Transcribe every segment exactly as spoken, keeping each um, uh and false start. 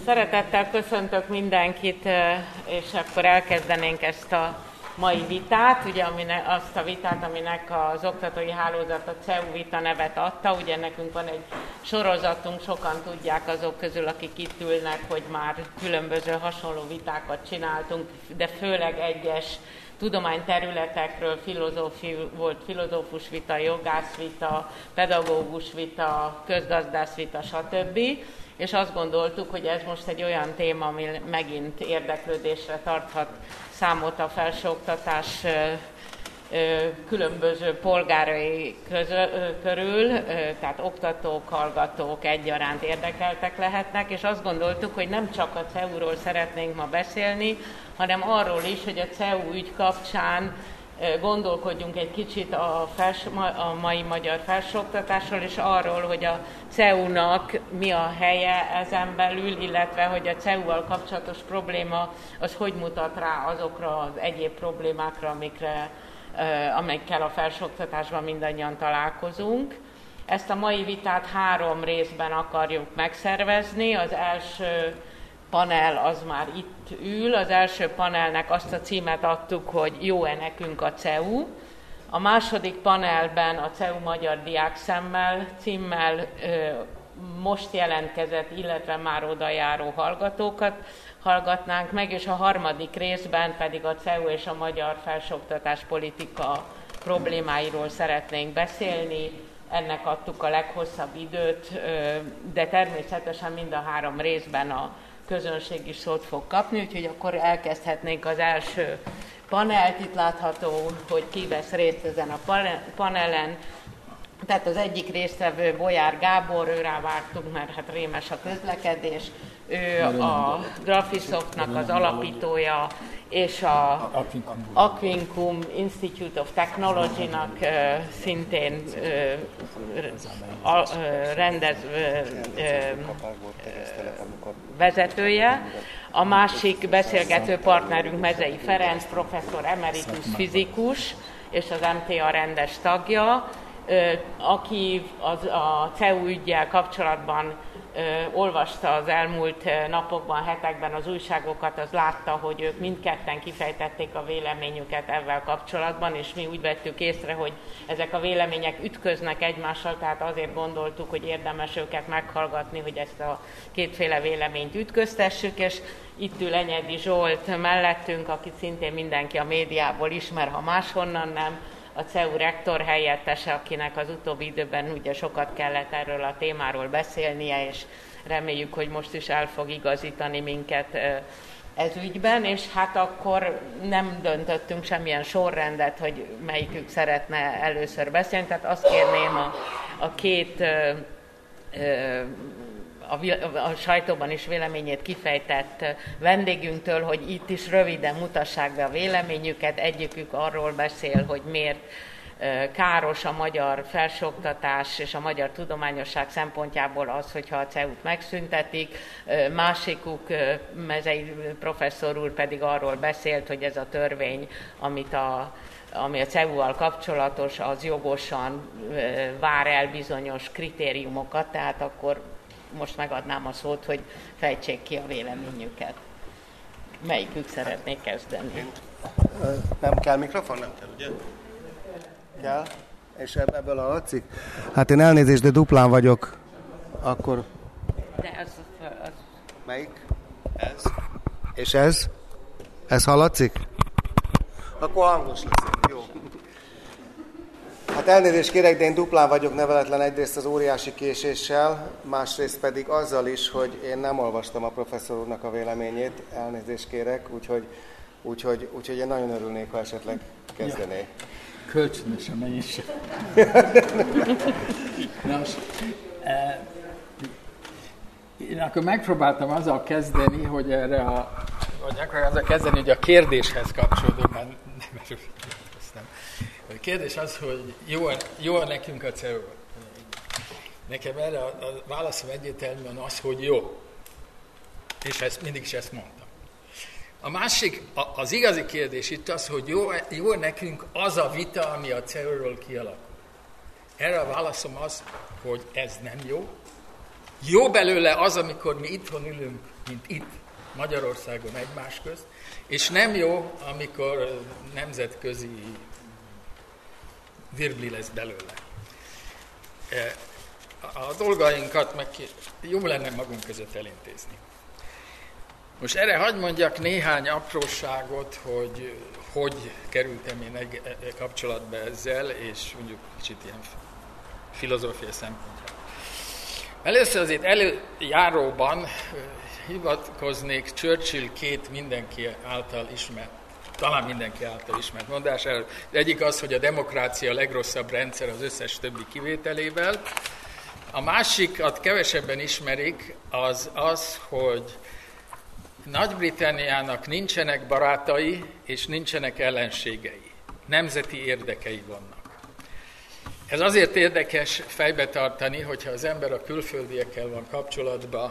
Szeretettel köszöntök mindenkit, és akkor elkezdenénk ezt a mai vitát, ugye aminek, azt a vitát, aminek az oktatói hálózat a cé e u vita nevet adta. Ugye nekünk van egy sorozatunk, sokan tudják azok közül, akik itt ülnek, hogy már különböző hasonló vitákat csináltunk, de főleg egyes tudományterületekről filozófi, volt filozófus vita, jogász vita, pedagógus vita, közgazdász vita, stb. És azt gondoltuk, hogy ez most egy olyan téma, ami megint érdeklődésre tarthat számot a felsőoktatás különböző polgárai közül, körül, tehát oktatók, hallgatók egyaránt érdekeltek lehetnek, és azt gondoltuk, hogy nem csak a cé e u-ról szeretnénk ma beszélni, hanem arról is, hogy a cé e u ügy kapcsán gondolkodjunk egy kicsit a, felső, a mai magyar felsőoktatásról, és arról, hogy a cé e u-nak mi a helye ezen belül, illetve hogy a cé e u-val kapcsolatos probléma az hogy mutat rá azokra az egyéb problémákra, amikre, amelyekkel a felsőoktatásban mindannyian találkozunk. Ezt a mai vitát három részben akarjuk megszervezni. Az első panel az már itt ül. Az első panelnek azt a címet adtuk, hogy jó-e nekünk a cé e u. A második panelben a cé e u Magyar Diákszemmel címmel most jelentkezett, illetve már odajáró hallgatókat hallgatnánk meg, és a harmadik részben pedig a cé e u és a magyar felsőoktatás politika problémáiról szeretnénk beszélni. Ennek adtuk a leghosszabb időt, de természetesen mind a három részben a közönség is szót fog kapni, úgyhogy akkor elkezdhetnénk az első panelt. Itt látható, hogy ki vesz részt ezen a panelen. Tehát az egyik résztvevő Bolyár Gábor, őrá vártunk, mert hát rémes a közlekedés. Ő a Graphisoftnak az alapítója, és a Aquincum Institute of Technology-nak uh, szintén uh, uh, rendez, uh, uh, vezetője. A másik beszélgető partnerünk Mezei Ferenc, professzor emeritus fizikus, és az em té á rendes tagja, aki az, a cé e u üggyel kapcsolatban ö, olvasta az elmúlt napokban, hetekben az újságokat, az látta, hogy ők mindketten kifejtették a véleményüket ezzel kapcsolatban, és mi úgy vettük észre, hogy ezek a vélemények ütköznek egymással, tehát azért gondoltuk, hogy érdemes őket meghallgatni, hogy ezt a kétféle véleményt ütköztessük, és itt ül Enyedi Zsolt mellettünk, akit szintén mindenki a médiából ismer, ha máshonnan nem, a cé e u rektor helyettese, akinek az utóbbi időben ugye sokat kellett erről a témáról beszélnie, és reméljük, hogy most is el fog igazítani minket ez ügyben, és hát akkor nem döntöttünk semmilyen sorrendet, hogy melyikük szeretne először beszélni, tehát azt kérném a, a két A, a sajtóban is véleményét kifejtett vendégünktől, hogy itt is röviden mutassák be a véleményüket. Egyikük arról beszél, hogy miért káros a magyar felsőoktatás és a magyar tudományosság szempontjából az, hogyha a cé e u-t megszüntetik. Másikuk, Mezei professzor úr pedig arról beszélt, hogy ez a törvény, amit a ami a cé e u-val kapcsolatos, az jogosan vár el bizonyos kritériumokat, tehát akkor most megadnám a szót, hogy fejtsék ki a véleményüket. Melyikük szeretnék kezdeni? Nem kell mikrofon? Nem kell, ugye? Kell? És ebből hallatszik? Hát én elnézést, de duplán vagyok. Akkor... De az... az... Melyik? Ez. És ez? Ez hallatszik? Akkor hangos lesz. Jó. Hát elnézést kérek, de én duplán vagyok neveletlen, egyrészt az óriási késéssel, másrészt pedig azzal is, hogy én nem olvastam a professzor úrnak a véleményét, elnézést kérek, úgyhogy, úgyhogy, úgyhogy én nagyon örülnék, ha esetleg kezdené. Ja. Kölcsönösen mennyiség. Nos, eh, én akkor megpróbáltam azzal kezdeni, hogy erre a, vagy akkor azzal kezdeni, hogy a kérdéshez kapcsolódóan, nem, nem, nem. A kérdés az, hogy jó, jó nekünk a cé e u. Nekem erre a, a válaszom egyértelműen az, hogy jó. És ezt, mindig is ezt mondtam. A másik, az igazi kérdés itt az, hogy jó, jó nekünk az a vita, ami a cé e u-ról kialakul. Erre a válaszom az, hogy ez nem jó, Jó belőle az, amikor mi itthon ülünk, mint itt, Magyarországon egymás közt, és nem jó, amikor nemzetközi virbli lesz belőle. A dolgainkat meg jó lenne magunk között elintézni. Most erre hadd mondjak néhány apróságot, hogy hogy kerültem én egy kapcsolatba ezzel, és mondjuk kicsit ilyen filozófiai szempontjából. Először azért előjáróban hivatkoznék Churchill két mindenki által ismert, talán mindenki által ismert mondására. Egyik az, hogy a demokrácia a legrosszabb rendszer az összes többi kivételével. A másikat kevesebben ismerik, az az, hogy Nagy-Britanniának nincsenek barátai és nincsenek ellenségei. Nemzeti érdekei vannak. Ez azért érdekes fejbe tartani, hogyha az ember a külföldiekkel van kapcsolatban,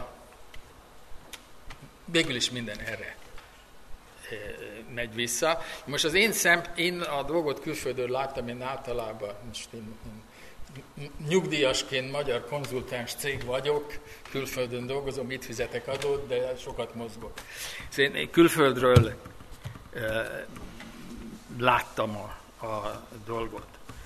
végül is minden erre megy vissza. Most az én szem, én a dolgot külföldről láttam, én általában, most én, én nyugdíjasként magyar konzultáns cég vagyok, külföldön dolgozom, itt fizetek adót, de sokat mozgok. Szóval én külföldről e, láttam a, a dolgot.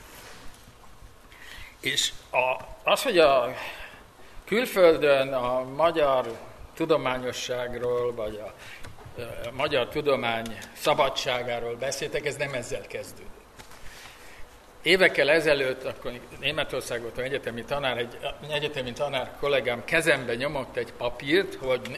És a, az, hogy a külföldön a magyar tudományosságról, vagy a, a magyar tudomány szabadságáról beszéltek, ez nem ezzel kezdődött. Évekkel ezelőtt, akkor Németországban egyetemi tanár, egy egyetemi tanár kollégám kezembe nyomott egy papírt, hogy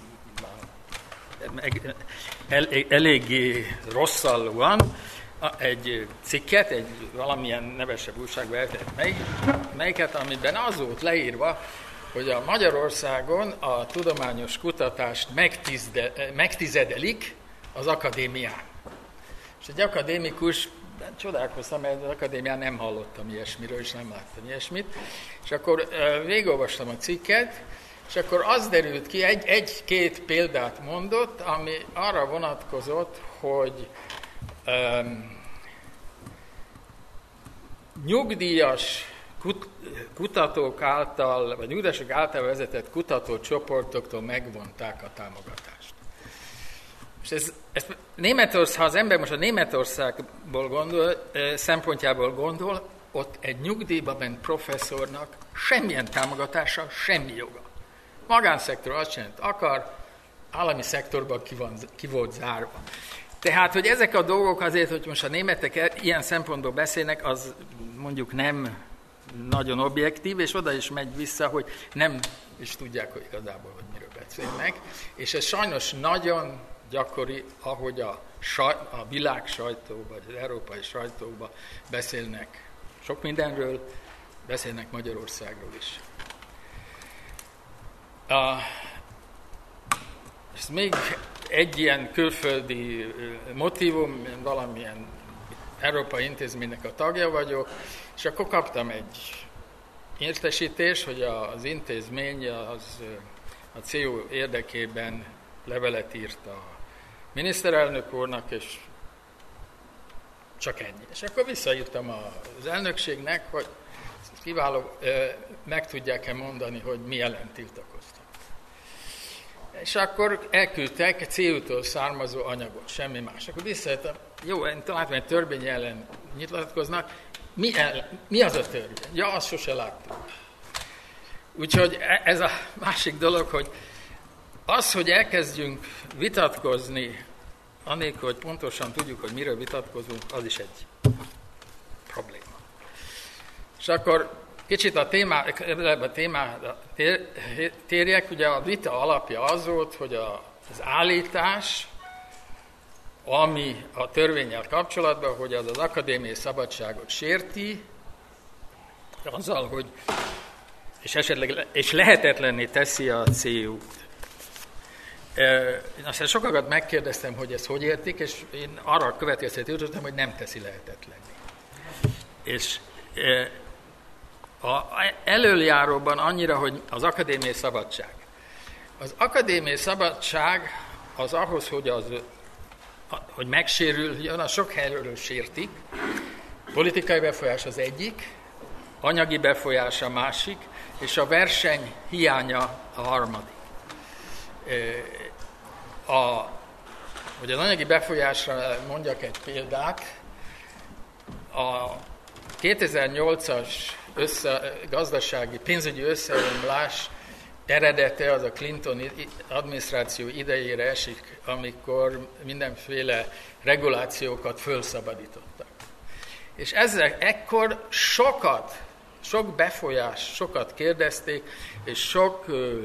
el, eléggé rosszallóan egy cikket, egy valamilyen nevesebb újságban eltett meg, melyiket, amiben az volt leírva, hogy a Magyarországon a tudományos kutatást megtizedelik az akadémián. És egy akadémikus, csodálkoztam, mert az akadémián nem hallottam ilyesmiről, és nem láttam ilyesmit. És akkor végigolvastam a cikket, és akkor az derült ki, egy, egy-két példát mondott, ami arra vonatkozott, hogy um, nyugdíjas kut, kutatók által, vagy nyugdíjasok által vezetett kutatócsoportoktól megvonták a támogatást. És ez, ez Németország, ha az ember most a Németországból gondol, szempontjából gondol, ott egy nyugdíjba ment professzornak semmilyen támogatása, semmi joga. Magánszektor azt csinált, akar, állami szektorban ki, van, ki volt zárva. Tehát, hogy ezek a dolgok azért, hogy most a németek ilyen szempontból beszélnek, az mondjuk nem nagyon objektív, és oda is megy vissza, hogy nem is tudják, hogy igazából, hogy miről beszélnek. És ez sajnos nagyon gyakori, ahogy a, saj, a világ sajtó, vagy az európai sajtóban beszélnek sok mindenről, beszélnek Magyarországról is. A, ez még egy ilyen külföldi motívum, valamilyen európai intézménynek a tagja vagyok, és akkor kaptam egy értesítést, hogy az intézmény az a cé e u érdekében levelet írt a miniszterelnök úrnak, és csak ennyi. És akkor visszaírtam az elnökségnek, hogy kiváló, meg tudják-e mondani, hogy mi ellen tiltakoztak. És akkor elküldtek cé e u-tól származó anyagot, semmi más. Akkor visszajöttem, jó, én találtam, egy törvény ellen nyilatkoznak, mi, ellen, mi az a törvény? Ja, azt sose láttuk. Úgyhogy ez a másik dolog, hogy az, hogy elkezdjünk vitatkozni, anélkül, hogy pontosan tudjuk, hogy miről vitatkozunk, az is egy probléma. És akkor kicsit a témá, a témára térjek, ugye a vita alapja az volt, hogy a, az állítás, ami a törvénnyel kapcsolatban, hogy az az akadémiai szabadságot sérti, azzal, hogy és esetleg és lehetetlenné teszi a cé e u-t. Én aztán sokakat megkérdeztem, hogy ezt hogy értik, és én arra a következtetésre jutottam, hogy nem teszi lehetetlenné. És a elöljáróban annyira, hogy az akadémiai szabadság. Az akadémiai szabadság az ahhoz, hogy, az, hogy megsérüljön, az sok helyről sértik. Politikai befolyás az egyik, anyagi befolyás a másik, és a verseny hiánya a harmadik. A, hogy az anyagi befolyásra mondjak egy példát, a kétezer-nyolcas össze, gazdasági, pénzügyi összeomlás eredete az a Clinton adminisztráció idejére esik, amikor mindenféle regulációkat fölszabadítottak. És ezzel ekkor sokat, sok befolyás, sokat kérdezték, és sok ö,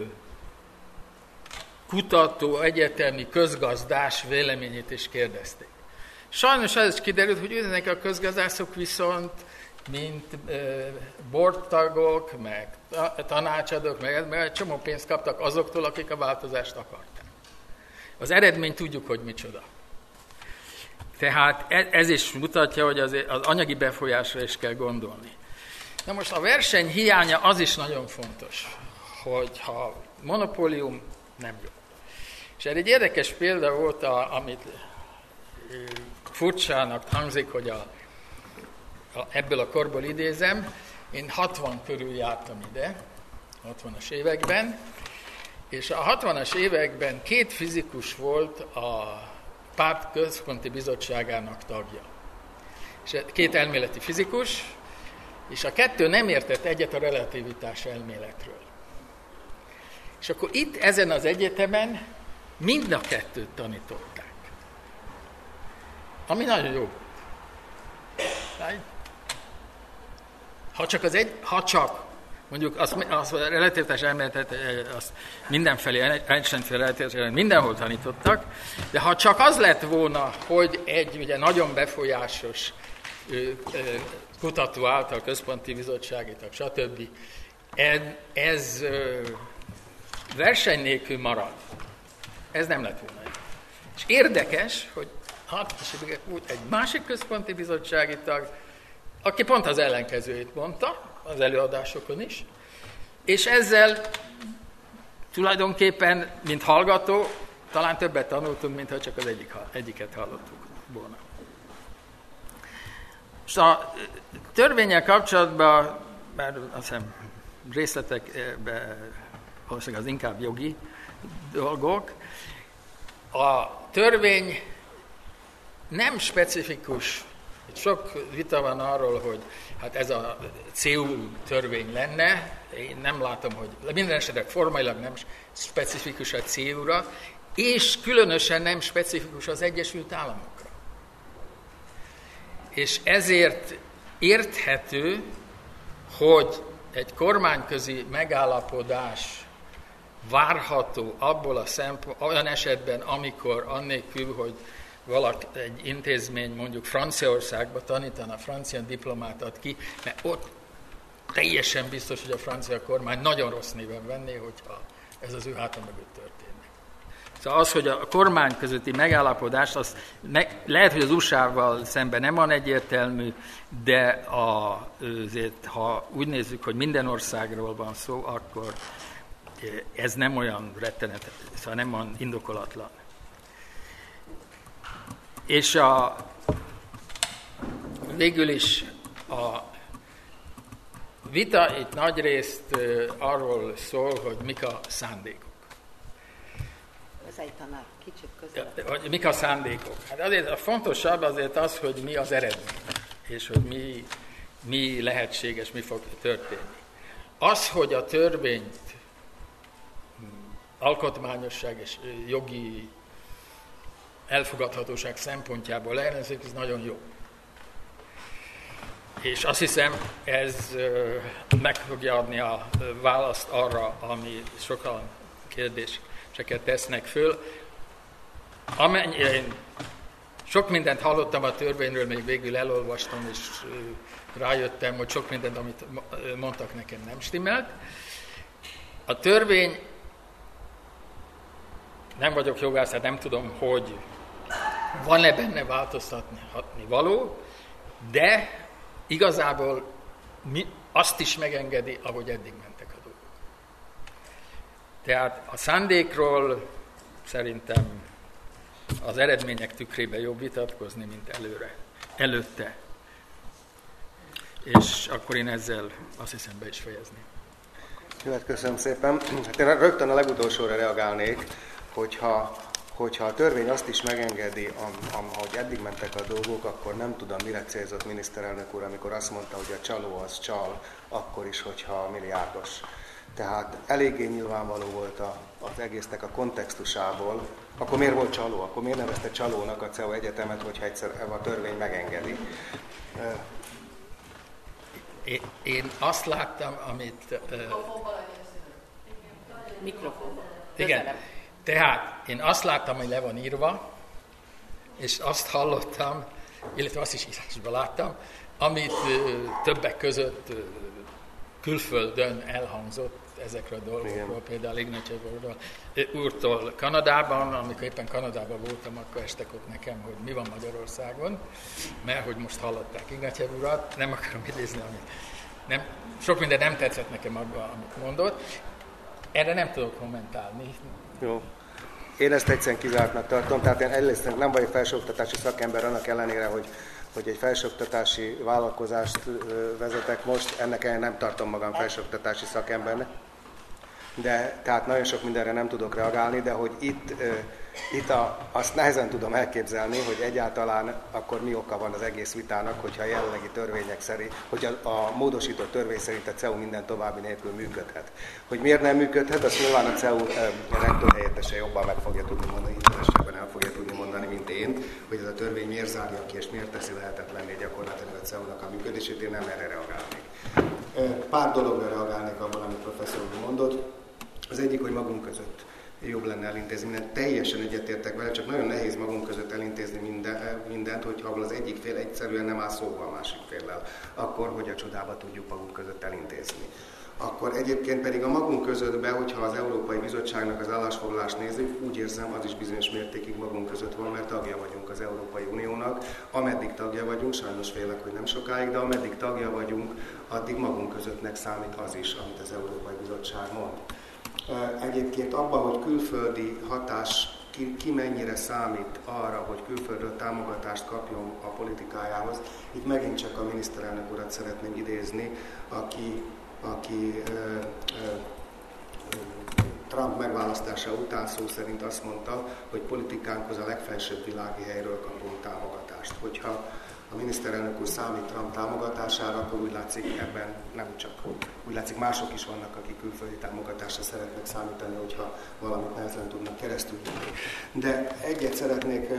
kutató, egyetemi, közgazdás véleményét is kérdezték. Sajnos az is kiderült, hogy ezek a közgazdászok viszont, mint ö, bordtagok, meg tanácsadók, meg, meg egy csomó pénzt kaptak azoktól, akik a változást akarták. Az eredmény tudjuk, hogy micsoda. Tehát ez is mutatja, hogy az, az anyagi befolyásra is kell gondolni. Na most a verseny hiánya az is nagyon fontos, hogyha monopólium nem jó. És erre egy érdekes példa volt, a, amit furcsának hangzik, hogy a, a, ebből a korból idézem. Én hatvan körül jártam ide, hatvanas években, és a hatvanas években két fizikus volt a párt központi bizottságának tagja. És két elméleti fizikus, és a kettő nem értett egyet a relativitás elméletről. És akkor itt ezen az egyetemen mind a kettőt tanították. Ami nagyon jó volt. Ha csak az egy, ha csak, mondjuk az, az a relativitás elméletet azt mindenfelé, Einstein-féle relativitás elméletet mindenhol tanítottak, de ha csak az lett volna, hogy egy ugye nagyon befolyásos ö, ö, kutató által, központi bizottsági tag, stb. Ez, ez ö, verseny nélkül marad. Ez nem lett volna. És érdekes, hogy egy másik központi bizottsági tag, aki pont az ellenkezőjét mondta, az előadásokon is, és ezzel tulajdonképpen, mint hallgató, talán többet tanultunk, mintha csak az egyik, egyiket hallottuk volna. És a törvénnyel kapcsolatban, bár azt hiszem részletekben valószínűleg az inkább jogi dolgok, a törvény nem specifikus. Sok vita van arról, hogy hát ez a cé e u törvény lenne. Én nem látom, hogy minden esetre formailag nem specifikus a cé e u-ra, és különösen nem specifikus az Egyesült Államokra. És ezért érthető, hogy egy kormányközi megállapodás várható abból a szempont, olyan esetben, amikor annélkül, hogy valaki, egy intézmény mondjuk Franciaországba tanítana francia diplomátát ki, mert ott teljesen biztos, hogy a francia kormány nagyon rossz néven venné, hogyha ez az ő háta mögött történne. Szóval az, hogy a kormány közötti megállapodás, az meg, lehet, hogy az u es á-val szemben nem van egyértelmű, de a, azért, ha úgy nézzük, hogy minden országról van szó, akkor ez nem olyan rettenet, szóval nem olyan indokolatlan. És a, végül is a vita itt nagyrészt arról szól, hogy mik a szándékok. Ez egy tanár, kicsit közelebb. Hogy mik a szándékok. Hát azért a fontosabb azért az, hogy mi az eredmény, és hogy mi, mi lehetséges, mi fog történni. Az, hogy a törvényt alkotmányosság és jogi elfogadhatóság szempontjából ellenzik, ez nagyon jó. És azt hiszem, ez meg fogja adni a választ arra, ami sokan kérdéseket tesznek föl. Amennyire én sok mindent hallottam a törvényről, még végül elolvastam, és rájöttem, hogy sok mindent, amit mondtak nekem, nem stimmelt. A törvény, nem vagyok jogász, tehát nem tudom, hogy van-e benne változtatni való, de igazából mi azt is megengedi, ahogy eddig mentek a dolgok. Tehát a szándékról szerintem az eredmények tükrében jobb vitatkozni, mint előre, előtte. És akkor én ezzel azt hiszem be is fejezni. Jó, hát köszönöm szépen. Hát én rögtön a legutolsóra reagálnék, hogyha, hogyha a törvény azt is megengedi, am, am, ahogy eddig mentek a dolgok, akkor nem tudom, mire célzott miniszterelnök úr, amikor azt mondta, hogy a csaló az csal, akkor is, hogyha milliárdos. Tehát eléggé nyilvánvaló volt a, az egésznek a kontextusából, akkor miért volt csaló? Akkor miért nevezte csalónak a cé e u egyetemet, hogyha egyszer a törvény megengedi? Én, én azt láttam, amit... Mikrofonban. Igen, tehát én azt láttam, hogy le van írva, és azt hallottam, illetve azt is írásban láttam, amit többek között külföldön elhangzott ezekről a dolgokról, igen. Például Ignatyev úrtól Kanadában, amikor éppen Kanadában voltam, akkor estek ott nekem, hogy mi van Magyarországon, mert hogy most hallották Ignatyev urat, nem akarom idézni, amit nem, sok minden nem tetszett nekem abban, amit mondott. Erre nem tudok kommentálni. Jó. Én ezt egyszerűen kizártnak tartom, tehát én egyrészt nem vagyok felsőoktatási szakember, annak ellenére, hogy hogy egy felsőoktatási vállalkozást vezetek most, ennek ellen nem tartom magam felsőoktatási szakembernek. De tehát nagyon sok mindenre nem tudok reagálni, de hogy itt, itt a, azt nehezen tudom elképzelni, hogy egyáltalán akkor mi oka van az egész vitának, hogyha a jelenlegi törvények szerint, hogy a, a módosított törvény szerint a cé e u minden további nélkül működhet. Hogy miért nem működhet, azt nyilván a cé e u rektor helyettese jobban meg fogja tudni mondani, hitelesebben el fogja tudni mondani, mint én, hogy ez a törvény miért zárja ki, és miért teszi lehetetlenné gyakorlatilag a cé e u-nak a működését, én nem erre reagálnék. Pár dologra reagálnék abban, amit professzor úr mondott. Az egyik, hogy magunk között jobb lenne elintézni mindent. Teljesen egyetértek vele, csak nagyon nehéz magunk között elintézni minden, mindent, hogyha az egyik fél egyszerűen nem áll szóba a másik féllel. Akkor hogy a csodába tudjuk magunk között elintézni. Akkor egyébként pedig a magunk közöttben, hogyha az Európai Bizottságnak az állásfoglalást nézzük, úgy érzem, az is bizonyos mértékig magunk között van, mert tagja vagyunk az Európai Uniónak. Ameddig tagja vagyunk, sajnos félek, hogy nem sokáig, de ameddig tagja vagyunk, addig magunk közöttnek számít az is, amit az Európai Bizottság mond. Egyébként abban, hogy külföldi hatás ki, ki mennyire számít arra, hogy külföldről támogatást kapjon a politikájához, itt megint csak a miniszterelnök urat szeretném idézni, aki, aki ö, ö, Trump megválasztása után szó szerint azt mondta, hogy politikánkhoz a legfelsőbb világi helyről kapunk támogatást. Hogyha a miniszterelnök úr számít Trump támogatására, akkor úgy látszik ebben nem csak, úgy látszik mások is vannak, akik külföldi támogatásra szeretnek számítani, hogyha valamit nehezen tudnak keresztül vinni. De egyet szeretnék,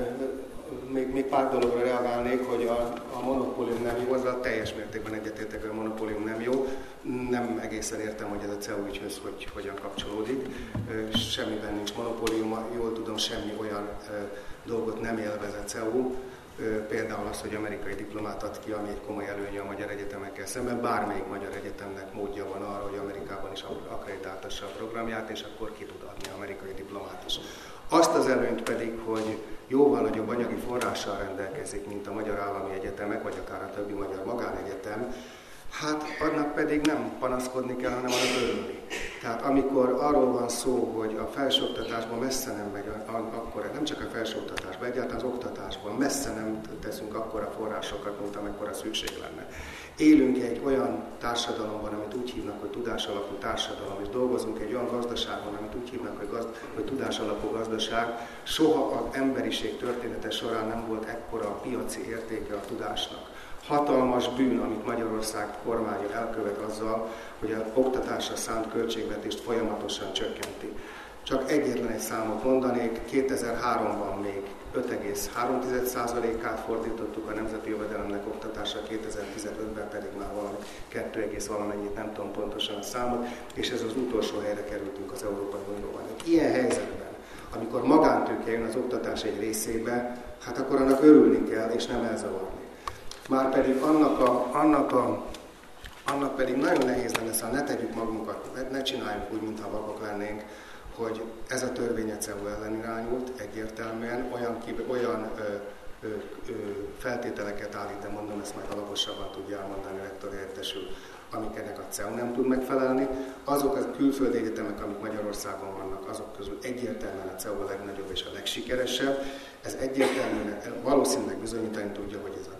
még, még pár dologra reagálnék, hogy a, a monopólium nem jó, azzal teljes mértékben egyetértek, hogy a monopólium nem jó. Nem egészen értem, hogy ez a cé e u ügyhöz hogy, hogyan kapcsolódik. Semmiben nincs monopólium, jól tudom, semmi olyan dolgot nem élvez a cé e u. Például az, hogy amerikai diplomát ad ki, ami egy komoly előnye a magyar egyetemekkel szemben. Bármelyik magyar egyetemnek módja van arra, hogy Amerikában is akkreditáltassa a programját, és akkor ki tud adni amerikai diplomát is. Azt az előnyt pedig, hogy jóval nagyobb anyagi forrással rendelkezik, mint a magyar állami egyetemek, vagy akár a többi magyar magánegyetem, hát annak pedig nem panaszkodni kell, hanem annak örülni. Tehát amikor arról van szó, hogy a felsőoktatásban messze nem megy, akkor nem csak a felsőoktatásban, egyáltalán az oktatásban messze nem teszünk akkora forrásokat, mint amekkora szükség lenne. Élünk egy olyan társadalomban, amit úgy hívnak, hogy tudásalapú társadalom, és dolgozunk egy olyan gazdaságban, amit úgy hívnak, hogy, gazd, hogy tudásalapú gazdaság. Soha az emberiség története során nem volt ekkora a piaci értéke a tudásnak. Hatalmas bűn, amit Magyarország kormánya elkövet azzal, hogy az oktatásra szánt költségvetést folyamatosan csökkenti. Csak egyetlen egy számot mondanék, kétezer-háromban még öt egész három százalékát fordítottuk a nemzeti jövedelemnek oktatásra, kétezer-tizenötben pedig már valami kettő egész valamennyit, nem tudom pontosan a számot, és ez az utolsó helyre kerültünk az Európai Unióban. Ilyen helyzetben, amikor magántőke jön az oktatás egy részébe, hát akkor annak örülni kell, és nem elzavarni. Márpedig annak, a, annak, a, annak pedig nagyon nehéz lenne, szóval ne tegyük magunkat, ne csináljunk úgy, mintha vakok lennénk, hogy ez a törvény a cé e u ellen irányult, egyértelműen olyan, olyan ö, ö, ö, feltételeket állít, de mondom, ezt majd alaposabban tudja elmondani a rektor helyettes úr, amik ennek a cé e u nem tud megfelelni. Azok a külföldi egyetemek, amik Magyarországon vannak, azok közül egyértelműen a cé e u a legnagyobb és a legsikeresebb. Ez egyértelműen valószínűleg bizonyítani tudja, hogy ez a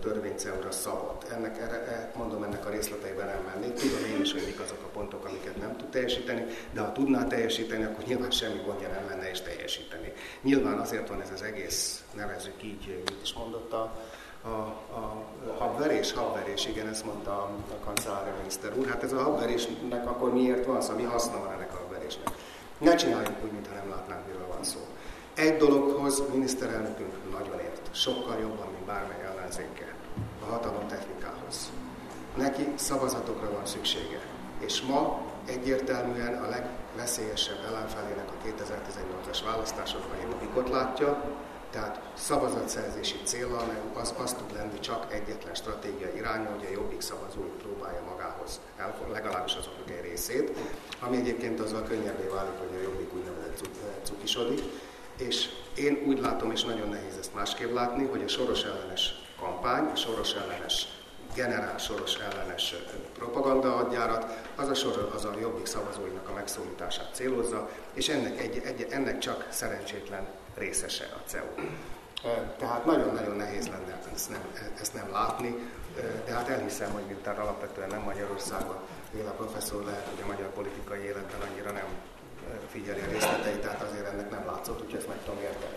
törvény cé e u-ra szabott. Ennek, erre, mondom, ennek a részleteiben nem mennék. Tudom én is, hogy mik azok a pontok, amiket nem tud teljesíteni, de ha tudná teljesíteni, akkor nyilván semmi gondja nem lenne is teljesíteni. Nyilván azért van ez az egész, nevezzük így, mit is mondott a, a, a habverés, habverés, igen, ezt mondta a, a kancellárminiszter úr. Hát ez a habverésnek akkor miért van szó, mi haszna van ennek a habverésnek? Ne csináljunk úgy, mintha nem látnánk, miről van szó. Egy dologhoz miniszterelnökünk nagyon ért, sokkal jobban, mint bármely ellenzéke, a hatalom technikához. Neki szavazatokra van szüksége, és ma egyértelműen a legveszélyesebb ellenfelének a kétezer-tizennyolcas választásokban a Jobbikot látja, tehát szavazatszerzési céllal, mert az, az tud lenni csak egyetlen stratégiai iránya, hogy a Jobbik szavazóit próbálja magához elfogni, legalábbis azoknak egy részét, ami egyébként azzal könnyebbé válik, hogy a Jobbik úgynevezett cukisodik. És én úgy látom, és nagyon nehéz ezt másképp látni, hogy a Soros ellenes kampány, a Soros ellenes, generál Soros ellenes propaganda hadjárat, az a, sor, az a Jobbik szavazóinak a megszólítását célozza, és ennek, egy, egy, ennek csak szerencsétlen részese a cé e u. Tehát nagyon-nagyon nehéz lenne ezt nem, ezt nem látni, de hát elhiszem, hogy miután alapvetően nem Magyarországon él a professzor, lehet, hogy a magyar politikai életben annyira nem figyeli a részleteit, tehát azért ennek nem látszott, úgyhogy ezt meg tudom érteni.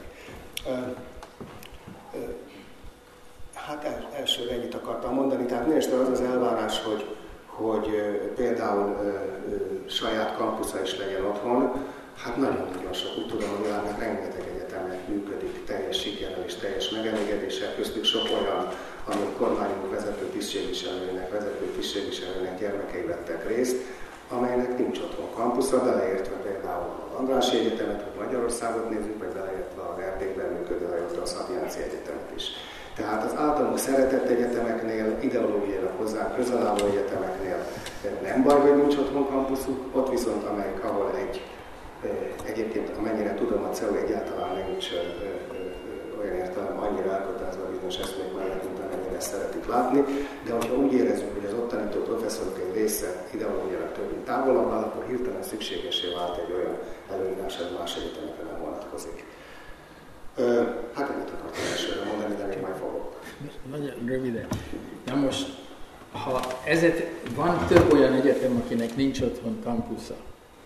Hát el, elsőre ennyit akartam mondani, tehát nézd, az az elvárás, hogy, hogy például saját kampusza is legyen otthon, hát nagyon-nagyon sok, úgy tudom, hogy világnak rengeteg egyetemnek működik teljes sikerrel és teljes megelégedéssel, köztük sok olyan, amik kormányunk vezető tisztségviselőinek, vezető tisztségviselőinek gyermekei vettek részt, amelynek nincs otthon kampusza, beleértve például az Andrássy Egyetemet, vagy Magyarországot nézzük, vagy beleértve az Erdélyben működő a Szabiánci Egyetemet is. Tehát az általunk szeretett egyetemeknél, ideológiailag hozzánk közel álló egyetemeknél nem baj, hogy nincs otthon kampuszuk, ott viszont amelyik, ahol egy, egyébként amennyire tudom, a cé e u egyáltalán nincs olyan értelem annyira elkötelezve a bizonyos eszmék mellett, mint amennyire ezt szeretik látni, de hogyha úgy érezzük, hogy az ott tanító professzorok egy része ideológiailag több távolabb áll, akkor hirtelen szükségesé vált egy olyan előírás, hogy más egyetemekre nem vonatkozik. Ö, hát ennyit akartam elsőre mondani, de még majd fogok. Nagyon röviden. Na most, ha ezért van több olyan egyetem, akinek nincs otthon kampusza,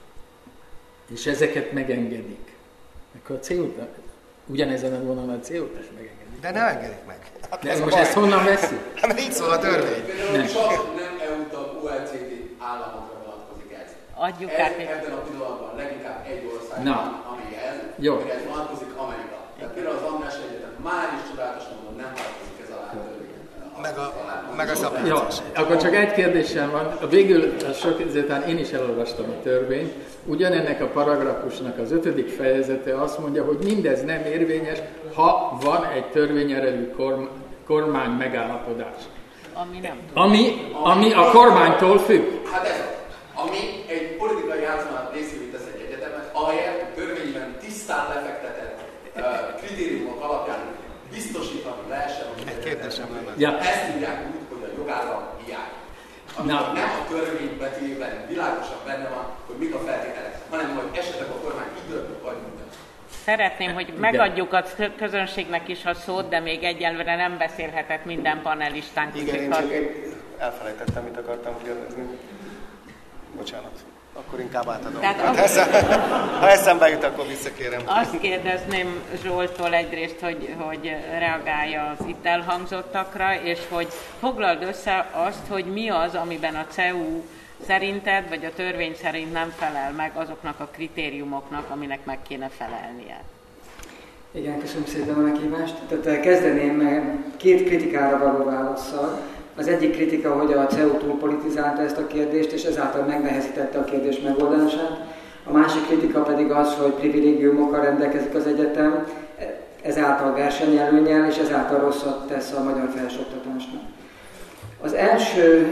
és ezeket megengedik, akkor a cé e u ugyanezen a vonalon a cé e u-t is megengedik. De nem engedik meg. Hát de ez most ezt honnan veszik? Hát mert így szól a törvény. Nem csak nem é u-tag, o e cé dé államokra vonatkozik ez. Adjuk ez, át. Ebben a pillanatban leginkább egy ország Na. van, ami ez, Jó. amire ez vonatkozik, Amerika. Tehát például az Andrássy Egyetem már is csodálatos módon nem tartozik ez alá a törvény. Meg a, meg a Jó, akkor csak egy kérdésem van. A végül a sok ezután én is elolvastam a törvényt. Ugyanennek a paragrafusnak az ötödik fejezete azt mondja, hogy mindez nem érvényes, ha van egy törvényerejű korm, kormány megállapodás. Ami nem tud. Ami, ami a kormánytól függ. Hát ez az, ami egy politikai játszmát részévé tesz egy egyetemet, ahelyett a törvényben tisztán lefektetett uh, kritériumok alapján biztosítani lehessen, hogy egy kérdésem lenne. Ja. Ezt hívják úgy, hogy a jogállam hiány. Amikor nem a törvénybetűjében világosan benne van, hogy mik a feltételek, hanem hogy esetleg a kormány így dönt, vagy minden. Szeretném, hogy megadjuk a közönségnek is a szót, de még egyelőre nem beszélhetett minden panelistánk. Igen, én csak én elfelejtettem, mit akartam kérdezni. Bocsánat. Akkor inkább átadom. Tehát hát, az... eszem, ha eszembe jut, akkor visszakérem. Azt kérdezném Zsolttól egyrészt, hogy, hogy reagálja az itt elhangzottakra, és hogy foglald össze azt, hogy mi az, amiben a cé e u szerinted, vagy a törvény szerint nem felel meg azoknak a kritériumoknak, aminek meg kéne felelnie. Igen, köszönöm szépen a meghívást. Tehát kezdeném két kritikára való válasszal. Az egyik kritika, hogy a cé e u túlpolitizálta ezt a kérdést, és ezáltal megnehezítette a kérdés megoldását. A másik kritika pedig az, hogy privilégiumokkal rendelkezik az egyetem, ezáltal versenyelőnnyel, és ezáltal rosszat tesz a magyar felsőoktatásnak. Az első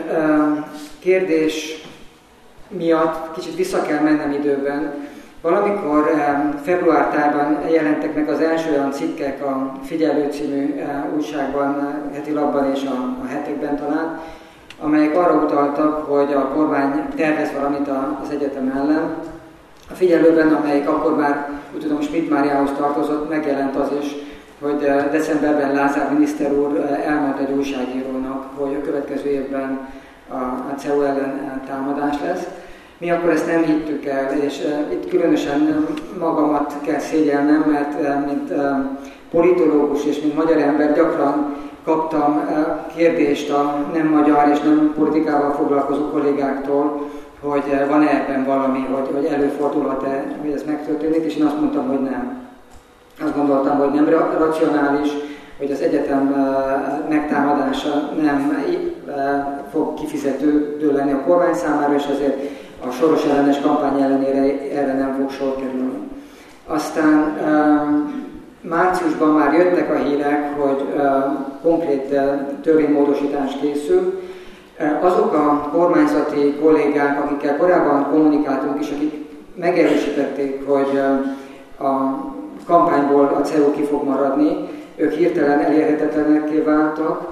kérdés miatt kicsit vissza kell mennem időben. Valamikor februártában jelentek meg az első olyan cikkek a Figyelő című újságban, heti lapban és a, a hetekben talán, amelyek arra utaltak, hogy a kormány tervez valamit az egyetem ellen. A Figyelőben, amelyik akkor már, úgy tudom, Schmidt Máriához tartozott, megjelent az is, hogy decemberben Lázár miniszter úr elmondta egy újságírónak, hogy a következő évben a cé e u ellen támadás lesz. Mi akkor ezt nem hittük el, és itt különösen magamat kell szégyelnem, mert mint politológus és mint magyar ember gyakran kaptam kérdést a nem magyar és nem politikával foglalkozó kollégáktól, hogy van-e ebben valami, hogy, hogy előfordulhat-e, hogy ez megtörténik, és én azt mondtam, hogy nem. Azt gondoltam, hogy nem racionális, hogy az egyetem megtámadása nem fog kifizetődő lenni a kormány számára, és azért a Soros ellenes kampány ellenére erre nem fog sor kerülni. Aztán márciusban már jöttek a hírek, hogy konkrét törvénymódosítás készül. Azok a kormányzati kollégák, akikkel korábban kommunikáltunk és akik megerősítették, hogy a kampányból a cé e u ki fog maradni, ők hirtelen elérhetetlenekké váltak,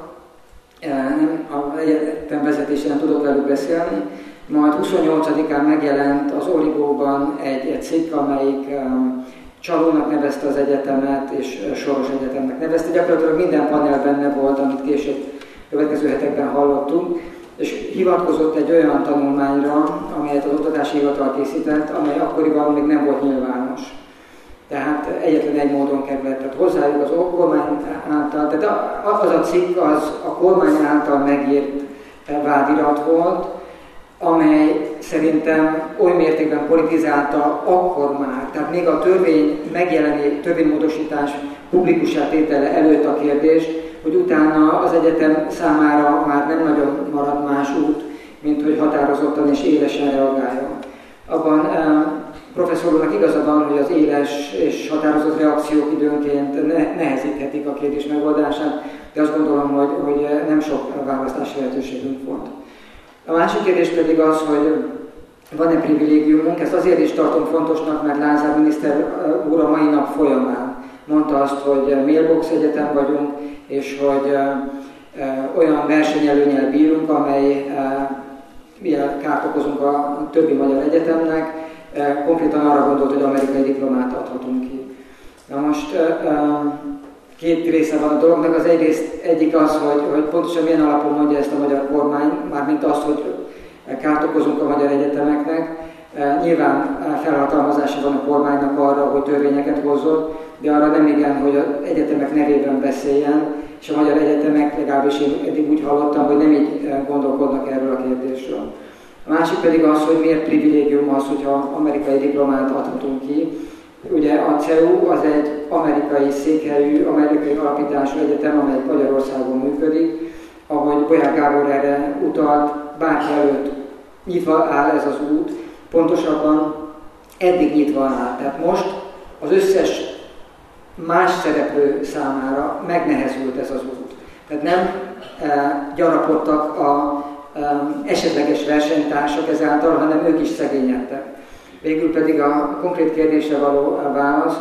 a egyetem vezetése nem tudott velük beszélni, majd huszonnyolcadikán megjelent az Origóban egy, egy cikk, amelyik um, csalónak nevezte az egyetemet, és Soros Egyetemnek nevezte. Gyakorlatilag minden panel benne volt, amit később következő hetekben hallottunk, és hivatkozott egy olyan tanulmányra, amelyet az Oktatási Hivatal készített, amely akkoriban még nem volt nyilvános. Tehát egyetlen egy módon került, tehát hozzájuk az kormány által, tehát az a cikk az a kormány által megírt vádirat volt, amely szerintem oly mértékben politizálta akkor már, tehát még a törvény megjelenés, törvénymódosítás publikussá tétele előtt a kérdés, hogy utána az egyetem számára már nem nagyon marad más út, mint hogy határozottan és élesen reagáljon. Abban professzor úrnak igaza van, hogy az éles és határozott reakciók időnként nehezíthetik a kérdés megoldását, de azt gondolom, hogy, hogy nem sok választási lehetőségünk volt. A másik kérdés pedig az, hogy van-e privilégiumunk, ezt azért is tartom fontosnak, mert Lázár miniszter úr a mai nap folyamán mondta azt, hogy mailbox egyetem vagyunk, és hogy olyan versenyelőnnyel bírunk, amely milyen kárt okozunk a többi magyar egyetemnek, konkrétan arra gondolt, hogy amerikai diplomát adhatunk ki. Na most két része van a dolognak, az egyrészt egyik az, hogy, hogy pontosan milyen alapon mondja ezt a magyar kormány, mármint azt, hogy kárt okozunk a magyar egyetemeknek. Nyilván felhatalmazása van a kormánynak arra, hogy törvényeket hozzon, de arra nem igen, hogy az egyetemek nevében beszéljen, és a magyar egyetemek, legalábbis én eddig úgy hallottam, hogy nem így gondolkodnak erről a kérdésről. A másik pedig az, hogy miért privilégium az, hogyha amerikai diplomát adhatunk ki. Ugye a cé e u az egy amerikai székhelyű, amerikai alapítású egyetem, amely Magyarországon működik. Ahogy Bolyár Gábor erre utalt, bárki előtt nyitva áll ez az út, pontosabban eddig nyitva áll. Tehát most az összes más szereplő számára megnehezült ez az út. Tehát nem e, gyarapodtak a e, esetleges versenytársak ezáltal, hanem ők is szegényedtek. Végül pedig a konkrét kérdésre való válasz.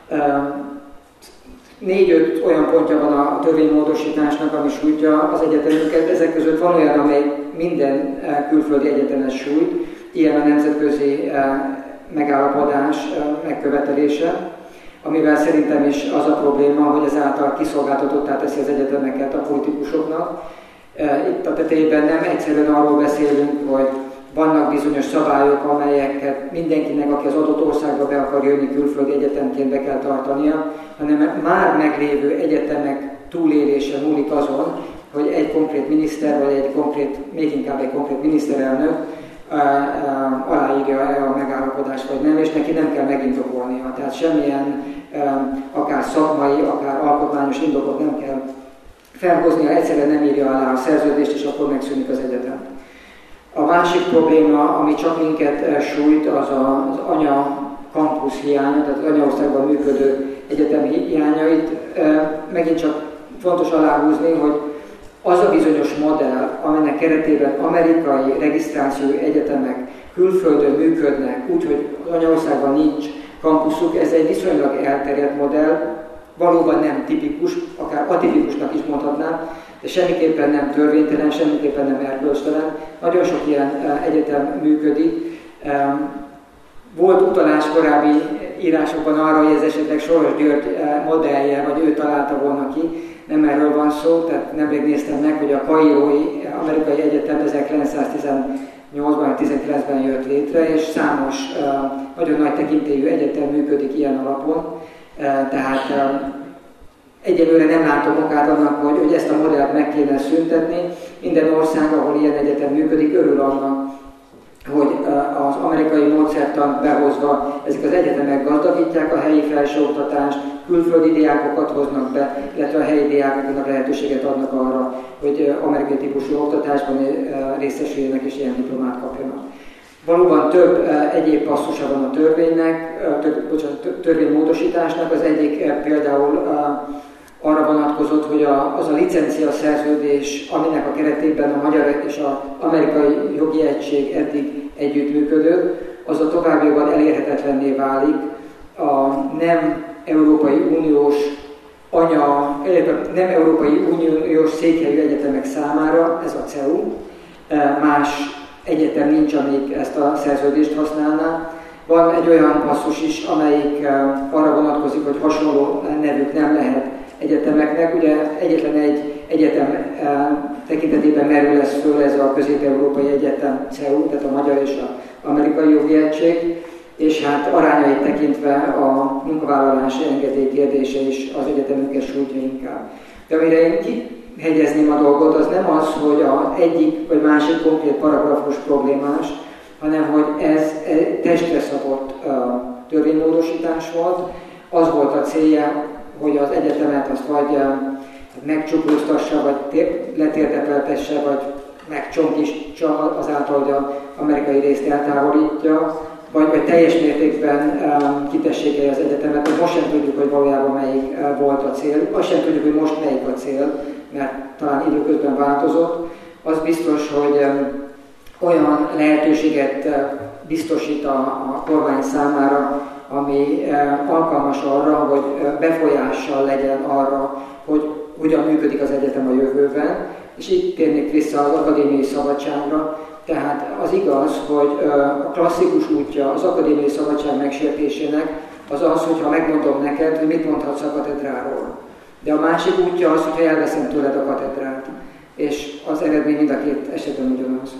Négy-öt olyan pontja van a törvénymódosításnak, ami sújtja az egyetemünket. Ezek között van olyan, amely minden külföldi egyetemet sújt, ilyen a nemzetközi megállapodás megkövetelése, amivel szerintem is az a probléma, hogy ezáltal kiszolgáltatottá teszi az egyetemeket a politikusoknak. Itt a tetejében nem egyszerűen arról beszélünk, hogy vannak bizonyos szabályok, amelyeket mindenkinek, aki az adott országba be akar jönni, külföldi egyetemként be kell tartania, hanem már meglévő egyetemek túlélése múlik azon, hogy egy konkrét miniszter, vagy egy konkrét, még inkább egy konkrét miniszterelnök aláírja-e a megállapodást, vagy nem, és neki nem kell megindokolnia. Tehát semmilyen akár szakmai, akár alkotmányos indokot nem kell felhoznia, egyszerűen nem írja alá a szerződést, és akkor megszűnik az egyetem. A másik probléma, ami csak minket sújt, az az anya kampusz hiánya, tehát az anyaországban működő egyetem hiányait. Megint csak fontos aláhúzni, hogy az a bizonyos modell, amelynek keretében amerikai regisztrációi egyetemek külföldön működnek, úgyhogy az anyaországban nincs kampuszuk, ez egy viszonylag elterjedt modell, valóban nem tipikus, akár atipikusnak is mondhatnám, de semmiképpen nem törvénytelen, semmiképpen nem erkölcstelen. Nagyon sok ilyen egyetem működik. volt utalás korábbi írásokban arra, hogy ez esetleg Soros György modellje, vagy ő találta volna ki. Nem erről van szó, tehát nemrég néztem meg, hogy a Kairói Amerikai Egyetem ezerkilencszáztizennyolcban, tizenkilencben jött létre, és számos nagyon nagy tekintélyű egyetem működik ilyen alapon. Tehát egyelőre nem látom okát annak, hogy, hogy ezt a modellt meg kéne szüntetni. Minden ország, ahol ilyen egyetem működik, örül annak, hogy az amerikai módszertant behozva ezek az egyetemek gazdagítják a helyi felsőoktatást, külföldi diákokat hoznak be, illetve a helyi diákoknak lehetőséget adnak arra, hogy amerikai típusú oktatásban részesüljenek és ilyen diplomát kapjanak. Valóban több egyéb passzusa van a törvénynek, több, bocsánat, törvénymódosításnak. Az egyik például arra vonatkozott, hogy a, az a licencia szerződés, aminek a keretében a magyar és az amerikai jogi egység eddig együttműködött, az a továbbiakban elérhetetlenné válik a nem Európai Uniós anya, nem Európai Uniós székhelyű egyetemek számára, ez a cé e u. Más egyetem nincs, amelyik ezt a szerződést használná. Van egy olyan passzus is, amelyik arra vonatkozik, hogy hasonló nevük nem lehet egyetemeknek. Ugye egyetlen egy egyetem tekintetében merül ez föl, ez a Közép-Európai Egyetem cé e u, tehát a magyar és az amerikai jogi egység, és hát arányait tekintve a munkavállalási engedély kérdése is az egyetemünket sújtja inkább. De amire én kihegyezném a dolgot, az nem az, hogy az egyik vagy másik konkrét paragrafus problémás, hanem hogy ez testre szabott törvénymódosítás volt. Az volt a célja, hogy az egyetemet azt vagy megcsuklóztassa, vagy letérdepeltesse, vagy megcsonkítsa azáltal, hogy az amerikai részt eltávolítja, vagy, vagy teljes mértékben um, kitessék az egyetemet, hogy most sem tudjuk, hogy valójában melyik uh, volt a cél. Azt sem tudjuk, hogy most melyik a cél, mert talán időközben változott. Az biztos, hogy um, olyan lehetőséget uh, biztosít a, a kormány számára, ami uh, alkalmas arra, hogy uh, befolyással legyen arra, hogy hogyan működik az egyetem a jövőben, és itt térnék vissza az akadémiai szabadságra. Tehát az igaz, hogy a klasszikus útja az akadémiai szabadság megsértésének az az, hogyha megmondom neked, hogy mit mondhatsz a katedráról. De a másik útja az, hogyha elveszem tőled a katedrát. És az eredmény mind a két esetben ugyanaz.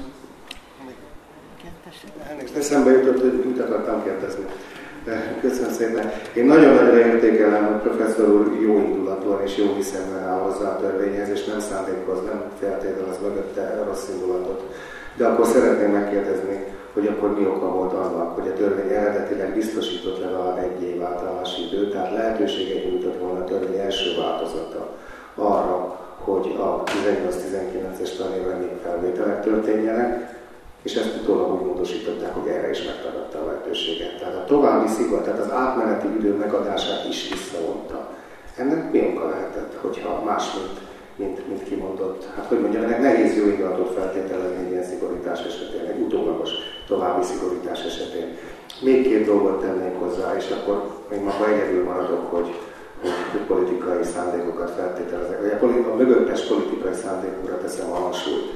Elnézést, eszembe jutott, hogy mit akartam kérdezni. Köszönöm szépen. Én nagyon nagyra értékelem, hogy professzor úr jó indulatúan és jó hiszemben áll hozzá a törvényhez, és nem szándékoz, nem feltételez mögötte rossz indulatot. De akkor szeretném megkérdezni, hogy akkor mi oka volt annak, hogy a törvény eredetileg biztosított legalább egy év átállási időt, tehát lehetőséget nyújtott volna a törvény első változata arra, hogy a tizennyolc-tizenkilences tanévre még felvételek történjenek, és ezt utólag úgy módosították, hogy erre is megtagadta a lehetőséget. Tehát a további szigor, tehát az átmeneti idő megadását is visszavonta. Ennek mi oka lehetett, hogyha más, mint, mint, mint kimondott? Hát hogy mondjam, ennek nehéz jó indulatot feltételezni egy ilyen szigorítás esetén, egy utólagos további szigorítás esetén. Még két dolgot tennék hozzá, és akkor még maga egyedül maradok, hogy, hogy, hogy politikai szándékokat feltételezek, vagy a, a mögöttes politikai szándékokra teszem a hangsúlyt.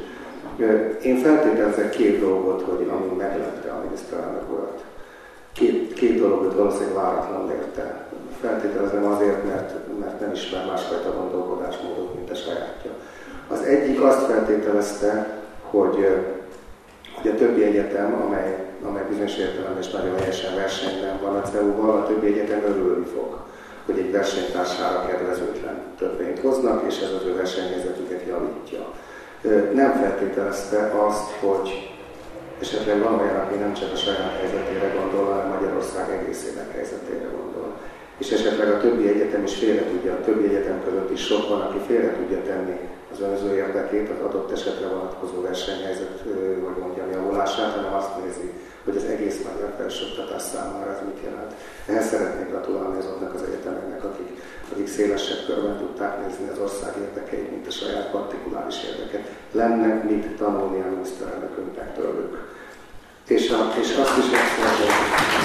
Én feltételezek két dolgot, hogy ami meglepte a miniszterelnök urat. Két, két dolgot valószínűleg váratlanul érte. Feltételezem azért, mert, mert nem ismer másfajta gondolkodásmódot, mint a sajátja. Az egyik azt feltételezte, hogy, hogy a többi egyetem, amely, amely bizonyos értelemben és nagyon helyesen versenyben van a cé e u-val, a többi egyetem örülni fog, hogy egy versenytársára kedvezőtlen törvényt hoznak, és ez az ő versenyhelyzetüket javítja. Nem feltételezte azt, hogy esetleg van olyan, aki nem csak a saját helyzetére gondol, hanem Magyarország egészének helyzetére gondol. És esetleg a többi egyetem is félre tudja, a többi egyetem között is sok van, aki félre tudja tenni az önző érdekét, az adott esetre vonatkozó versenyhelyzet, vagy mondjam, javulását, hanem azt nézi, hogy az egész magyar felsőoktatás számára ez mit jelent. Ehhez szeretnék gratulálni azoknak az egyetemeknek, akik, akik szélesebb körben tudták nézni az ország érdekeit, mint a saját partikuláris érdeket. Lenne mit tanulni a miniszterelnökünknek tőlük. És, a, és azt is megszerzett.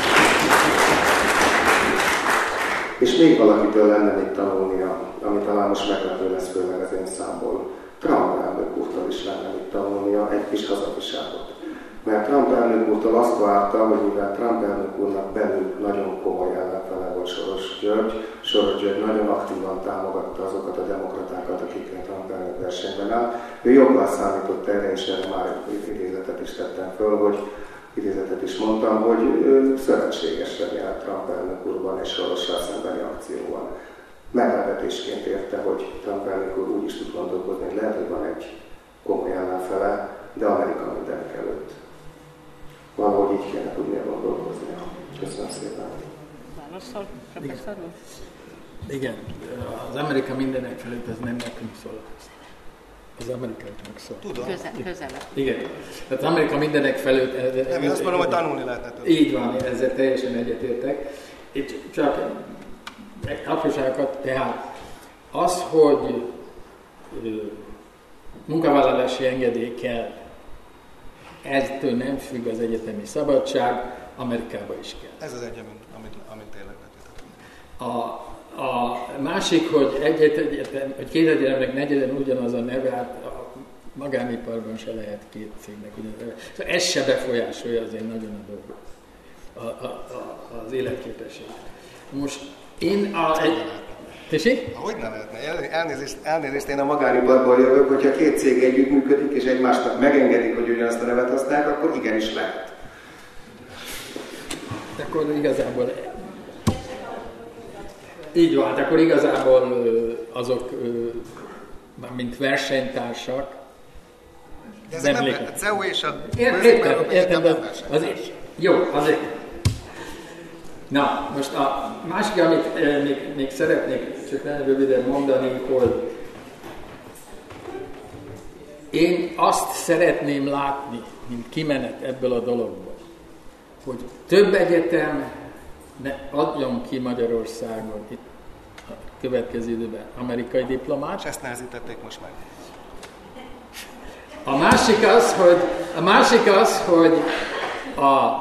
És még valakitől lenne mit tanulnia, ami talán most meglepő lesz főleg az én számból. Trump elnök úrtól is lenne mit tanulnia, egy kis hazafiságot. Mert Trump elnök úrtól azt várta, hogy mivel Trump elnök úrnak belül nagyon komoly ellenfele volt Soros György, Soros György nagyon aktívan támogatta azokat a demokratákat, akikkel Trump elnök versenyben áll. Ő jobban számított erre, és erre már egy idézetet is tettem föl, hogy idézetet is mondtam, hogy szövetségesre járt Trump elnök úrban és Sorossal szembeni akcióban. Meglepetésként érte, hogy Trump elnök úr úgy is tud gondolkodni, hogy lehet, hogy van egy komoly ellenfele, de Amerika mindenek előtt. Valahogy így kéne tudnia gondolkozni. Köszönöm szépen. Válaszol, professzor úr? Igen, az Amerika mindenek előtt, ez nem nekünk szól. Az amerikaiaknak szól. Tudom. Közel, közelebb. Igen. Tehát az Amerika mindenek felőtt... Nem, én azt mondom, hogy tanulni lehetne tőle. Így van, én ezzel teljesen egyetértek. Itt csak egy apróságokat, tehát az, hogy munkavállalási engedély kell, eztől nem függ az egyetemi szabadság, Amerikába is kell. Ez az egy, amit, amit tényleg vetítettem. A, a másik, hogy egyet egyetem, hogy két egyetemnek negyeden ugyanaz a neve, hát a magániparban se lehet két cégnek ugyanaz a neve. Szóval ez se befolyásolja azért nagyon a dolgot, a, a, a, az életképességet. Most én a... Egy, Tessék? Hogy ne lehetne? Elnézést, elnézést, én a magániparból jövök, hogyha két cég együttműködik, és egymásnak megengedik, hogy ugyanazt a nevet használják, akkor igenis lehet. Akkor igazából... Így van, hát akkor igazából azok, mint versenytársak... De ez nem, nem lehet. A cé e u és a... Értem, értem, de azért... Jó, azért... Na, most a másik, amit eh, még, még szeretnék csak nagyon röviden mondani, hogy én azt szeretném látni, mint kimenet ebből a dologból, hogy több egyetem ne adjon ki Magyarországon itt a következő időben amerikai diplomát. És ezt nehezítették most meg. A másik az, hogy, a másik az, hogy a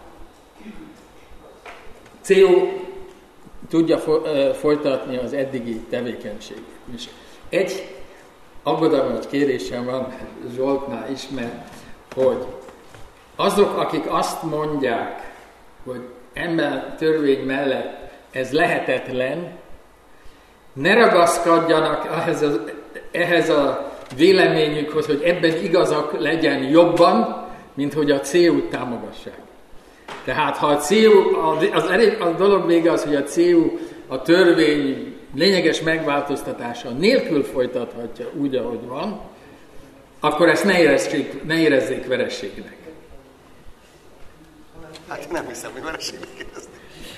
cé e u tudja folytatni az eddigi tevékenységet. És egy aggodalmas kérésem van Zsoltnál is, mert hogy azok, akik azt mondják, hogy ember törvény mellett ez lehetetlen, ne ragaszkodjanak ehhez a, ehhez a véleményükhoz, hogy ebben igazak legyen jobban, mint hogy a cé e u-t támogassák. Tehát ha a cé e u, az, a dolog vége az, hogy a cé e u a törvény lényeges megváltoztatása nélkül folytathatja úgy, ahogy van, akkor ezt ne érezzék, ne érezzék vereségnek. Hát nem hiszem, hogy vereségnek érezni.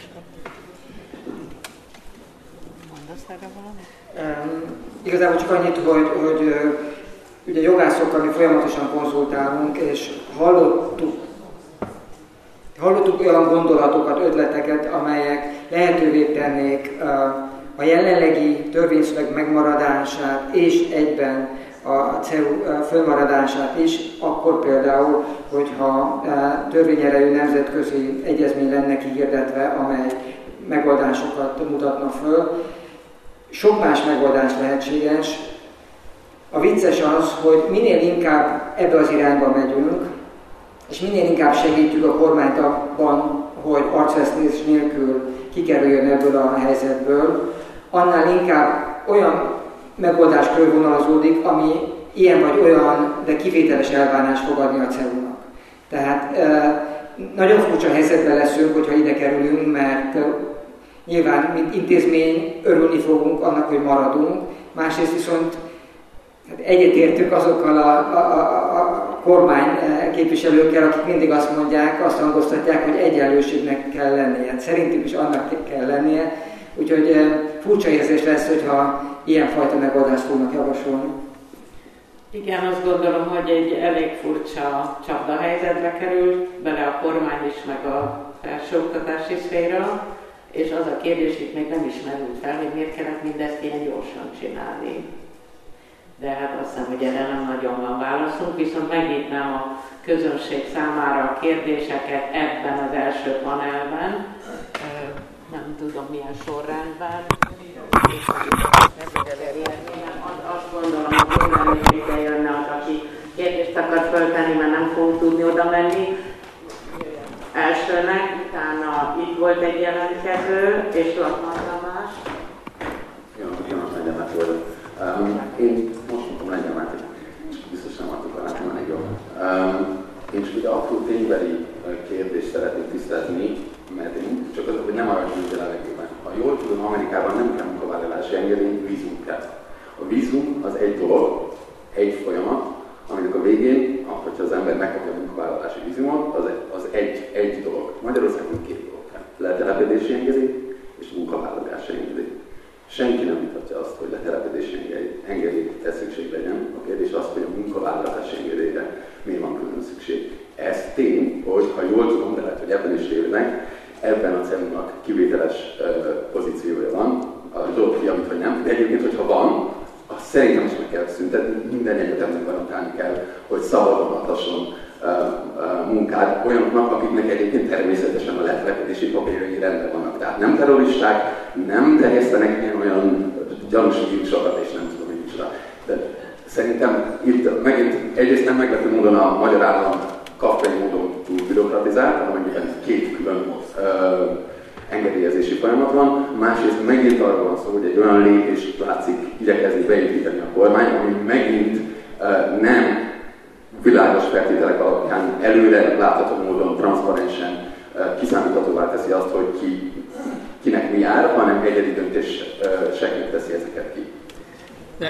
Mondasz erre valamit? Um, igazából csak annyit, hogy, hogy uh, ugye jogászokkal mi folyamatosan konzultálunk, és hallottuk, hallottuk olyan gondolatokat, ötleteket, amelyek lehetővé tennék uh, a jelenlegi törvényszöveg megmaradását és egyben a cé e u fölmaradását is, akkor például, hogyha törvényerejű nemzetközi egyezmény lenne kihirdetve, amely megoldásokat mutatna föl. Sok más megoldás lehetséges. A vicces az, hogy minél inkább ebbe az irányba megyünk, és minél inkább segítjük a kormányt abban, hogy arcvesztés nélkül kikerüljön ebből a helyzetből, annál inkább olyan megoldás körvonalazódik, ami ilyen vagy olyan, de kivételes elbánást fog adni a cé e u-nak. Tehát e, nagyon furcsa helyzetben leszünk, hogyha ide kerülünk, mert e, nyilván, mint intézmény örülni fogunk annak, hogy maradunk, másrészt viszont hát egyetértünk azokkal a, a, a, a kormány képviselőkkel, akik mindig azt mondják, azt hangoztatják, hogy egyenlőségnek kell lennie. Szerintük is annak kell lennie, úgyhogy e, furcsa érzés lesz, hogyha ilyenfajta megoldást fognak javasolni. Igen, azt gondolom, hogy egy elég furcsa csapdahelyzetbe került, bele a kormány is, meg a felsőoktatási szféra, és az a kérdés itt még nem is merült fel, hogy miért kellett mindezt ilyen gyorsan csinálni. De hát azt hiszem, hogy erre nem nagyon van válaszunk, viszont megnyitnám a közönség számára a kérdéseket ebben az első panelben. Nem tudom milyen sorrendben. Azt gondolom, hogy nem ide jönne az, aki kérdést akar föltenni, mert nem fogunk tudni oda menni. Elsőnek, utána itt volt egy jelentkező, és Latman Tamás. Jonas Legyemet vagyok. Um, én most mondtam Legyemet, és biztos nem adtuk a látni egy jobb. Um, én csak ugye apró ténybeli kérdést szeretnék tisztázni, mert én csak az, hogy nem alacsony a levegőben. Ha jól tudom, Amerikában nem kell munkavállalási engedély, vízum kell. A vízum az egy dolog, egy folyamat, aminek a végén, hogyha az ember megkapja a munkavállalási vízumot, az, az egy, egy dolog. Magyarországon két dolog kell. Letelepedési engedély és munkavállalási engedély. Senki nem mutatja azt, hogy letelepedési engedélyre szükség legyen. A kérdés az, hogy a munkavállalási engedélyre miért van külön szükség. Ez tény, hogy ha jól tudom, de lehet, hogy ebben is tévednek, ebben a cé e u-nak kivételes uh, pozíciója van. A dolog kiamít, hogy nem, de egyébként, hogyha van, azt szerintem is meg kell szüntetni, minden egyetemnek garantálni kell, hogy szabadon adhasson uh, uh, munkát olyanoknak, akiknek egyébként természetesen a letelepedési papírjai rendben vannak. Tehát nem terroristák, nem terjesztenek ilyen olyan gyanús vírusokat, és nem tudom, hogy micsoda. De szerintem itt megint egyrészt nem meglepő módon a magyar állam kafkai módon túl bürokratizált, amennyiben két külön uh, engedélyezési folyamat van, másrészt megint arról van szó, hogy egy olyan lépést látszik igyekezni beépíteni a kormány, ami megint uh, nem világos feltételek alapján előre látható módon, transzparensen uh, kiszámíthatóvá teszi azt, hogy ki, kinek mi jár, hanem egyedi döntéseknek teszi ezeket ki. De,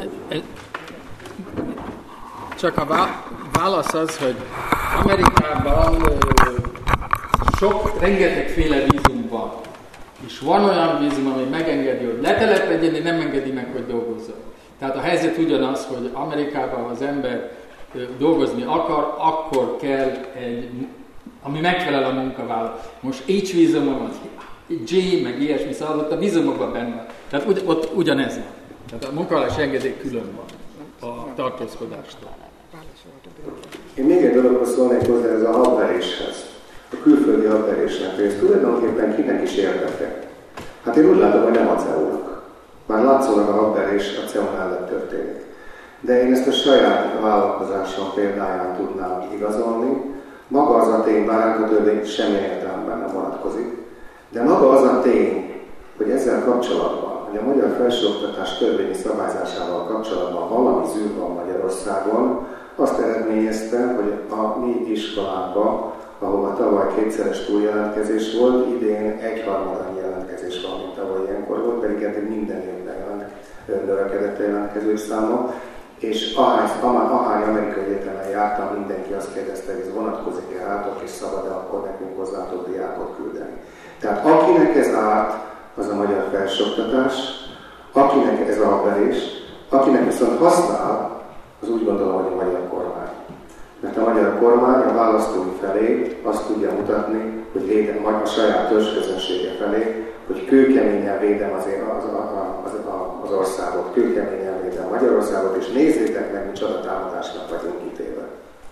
csak a válasz az, hogy Amerikában sok, rengetegféle vízum van. És van olyan vízum, ami megengedi, hogy letelepedjen, de nem engedi meg, hogy dolgozzon. Tehát a helyzet ugyanaz, hogy Amerikában az ember dolgozni akar, akkor kell egy, ami megfelel a munkavállalónak. Most H vízumon van, J, meg ilyesmi, szóval ott a vízumokban benne van. Tehát ugy, ott ugyanez van. Tehát a munkavállalási engedély külön van a tartózkodástól. Én még egy dologhoz szólnék hozzá, ez a hadveréshez. A külföldi hadverésnek, és tulajdonképpen kinek is érdeke. Hát én úgy látom, hogy nem a cé e u-nak. Már látszólag a hadverés a cé e u mellett történik. De én ezt a saját vállalkozásom példáján tudnám igazolni. Maga az a tény, bár a törvény semmilyen értelemben nem vonatkozik, de maga az a tény, hogy ezzel kapcsolatban, hogy a magyar felsőoktatás törvényi szabályzásával kapcsolatban valami zűr van Magyarországon, azt eredményezte, hogy a mi iskolánkban, ahol tavaly kétszeres túljelentkezés volt, idén egyharmad annyi jelentkezés van, mint tavaly ilyenkor volt, pedig eddig minden évben növekedett a jelentkezők száma, és ahány, ahány amerikai egyetemen jártam, mindenki azt kérdezte, hogy ez vonatkozik-e rátok, és szabad-e akkor nekünk hozzátok diákot küldeni. Tehát akinek ez árt, az a magyar felsőoktatás, akinek ez a verés, akinek viszont használ, az úgy gondolom, hogy a magyar kormány. Mert a magyar kormány a választói felé azt tudja mutatni, hogy védem a saját törzsközönsége felé, hogy kőkeményen védem az, az, az, az országot, kőkeményen védem Magyarországot, és nézzétek meg, micsoda támadásnak vagyunk kitéve.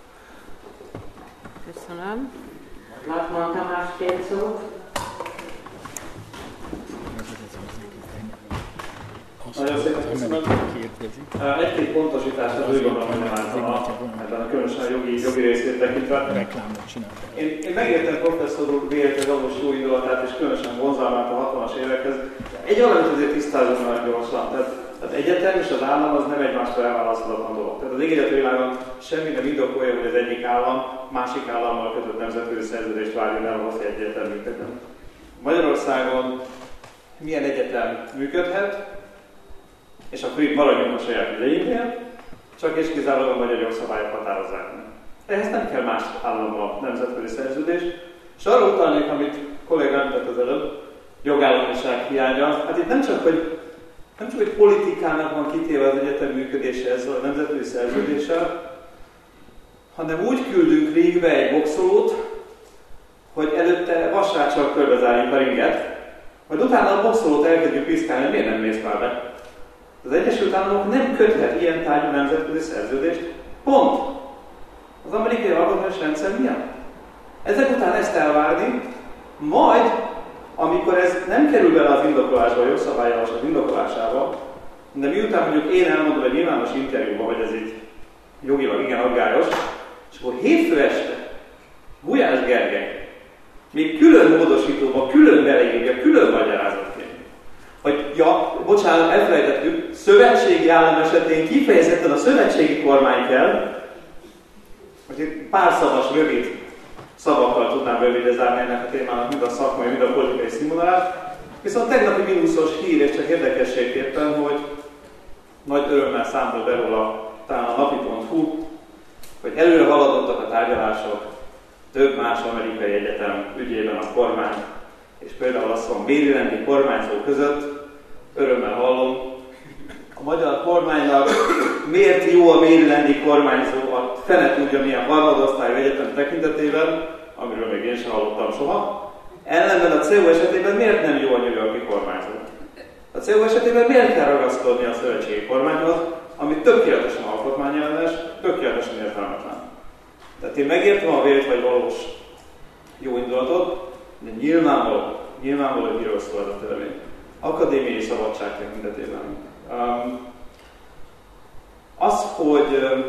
Köszönöm. Latman Tamás két szó. Nagyon szépen köszönöm. Egy-két pontosítást az úgy gondolom, hogy nem álltam ebben a különösen a jogi, jogi részét tekintve. Én, én megértem professzor úr véletlenül jó indulatát és különösen vonzalmát a hatvanas évekhez. Egy valamit azért tisztázom nagyon gyorsan. Tehát, tehát egyetem és az állam az nem egymástól elválaszthatatlan dolog. Tehát az egyetemi világon semmi nem indokolja, hogy az egyik állam másik állammal kötött nemzetközi szerződést várjon el ahhoz, hogy egy egyetem működjön. Magyarországon milyen egyetem működhet, és akkor itt maradjunk a saját idejénél, csak és kizárólag a magyar jogszabályok határozzák meg. Ehhez nem kell más állammal nemzetközi szerződés, és arra utalnék, amit kollégám említett az előbb, jogállamiság hiánya. Hát itt nem csak, hogy, nem csak, hogy politikának van kitéve az egyetem működése ezzel a nemzetközi szerződéssel, hanem úgy küldünk végbe egy boxolót, hogy előtte vasráccsal körbezárjuk a ringet, majd utána a boxolót elkezdjük piszkálni, hogy miért nem mész már be. Az Egyesült Államok nem köthet ilyen tárgyú nemzetközi szerződést, pont. Az amerikai alkotmányos rendszer miatt? Ezek után ezt elvárni, majd, amikor ez nem kerül bele az indokolásba, a jogszabályjavaslat indokolásába, de miután mondjuk én elmondom egy nyilvános interjúban, hogy ez így jogilag igen aggályos, és akkor hétfő este Gulyás Gergely még külön módosítóba, külön beleírja, külön magyarázatként, hogy ja, bocsánat, elfelejtettük, szövetségi állam esetén kifejezetten a szövetségi kormány kell, hogy pár szavas, rövid szavakkal tudnám rövidre zárni ennek a témának, mind a szakmai, mind a politikai színvonalát. Viszont tegnapi mínuszos hír, és csak érdekességképpen, hogy nagy örömmel számol be róla talán a napi pont hu, hogy előre haladottak a tárgyalások több más amerikai egyetem ügyében a kormány, és például azt mondom, marylandi kormányzó között, örömmel hallom, a magyar kormánynak miért jó a marylandi kormányzó, a fene tudja milyen harmadosztályú egyetem tekintetében, amiről még én sem hallottam soha, ellenben a cé e u esetében miért nem jó a New York-i kormányzó? A cé e u esetében miért kell ragaszkodni a szövetségi kormányhoz, ami tökéletesen alkotmányellenes, tökéletesen értelmetlen. Tehát én megértem a vélt vagy valós jó indulatot, de nyilvánvaló, nyilvánvaló, hogy miről szól ez a törvény. Akadémiai szabadság tekintetében. Um, az, hogy um,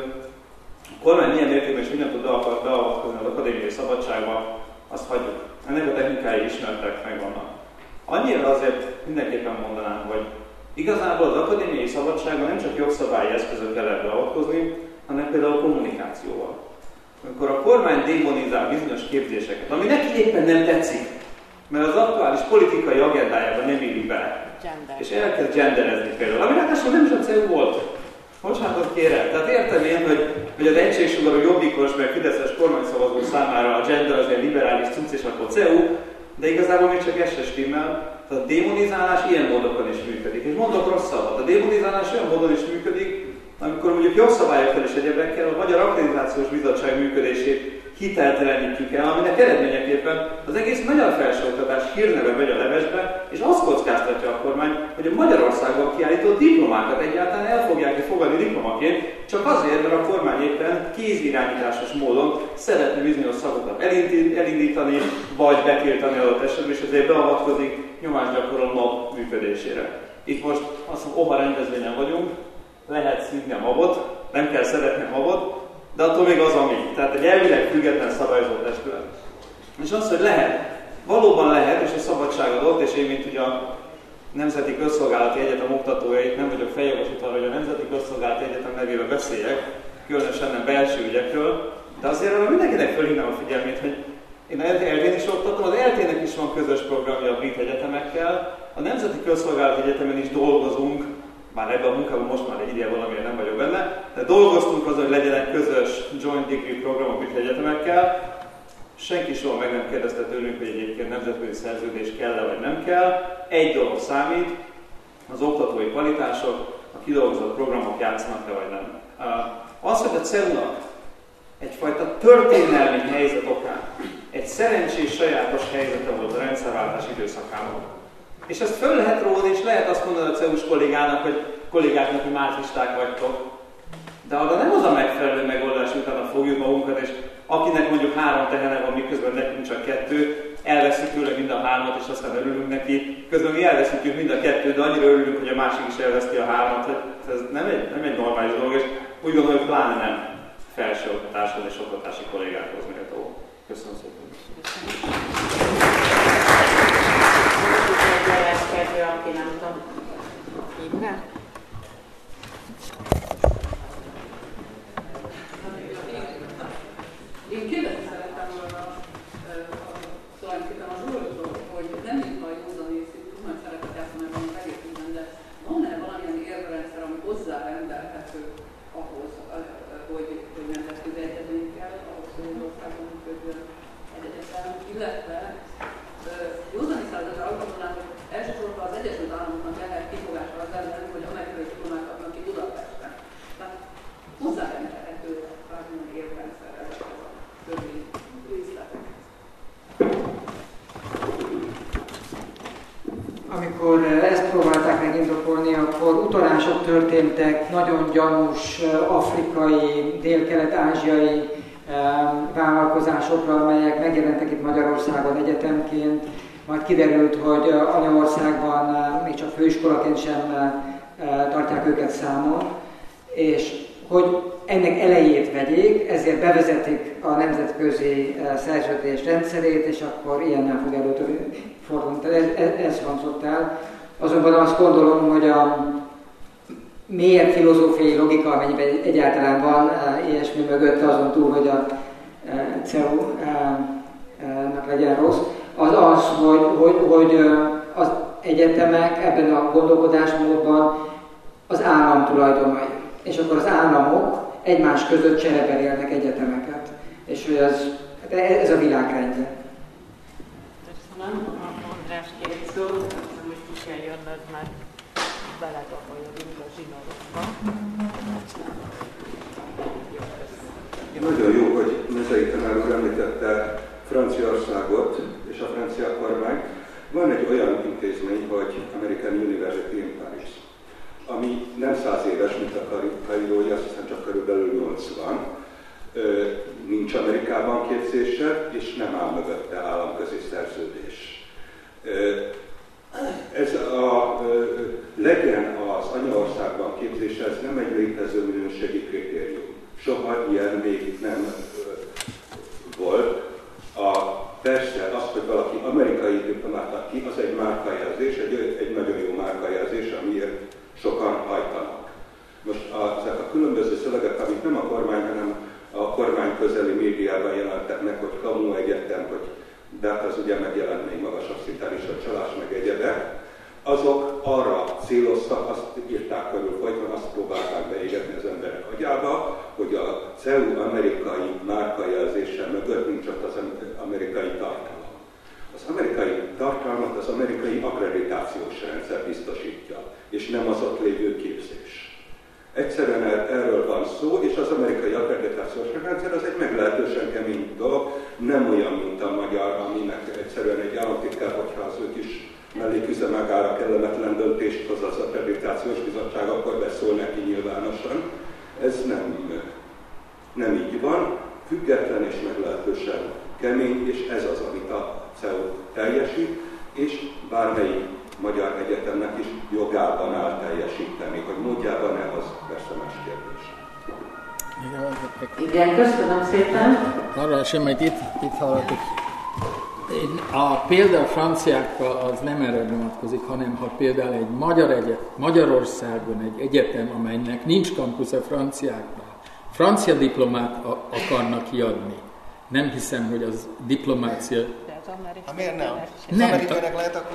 a kormány milyen mértékben és mindent tud beavatkozni az akadémiai szabadságba, azt hagyjuk. Ennek a technikái ismertek, megvannak. Annyira azért mindenképpen mondanám, hogy igazából az akadémiai szabadságban nem csak jogszabályi eszközökkel lehet beavatkozni, hanem például kommunikációval. Amikor a kormány démonizál bizonyos képzéseket, ami neki éppen nem tetszik, mert az aktuális politikai agendájában nem illik bele. Gender. És elkezd genderezni például, ami ráadásul nem is a cé e u volt. Bocsánatot kérem. Tehát értem én, hogy, hogy az egységsugarú jobbikos, meg fideszes kormányszavazó számára a gender az egy liberális cucc és akkor cé e u, de igazából még csak ez se stimmel. Tehát a démonizálás ilyen módokon is működik. És mondok rosszabbat. A démonizálás olyan módon is működik, amikor mondjuk jogszabályokkal és egyebekkel a Magyar Akkreditációs Bizottság működését hiteltelenítjük el, aminek eredményeképpen az egész magyar felsőoktatás hírneve megy a levesbe, és azt kockáztatja a kormány, hogy a Magyarországon kiállított diplomákat egyáltalán el fogják fogadni diplomaként, csak azért, mert a kormány éppen kézirányításos módon szeretne bizonyos szakokat elindítani, vagy betiltani adott esetben, és ezért beavatkozik, nyomást gyakorol a MAB működésére. Itt most azt mondom, oha rendezvényen vagyunk, lehet szívni a mabot, nem kell szeretni a mabot, de attól még az, ami. Tehát egy elvileg független szabályozó testület. És az, hogy lehet, valóban lehet, és a szabadság adott, és én, mint ugye a Nemzeti Közszolgálati Egyetem oktatója, nem vagyok feljogosítva, hogy a Nemzeti Közszolgálati Egyetem nevében beszéljek, különösen nem belső ügyekről, de azért arra mindenkinek fölhívnám a figyelmét, hogy én az é el té-n is oktatom, az é el té-nek is van közös programja a brit egyetemekkel, a Nemzeti Közszolgálati Egyetemen is dolgozunk, bár ebben a munkában most már egy ideje valamilyen nem vagyok benne, de dolgoztunk azon, hogy legyenek közös joint degree programok brit egyetemekkel. Senki soha meg nem kérdezte tőlünk, hogy egyébként nemzetközi szerződés kell-e vagy nem kell. Egy dolog számít, az oktatói kvalitások, a kidolgozott programok játszanak-e vagy nem. Az, hogy a cé e u-nak egyfajta történelmi helyzet okán egy szerencsés sajátos helyzete volt a rendszerváltás időszakában. És ezt föl lehet róni, és lehet azt mondani a cé e u-s kollégának, hogy kollégáknak, hogy mártisták vagytok. De arra nem az a megfelelő megoldás, utána fogjuk magunkat, és akinek mondjuk három tehene van, miközben nekünk csak kettő, elveszünk tőle mind a hármat, és aztán örülünk neki. Közben mi elveszítjük mind a kettőt, de annyira örülünk, hogy a másik is elveszti a hármat, hogy ez nem egy, nem egy normális dolog, és úgy gondolom, hogy pláne nem felsőoktatáshoz és oktatási kollégákhoz méltó. Köszönöm szépen. Következő, aki nem tudom, hívne? Én kérdezni szerettem volna, tulajdonképpen az úrtól, hogy nem mintha egy józanész, tudom, szeretett játszani meg egész minden, de van-e valamilyen érverendszer, ami hozzárendelhető ahhoz, hogy, hogy nemzetközi egyetemi kell, ahhoz, hogy Magyarországon működjön egy egyetem, illetve józanész ezzel azt gondolnám, hogy elsősorban az Egyesült Államoknak lehet kifogása az ellen, hogy amerikai diplomát kapnak ki Budapesten. Tehát hozzárendelhető bármilyen érverendszer ezekhez a többi részletek. Amikor ezt próbálták megindokolni, akkor utalások történtek nagyon gyanús afrikai, délkelet-ázsiai vállalkozásokra, amelyek megjelentek itt Magyarországon egyetemként, majd kiderült, hogy anyaországban még csak főiskolaként sem tartják őket számon, és hogy ennek elejét vegyék, ezért bevezetik a nemzetközi szerződés rendszerét, és akkor ilyennel fog előfordulni. Ez, ez, ez hangzott el. Azonban azt gondolom, hogy a mélyebb filozófiai logika, amennyiben egyáltalán van ilyesmi mögött, azon túl, hogy a cé e u-nak legyen rossz, az az, hogy, hogy, hogy az egyetemek ebben a gondolkodásmódban az állam tulajdonai. És akkor az államok egymás között csereberélnek egyetemeket. És hogy ez, ez a világrendje. Köszönöm. András, két szó, hogy ki kell jönnöd, mert beletapoljuk a zsinórokba. Nagyon jó, hogy Mezei tanár úr említette Franciaországot és a francia kormányt. Van egy olyan intézmény, hogy American University in Paris, ami nem száz éves, mint a Kairói, azt hiszem csak körülbelül nyolcvan. Nincs Amerikában képzése, és nem áll mögötte államközi szerződés. Ez a legyen az anyaországban képzése, ez nem egy létező minőségi kritérium. Soha ilyen még nem volt. A, persze az, hogy valaki amerikai diplomáta ki, az egy márkajelzés, egy, egy nagyon jó márkajelzés, amiért sokan hajtanak. Most a, ezek a különböző szövegek, amik nem a kormány, hanem a kormány közeli médiában jelentek meg, hogy Kamu Egyetem, hogy de hát az ugye megjelent még magasabb szintán is, a csalás meg egyebek, azok arra céloztak, azt írták körül folyton, azt próbálták beégetni az emberek agyába, hogy a cé e u amerikai márkajelzése mögött nincs ott az amerikai tartalom. Az amerikai tartalmat az amerikai akkreditációs rendszer biztosítja, és nem az ott lévő képzés. Egyszerűen erről van szó, és az amerikai akkreditációs rendszer az egy meglehetősen kemény dolog, nem olyan, mint a magyar, aminek egyszerűen egy államtitkár, hogyha az ők is melléküzemágára kellemetlen döntést hoz az akkreditációs bizottság, akkor beszól neki nyilvánosan. Ez nem, nem így van, független és meglehetősen kemény, és ez az, amit a cé e u teljesít, és bármelyik magyar egyetemnek is jogában áll teljesíteni, hogy módjában-e, az persze más kérdés. Igen, köszönöm szépen. Arra sem, hogy itt, itt hallottuk. A példa a franciákkal az nem erre vonatkozik, hanem ha például egy magyar egyet, Magyarországon egy egyetem, amelynek nincs kampusz a franciákban, francia diplomát a, akarnak kiadni. Nem hiszem, hogy az diplomácia... Ha miért nem? Nem. Amerikaiak lehet akkor?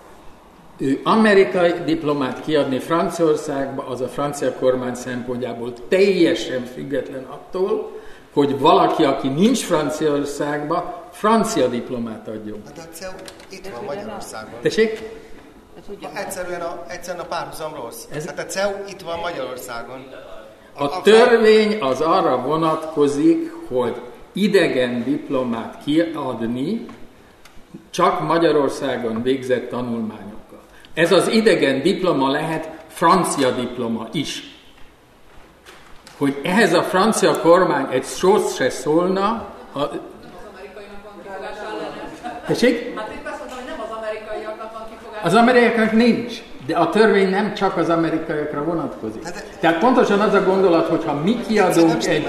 Ő amerikai diplomát kiadni Franciaországba, az a francia kormány szempontjából teljesen független attól, hogy valaki, aki nincs Franciaországban, francia diplomát adjon. Hát a cé e u itt van Magyarországon. Tessék? Ha egyszerűen, a, egyszerűen a párhuzam rossz. Ez... Hát a cé e u itt van Magyarországon. A, a törvény az arra vonatkozik, hogy idegen diplomát kiadni csak Magyarországon végzett tanulmányokkal. Ez az idegen diploma lehet francia diploma is. Hogy ehhez a francia kormány egy szót se szólna, ha... Az amerikainak van kifogása ellene. Tessék? Hát itt azt mondtam, hogy nem az amerikaiaknak van kifogása. Az amerikaiaknak nincs, de a törvény nem csak az amerikaiakra vonatkozik. Tehát pontosan az a gondolat, hogyha mi kiadunk egy...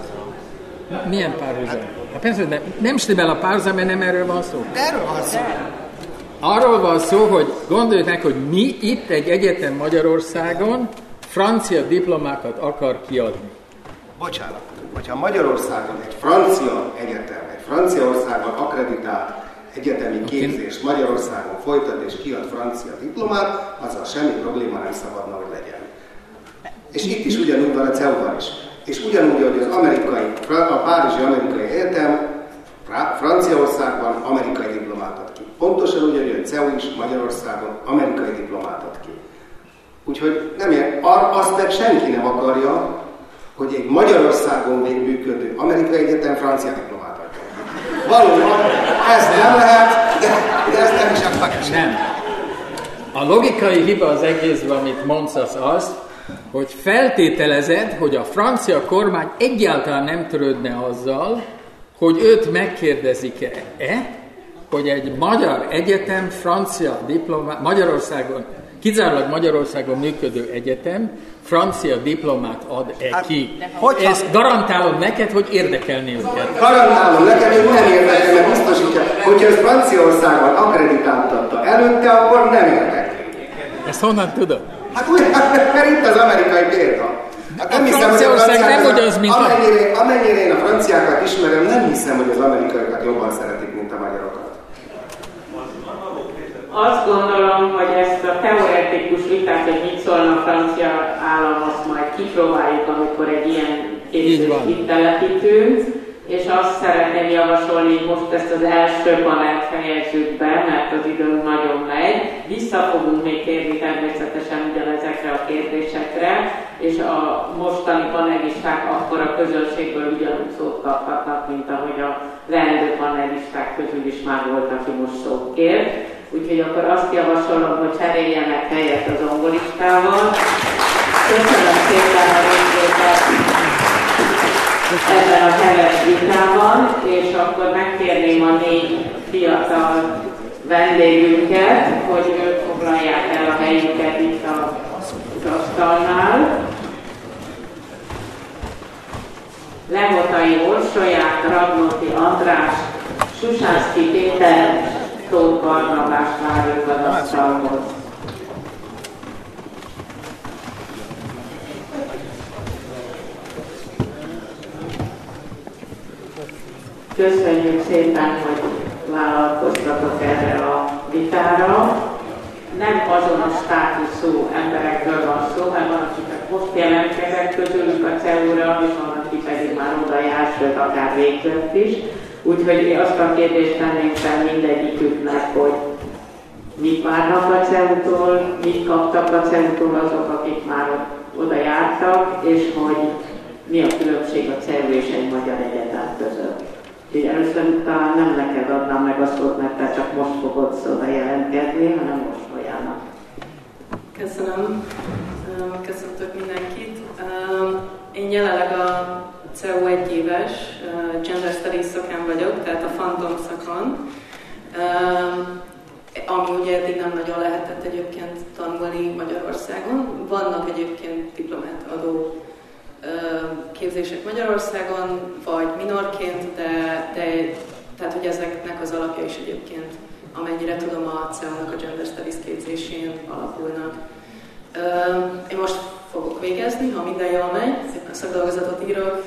Milyen párhuzam? Hát persze, de nem stimmel a párhuzam, mert nem erről van szó. De erről van szó. Arról van szó, hogy gondoljuk meg, hogy mi itt egy egyetem Magyarországon francia diplomákat akar kiadni. Bocsánat, hogyha Magyarországon egy francia egyetem, egy Franciaországban akkreditált egyetemi képzést Magyarországon folytat és kiad francia diplomát, azzal semmi probléma nem szabadna, hogy legyen. És itt is ugyanúgy van a cé e u-ban is. És ugyanúgy, hogy az amerikai, a Párizsi Amerikai Egyetem Franciaországban amerikai diplomát ad ki. Pontosan ugyanúgy, hogy a cé e u is Magyarországon amerikai diplomát ad ki. Úgyhogy nem ér, azt meg senki nem akarja, hogy egy Magyarországon még működő amerikai egyetem francia diplomát adjon. Valóban, ez nem lehet, de, de ez nem is akar. Nem. A logikai hiba az egészben, amit mondsz, az az, hogy feltételezed, hogy a francia kormány egyáltalán nem törődne azzal, hogy őt megkérdezik-e, hogy egy magyar egyetem francia diplomát, Magyarországon kizárólag Magyarországon működő egyetem francia diplomát ad-e hát, ki? Hogyha... Ezt garantálom neked, hogy érdekelni őket. Garantálom neked, hogy nem érdekel, mert biztosítja. Hogyha ezt Franciaországban akkreditáltatta előtte, akkor nem érdekel. Ezt honnan tudod? Hát úgy, mert itt az amerikai példa. Hát nem hiszem, hogy a nem ugyanaz, mint amennyire, a... amennyire én a franciákat ismerem, nem hiszem, hogy az amerikaiakat jobban szeretik, mint a magyarokat. Azt gondolom, hogy ezt a teoretikus vitát, hogy mit szólna a francia állam, azt majd kipróbáljuk, amikor egy ilyen képzést itt telepítünk, és azt szeretném javasolni, hogy most ezt az első panelt fejezzük be, mert az idő nagyon megy. Vissza fogunk még térni természetesen ugyanezekre a kérdésekre, és a mostani panelisták akkor a közönségből ugyanúgy szót kaphatnak, mint ahogy a leendő panelisták közül is már volt, aki most szót kért. Úgyhogy akkor azt javasolom, hogy cseréljenek helyet az angolistával. Köszönöm szépen a részvételt ebben a heves vitában, és akkor megkérném a négy fiatal vendégünket, hogy ők foglalják el a helyüket itt az asztalnál. Lehotai Orsolyát, Radnóti András, Susánszky Péter, Tóth Barnabást várjuk az asztalhoz. Köszönjük szépen, hogy vállalkoztatok erre a vitára. Nem azonos státuszú emberekről van szó, mert van, akik most jelentkezett közülük a cé e u-ra, és van, aki pedig már oda jár, sőt, akár végzett is. Úgyhogy azt a kérdést tennénk fel mindegyiküknek, hogy mit várnak a cé e u-tól, mit kaptak a cé e u-tól azok, akik már oda jártak, és hogy mi a különbség a cé e u és egy magyar egyetem között. Úgyhogy először talán nem neked adnám meg a szót, mert te csak most fogod oda jelentkezni, hanem most folyanak. Köszönöm. Köszöntök mindenkit. Én jelenleg a cé e u egyéves Gender Studies szakán vagyok, tehát a Fantom szakon, ami ugye eddig nem nagyon lehetett egyébként tanulni Magyarországon. Vannak egyébként diplomát adó képzések Magyarországon, vagy minorként, de, de tehát, hogy ezeknek az alapja is egyébként, amennyire tudom, a cé e u-nak a Gender Studies képzésén alapulnak. Én most fogok végezni, ha minden jól megy, szépen szakdolgozatot írok.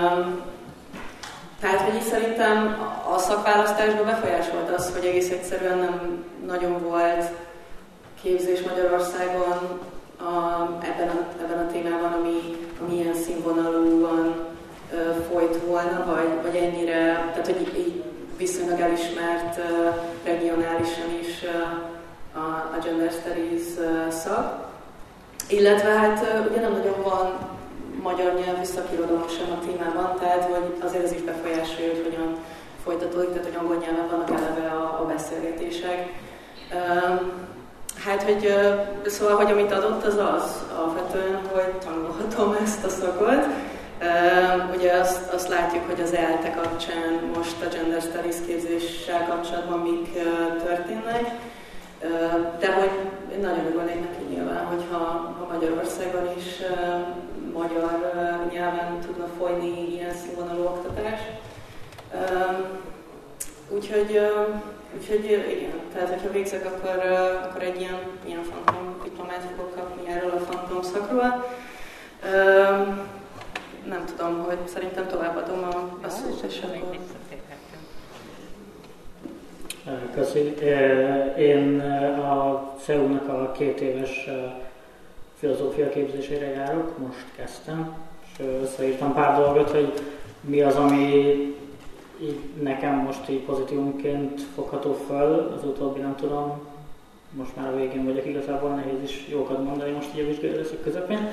Tehát, hogy így szerintem a szakválasztásban befolyásolt az, hogy egész egyszerűen nem nagyon volt képzés Magyarországon a, ebben, a, ebben a témában, ami, ami ilyen színvonalúan ö, folyt volna, vagy, vagy ennyire, tehát hogy így viszonylag elismert ö, regionálisan is ö, a, a Gender Studies ö, szak. Illetve hát ö, ugye nem nagyon van magyar nyelvű szakirodalom sem a témában, tehát hogy azért ez is befolyásolja, hogy hogyan folytatódik, tehát hogy angol nyelven vannak eleve a, a beszélgetések. Um, hát, hogy uh, szóval, hogy amit adott, az az alapvetően, hogy tanulhatom ezt a szakot. Uh, ugye azt, azt látjuk, hogy az é el té kapcsán most a Gender Studies képzéssel kapcsolatban mik uh, történnek. Uh, de hogy én nagyon örülnék neki nyilván, hogyha ha Magyarországon is uh, magyar uh, nyelven tudna folyni ilyen színvonalú oktatás. Uh, úgyhogy, uh, úgyhogy igen, tehát hogyha végzek, akkor, uh, akkor egy ilyen, ilyen fantom diplomát fogok kapni erről a fantom szakról. Uh, nem tudom, hogy szerintem továbbadom a, a szót, és akkor... Köszi. Én a cé e u-nak a két éves filozófia képzésére járok, most kezdtem, és összeírtam pár dolgot, hogy mi az, ami így nekem most így pozitívumként fogható föl, az utóbbi nem tudom, most már a végén vagyok, igazából nehéz is jókat mondani most így a vizsgálódások közepén.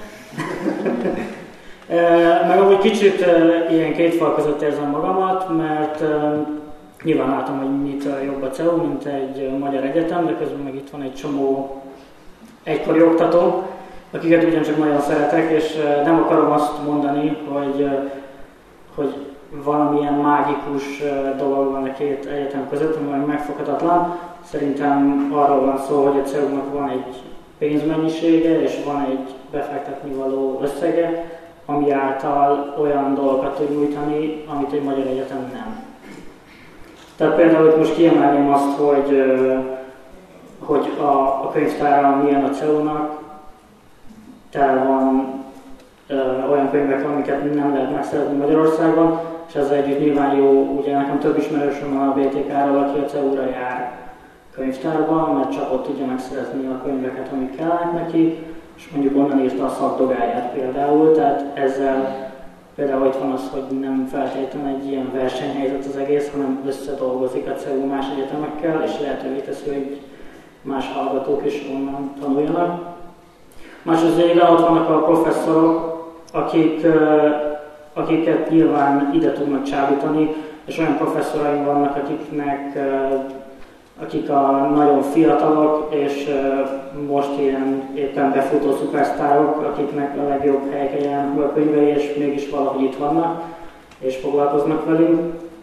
Meg amúgy kicsit ilyen két fal között érzem magamat, mert nyilván látom, hogy mit jobb a cé e u, mint egy magyar egyetem, de közben meg itt van egy csomó egykori oktató, akiket ugyancsak nagyon szeretek, és nem akarom azt mondani, hogy, hogy valamilyen mágikus dolog van a két egyetem között, ami megfoghatatlan. Szerintem arról van szó, hogy a cé e u-nak van egy pénzmennyisége, és van egy befektetni való összege, ami által olyan dolgokat tud nyújtani, amit egy magyar egyetem nem. Tehát például itt most kiemelném azt, hogy, hogy a, a könyvtára milyen a cé e u-nak, tehát van ö, olyan könyvek, amiket nem lehet megszerezni Magyarországon, és ezzel együtt nyilván jó, ugye nekem több ismerősöm van a bé té ká-ról, aki a cé e u-ra jár könyvtárba, mert csak ott tudja megszerezni a könyveket, amik kellnek neki, és mondjuk onnan írta a szakdogáját például, tehát ezzel például itt van az, hogy nem feltétlenül egy ilyen versenyhelyzet az egész, hanem összedolgozik a cé e u más egyetemekkel, és lehetővé teszi, hogy más hallgatók is onnan tanuljanak. Másrészt nyilván ott vannak a professzorok, akik, akiket nyilván ide tudnak csábítani, és olyan professzoraim vannak, akiknek, akik a nagyon fiatalok, és most ilyen éppen befutó szupersztárok, akiknek a legjobb helyeken jelennek a könyvei, és mégis valahogy itt vannak, és foglalkoznak velünk.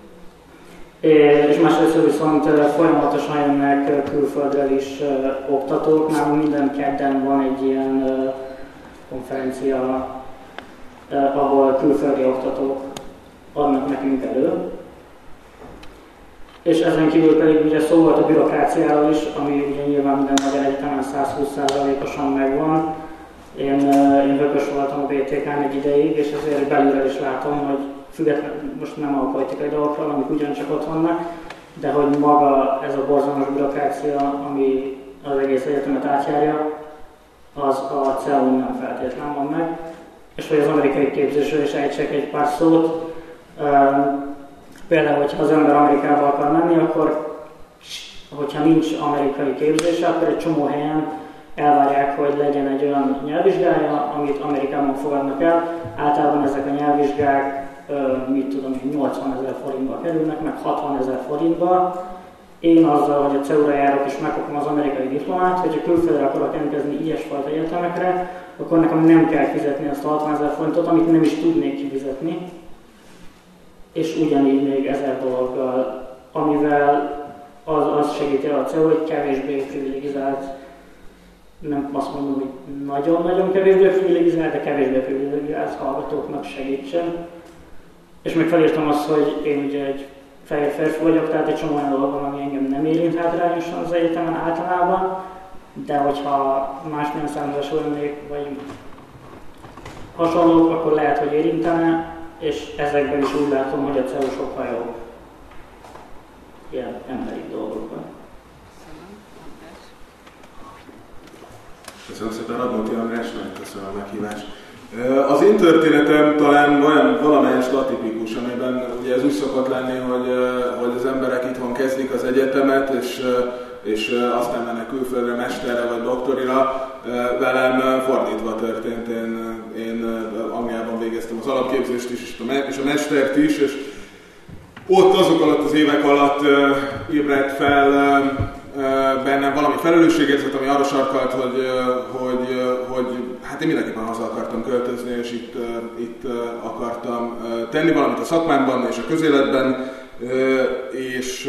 És másrészt viszont folyamatosan jönnek külföldről is oktatók. Nálunk minden kedden van egy ilyen konferencia, ahol külföldi oktatók adnak nekünk elő. És ezen kívül pedig ugye szó volt a bürokráciáról is, ami ugye nyilván minden magyar egyetemen száz húsz százalékosan megvan. Én, én vökös voltam a bé té ká-n egy ideig, és ezért belülről is látom, hogy függetlenül most nem a politikai dolgokról, amik ugyancsak ott vannak, de hogy maga ez a borzalmas bürokrácia, ami az egész egyetemet átjárja, az a cé e u-n nem feltétlenül van meg. És hogy az amerikai képzésről is ejtsek egy pár szót. Például, hogyha az ember Amerikába akar menni, akkor hogyha nincs amerikai képzése, akkor egy csomó helyen elvárják, hogy legyen egy olyan nyelvvizsgája, amit Amerikában fogadnak el. Általában ezek a nyelvvizsgák, mit tudom én, nyolcvanezer forintba kerülnek, meg hatvanezer forintba. Én azzal, hogy a cé e u-ra járok és megkapom az amerikai diplomát, hogyha külföldre akarok jelentkezni ilyesfajta egyetemekre, akkor nekem nem kell fizetni azt a hatvanezer forintot, amit nem is tudnék kifizetni. És ugyanígy még ezer dologgal, amivel az, az segíti a cé e u, hogy kevésbé privilegizált, nem azt mondom, hogy nagyon-nagyon kevésbé privilegizált, de kevésbé privilegizált hallgatóknak segítsen. És még felírtam azt, hogy én ugye egy fehér férfi vagyok, tehát egy csomó olyan dolog van, ami engem nem érint hátrányosan az egyetemen általában, de hogyha másmilyen származású lennék, vagy hasonlók, akkor lehet, hogy érintene, és ezekben is úgy látom, hogy a cé e u sokkal jobb ilyen emberi dolgokban. Köszönöm szépen, Radnóti András, nagyon köszönöm a meghívást. Az én történetem talán olyan valamelyest atipikus, amiben ugye ez úgy szokott lenni, hogy, hogy az emberek itthon kezdik az egyetemet, és, és aztán mennek külföldre, mesterre vagy doktorira. Velem fordítva történt. Én, én Angliában végeztem az alapképzést is, és a mestert is, és ott azok alatt az évek alatt ébredt fel bennem valami felelősségérzet, ami arra sarkalt, hogy, hogy, hogy hát én mindenképpen haza akartam költözni, és itt, itt akartam tenni valamit a szakmámban és a közéletben, és,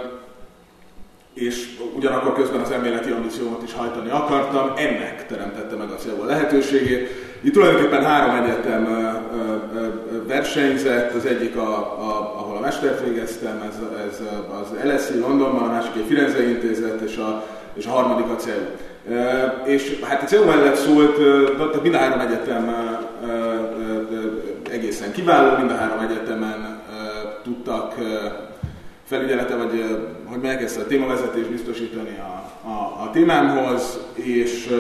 és ugyanakkor közben az elméleti ambíciómat is hajtani akartam. Ennek teremtette meg a cé e u a lehetőségét. Itt tulajdonképpen három egyetem versenyzett, az egyik, a, a, ahol a mestert végeztem, ez, ez az el es i Londonban, a másik egy Firenzei intézet, és a, és a harmadik a cé e u. És hát a cé e u mellett szólt, tehát mind a három egyetem egészen kiváló, mind a három egyetemen tudtak felügyelete, vagy hogy megkezdte a témavezetést biztosítani a, a, a témámhoz, és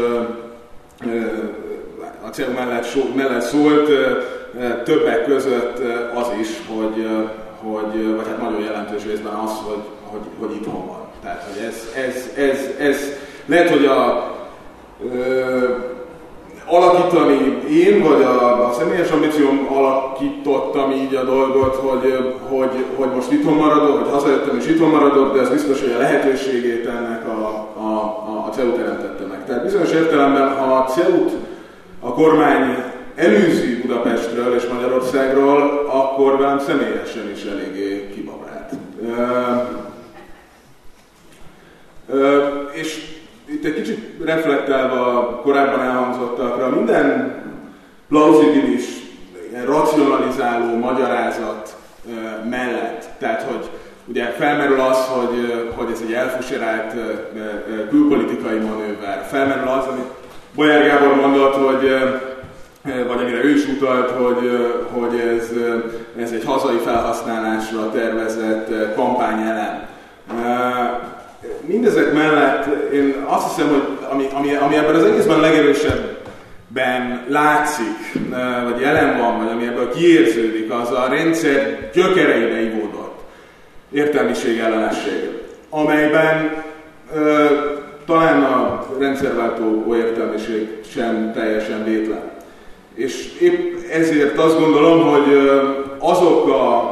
a cé e u mellett, mellett szólt többek között az is, hogy, hogy vagy hát nagyon jelentős részben az, hogy, hogy, hogy itthon van. Tehát, hogy ez, ez, ez, ez lehet, hogy a ö, alakítani én, vagy a, a személyes ambícióm alakítottam így a dolgot, hogy, hogy, hogy most itthon maradok, hogy hazajöttem és itthon maradok, de ez biztos, hogy a lehetőségét ennek a, a, a cé e u teremtette meg. Tehát bizonyos értelemben, ha a cé e u-t a kormány elűzi Budapestről és Magyarországról, akkor velem személyesen is eléggé kibabrált. És itt egy kicsit reflektálva a korábban elhangzottakra, minden plauzibilis, racionalizáló magyarázat mellett, tehát hogy ugye felmerül az, hogy, hogy ez egy elfuserált külpolitikai manőver, felmerül az, amit Bolyár Gábor mondott, hogy vagy amire ő is utalt, hogy, hogy ez, ez egy hazai felhasználásra tervezett kampányelem. Mindezek mellett én azt hiszem, hogy ami, ami, ami ebben az egészben legerősebben látszik, vagy jelen van, vagy ami ebből kiérződik, az a rendszer gyökereibe ivódott értelmiség ellenesség, amelyben ö, talán a rendszerváltó értelmiség sem teljesen vétlen. És épp ezért azt gondolom, hogy azok a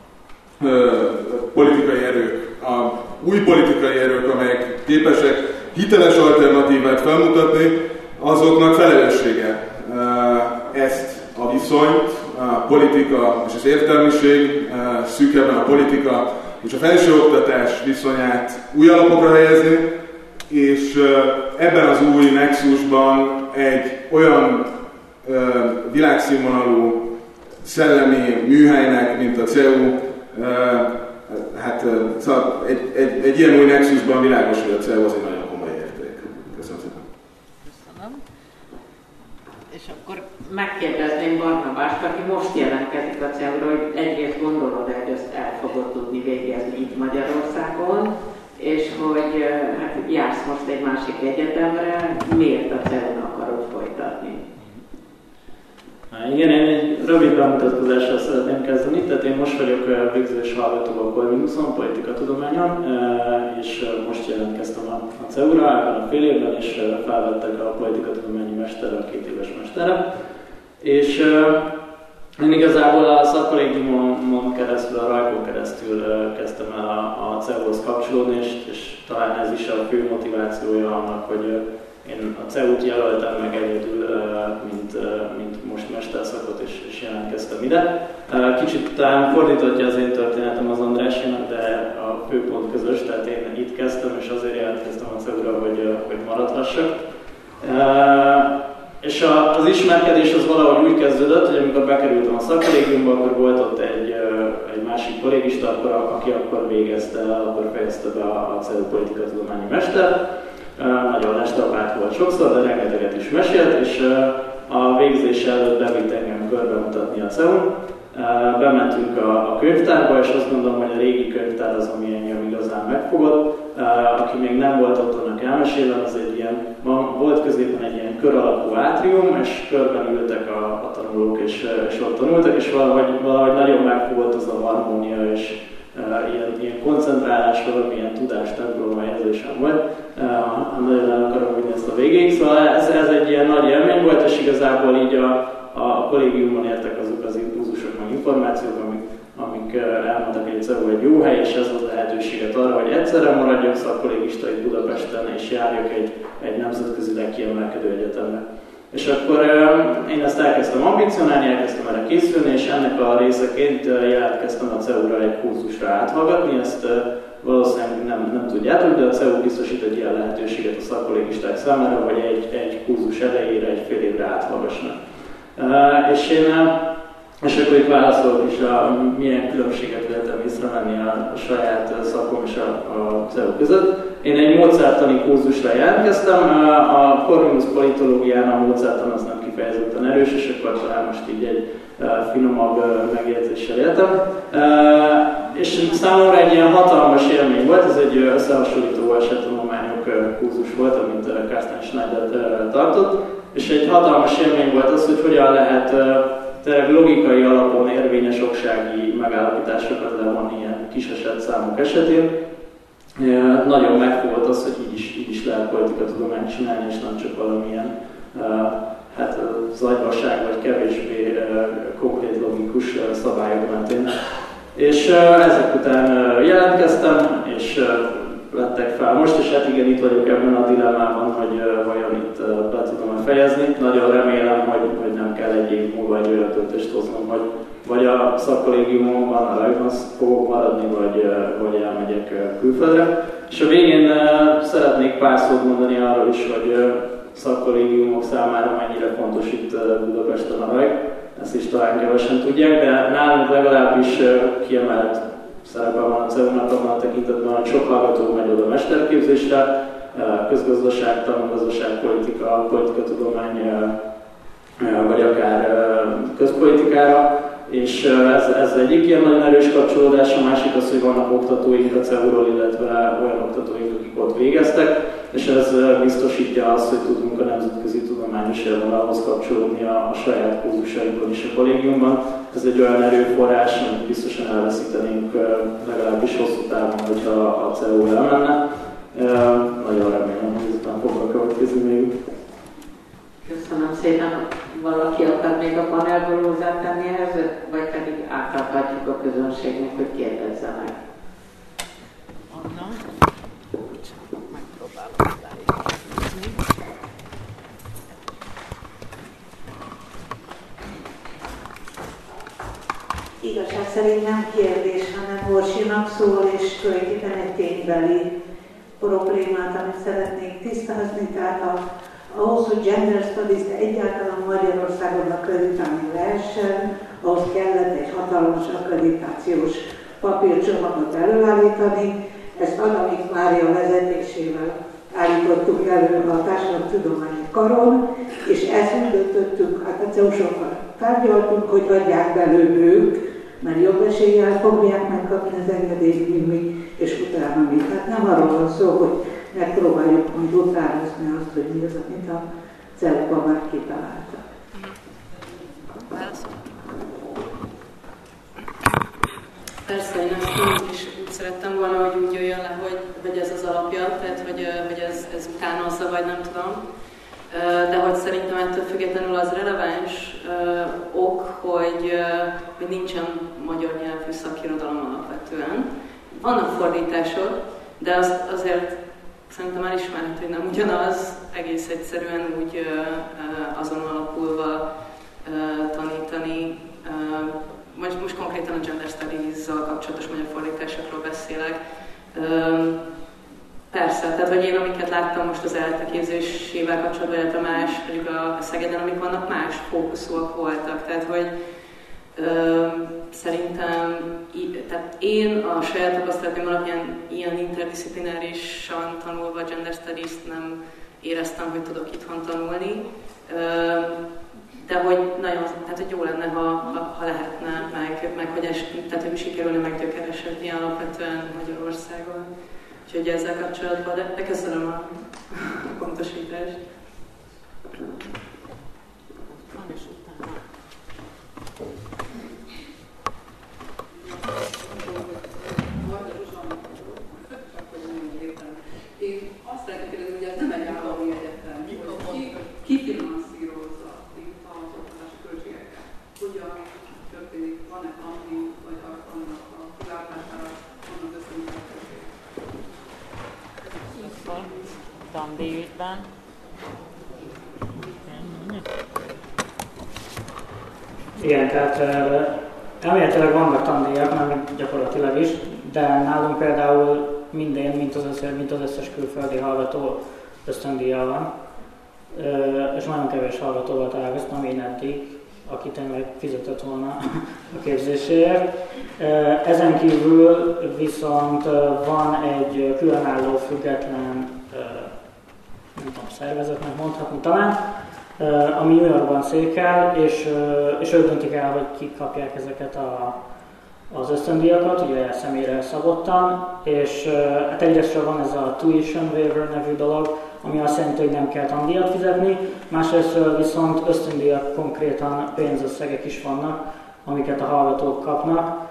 politikai erők, a új politikai erők, amelyek képesek hiteles alternatívát felmutatni, azoknak felelőssége ezt a viszonyt, a politika és az értelmiség, szűkebben a politika és a felsőoktatás viszonyát új alapokra helyezni, és ebben az új nexusban egy olyan világszínvonalú szellemi műhelynek, mint a cé e u, hát szóval egy, egy, egy ilyen új nexusban világos, hogy a cé e u az egy nagyon komoly érték. Köszönöm szépen. Köszönöm. És akkor megkérdezném Barnabást, aki most jelentkezik a cé e u-ra, hogy egyrészt gondolod, hogy ezt el fogod tudni végezni itt Magyarországon, és hogy hát jársz most egy másik egyetemre, miért a cé e u-n akarod folytatni? Igen, én egy rövid bemutatkozással szeretném kezdeni, tehát én most vagyok végzős hallgató a Corvinuson, politikatudományon, és most jelentkeztem a cé e u-ra ebben a fél évben, és felvettek a politikatudományi mesterre, a két éves mesterre. És én igazából a szakkollégiumon keresztül, a rajkon keresztül kezdtem el a, a cé e u-hoz kapcsolódni, és, és talán ez is a fő motivációja annak, hogy én a cé e u-t jelöltem meg egyedül, mint, mint most mesterszakot, és, és jelentkeztem ide. Kicsit talán fordítottja az én történetem az Andrásénak, de a főpont közös, tehát én itt kezdtem, és azért jelentkeztem a cé e u-ra, hogy, hogy maradhassak. És az ismerkedés az valahogy úgy kezdődött, hogy amikor bekerültem a szakkollégiumba, akkor volt ott egy, egy másik kollégista, akkor, aki akkor végezte, akkor fejezte be a cé e u politikatudományi mester. Nagyon lestapált volt sokszor, de rengeteget is mesélt, és a végzés előtt bevitt engem körbe mutatni a cé e u-n. Bementünk a, a könyvtárba, és azt gondolom, hogy a régi könyvtár az, ami engem igazán megfogott. Aki még nem volt ott, annak elmesélem, az egy ilyen, volt középen egy ilyen kör alakú átrium, és körben ültek a, a tanulók, és, és ott tanultak, és valahogy, valahogy nagyon megfogott az a harmónia, és Uh, ilyen, ilyen koncentrálás, valamilyen tudástemplom érzésem volt, uh, nagyon el akarom vinni ezt a végéig, szóval ez, ez egy ilyen nagy élmény volt, és igazából így a, a kollégiumban értek azok az impulzusok, meg információk, amik, amik uh, elmondtak, hogy cé e u egy jó hely, és ez az lehetőséget arra, hogy egyszerre maradjak szakkollégista itt Budapesten, és járjak egy, egy nemzetközileg kiemelkedő egyetemre. És akkor uh, én ezt elkezdtem ambicionálni, elkezdtem erre készülni, és ennek a részeként uh, jelentkeztem a cé e u-ra egy kurzusra áthallgatni, ezt uh, valószínűleg nem, nem tudjátok, de a cé e u biztosít egy ilyen lehetőséget a szakkollégisták számára, hogy egy, egy kurzus elejére, egy fél évre áthallgassanak. Uh, és én uh, és akkor itt válaszolok is, a, milyen különbséget lehetem észrevenni a, a saját szakom és a, a cé e u között. Én egy módszertani kurzusra jelentkeztem, a Corvinus politológián a módszertan az nem kifejezetten erős, és akkor talán most így egy finomabb megjegyzéssel éltem. És számomra egy ilyen hatalmas élmény volt, ez egy összehasonlító esettanulmányok kurzus volt, amit Carsten Schneider tartott, és egy hatalmas élmény volt az, hogy hogyan lehet tényleg logikai alapon érvényes oksági megállapításokat levonni ilyen kis esetszámok esetén. Nagyon megfogott az, hogy így is, így is lehet politikatudományt csinálni, és nem csak valamilyen hát, zagyvaság vagy kevésbé konkrét logikus szabályok mentén. És ezek után jelentkeztem, és lettek fel most, és hát igen, itt vagyok ebben a dilemmában, hogy uh, vajon itt uh, be tudom fejezni. Nagyon remélem, hogy, hogy nem kell egy év múlva egy olyan döntést hoznom, hogy vagy a szakkollégiumban, a rajban fogok maradni, vagy, uh, vagy elmegyek uh, külföldre. És a végén uh, szeretnék pár szót mondani arról is, hogy uh, szakkollégiumok számára mennyire fontos itt uh, Budapesten a rajk. Ezt is talán kevesen tudják, de nálunk legalábbis uh, kiemelt szerepe van a cé e u-nak abban a tekintetben, hogy sok hallgató megy oda mesterképzésre, közgazdaság, tanulgazdaságpolitika, politikatudomány, vagy akár közpolitikára, és ez, ez egyik ilyen nagyon erős kapcsolódás, a másik az, hogy vannak oktatóink a cé e u-ról, illetve olyan oktatóink, akik ott végeztek, és ez biztosítja azt, hogy tudunk a nemzetközi tudományos élvonalhoz kapcsolódni a, a saját kurzusainkban és a kollégiumban. Ez egy olyan erőforrás, amit biztosan elveszítenénk legalábbis hosszú távon, hogyha a cé e u elmenne. Nagyon remélem, hogy ezután fogok következni még. Köszönöm szépen. Valaki akar még a panelból hozzátenni ehhez, vagy pedig átadhatjuk a közönségnek, hogy kérdezzenek? Anna? Megpróbálom hozzájutni. Igazság szerint nem kérdés, hanem Orsinak szól, és tulajdonképpen egy ténybeli problémát, amit szeretnék tisztázni. Tehát a, ahhoz, hogy Gender Studies-t egyáltalán Magyarországon akkreditálni lehessen, ahhoz kellett egy hatalmas akkreditációs papírcsomagot előállítani. Ezt Adamik Mária vezetésével állítottuk elő a Társadalomtudományi Karon, és ezt úgy döntöttük, hát a cé e u-sokkal tárgyaltunk, hogy adják belőle ők, mert jobb eséllyel fogják megkapni az engedélyt, mint mi, és utána mi. Hát nem arról van szó, hogy megpróbáljuk majd utánozni azt, hogy mi az, amit a cé e u-ban már kitaláltak. Persze, én ezt is úgy szerettem volna, hogy úgy jöjjön le, hogy, hogy ez az alapja, tehát hogy, hogy ez, ez utánozza, vagy nem tudom. De hogy szerintem ettől függetlenül az releváns uh, ok, hogy, uh, hogy nincsen magyar nyelvű szakirodalom alapvetően. Vannak fordítások, de az, azért szerintem elismerhető, hogy nem ugyanaz, egész egyszerűen úgy uh, uh, azon alapulva uh, tanítani. Uh, most, most konkrétan a Gender Studies-zal kapcsolatos magyar fordításokról beszélek. Uh, Persze, tehát hogy én amiket láttam most az ELTE képzésével kapcsolatban, illetve más, mondjuk a Szegeden, amik vannak, más fókuszúak voltak. Tehát, hogy ö, szerintem, tehát én a saját tapasztalatom alapján ilyen interdisziplinárisan tanulva Gender Studies-t nem éreztem, hogy tudok itthon tanulni. Ö, de hogy nagyon, tehát hogy jó lenne, ha, ha, ha lehetne, meg, meg hogy, es, tehát, hogy sikerülne meggyökeresedni alapvetően Magyarországon. Úgyhogy ezzel kapcsolatban, de, de köszönöm a, a pontosítást. Én azt szeretném kérdezni, hogy ez nem egy állami egyetem, hogy ki, ki finanszírozza itt az oktatási költségeket? Hogyan történik? Van-e tanulni, vagy annak a kilátására, annak összemutatásra? Tandíjügyben. Igen, tehát elméletileg vannak tandíjak, mert gyakorlatilag is, de nálunk például minden, mint az összes, mint az összes külföldi hallgató ösztöndíjjal van, és nagyon kevés hallgatóval találkoztam én eddig, aki tényleg fizetett volna a képzéséért. Ezen kívül viszont van egy különálló független, nem tudom, szervezetnek mondhatni talán, ami New Yorkban székel, és, és ők döntik el, hogy kik kapják ezeket a, az ösztöndíjakat, ugye személyre szabottan, és hát egyrésztről van ez a tuition waiver nevű dolog, ami azt jelenti, hogy nem kell tandíjat fizetni, másrésztről viszont ösztöndíjak, konkrétan pénzösszegek is vannak, amiket a hallgatók kapnak,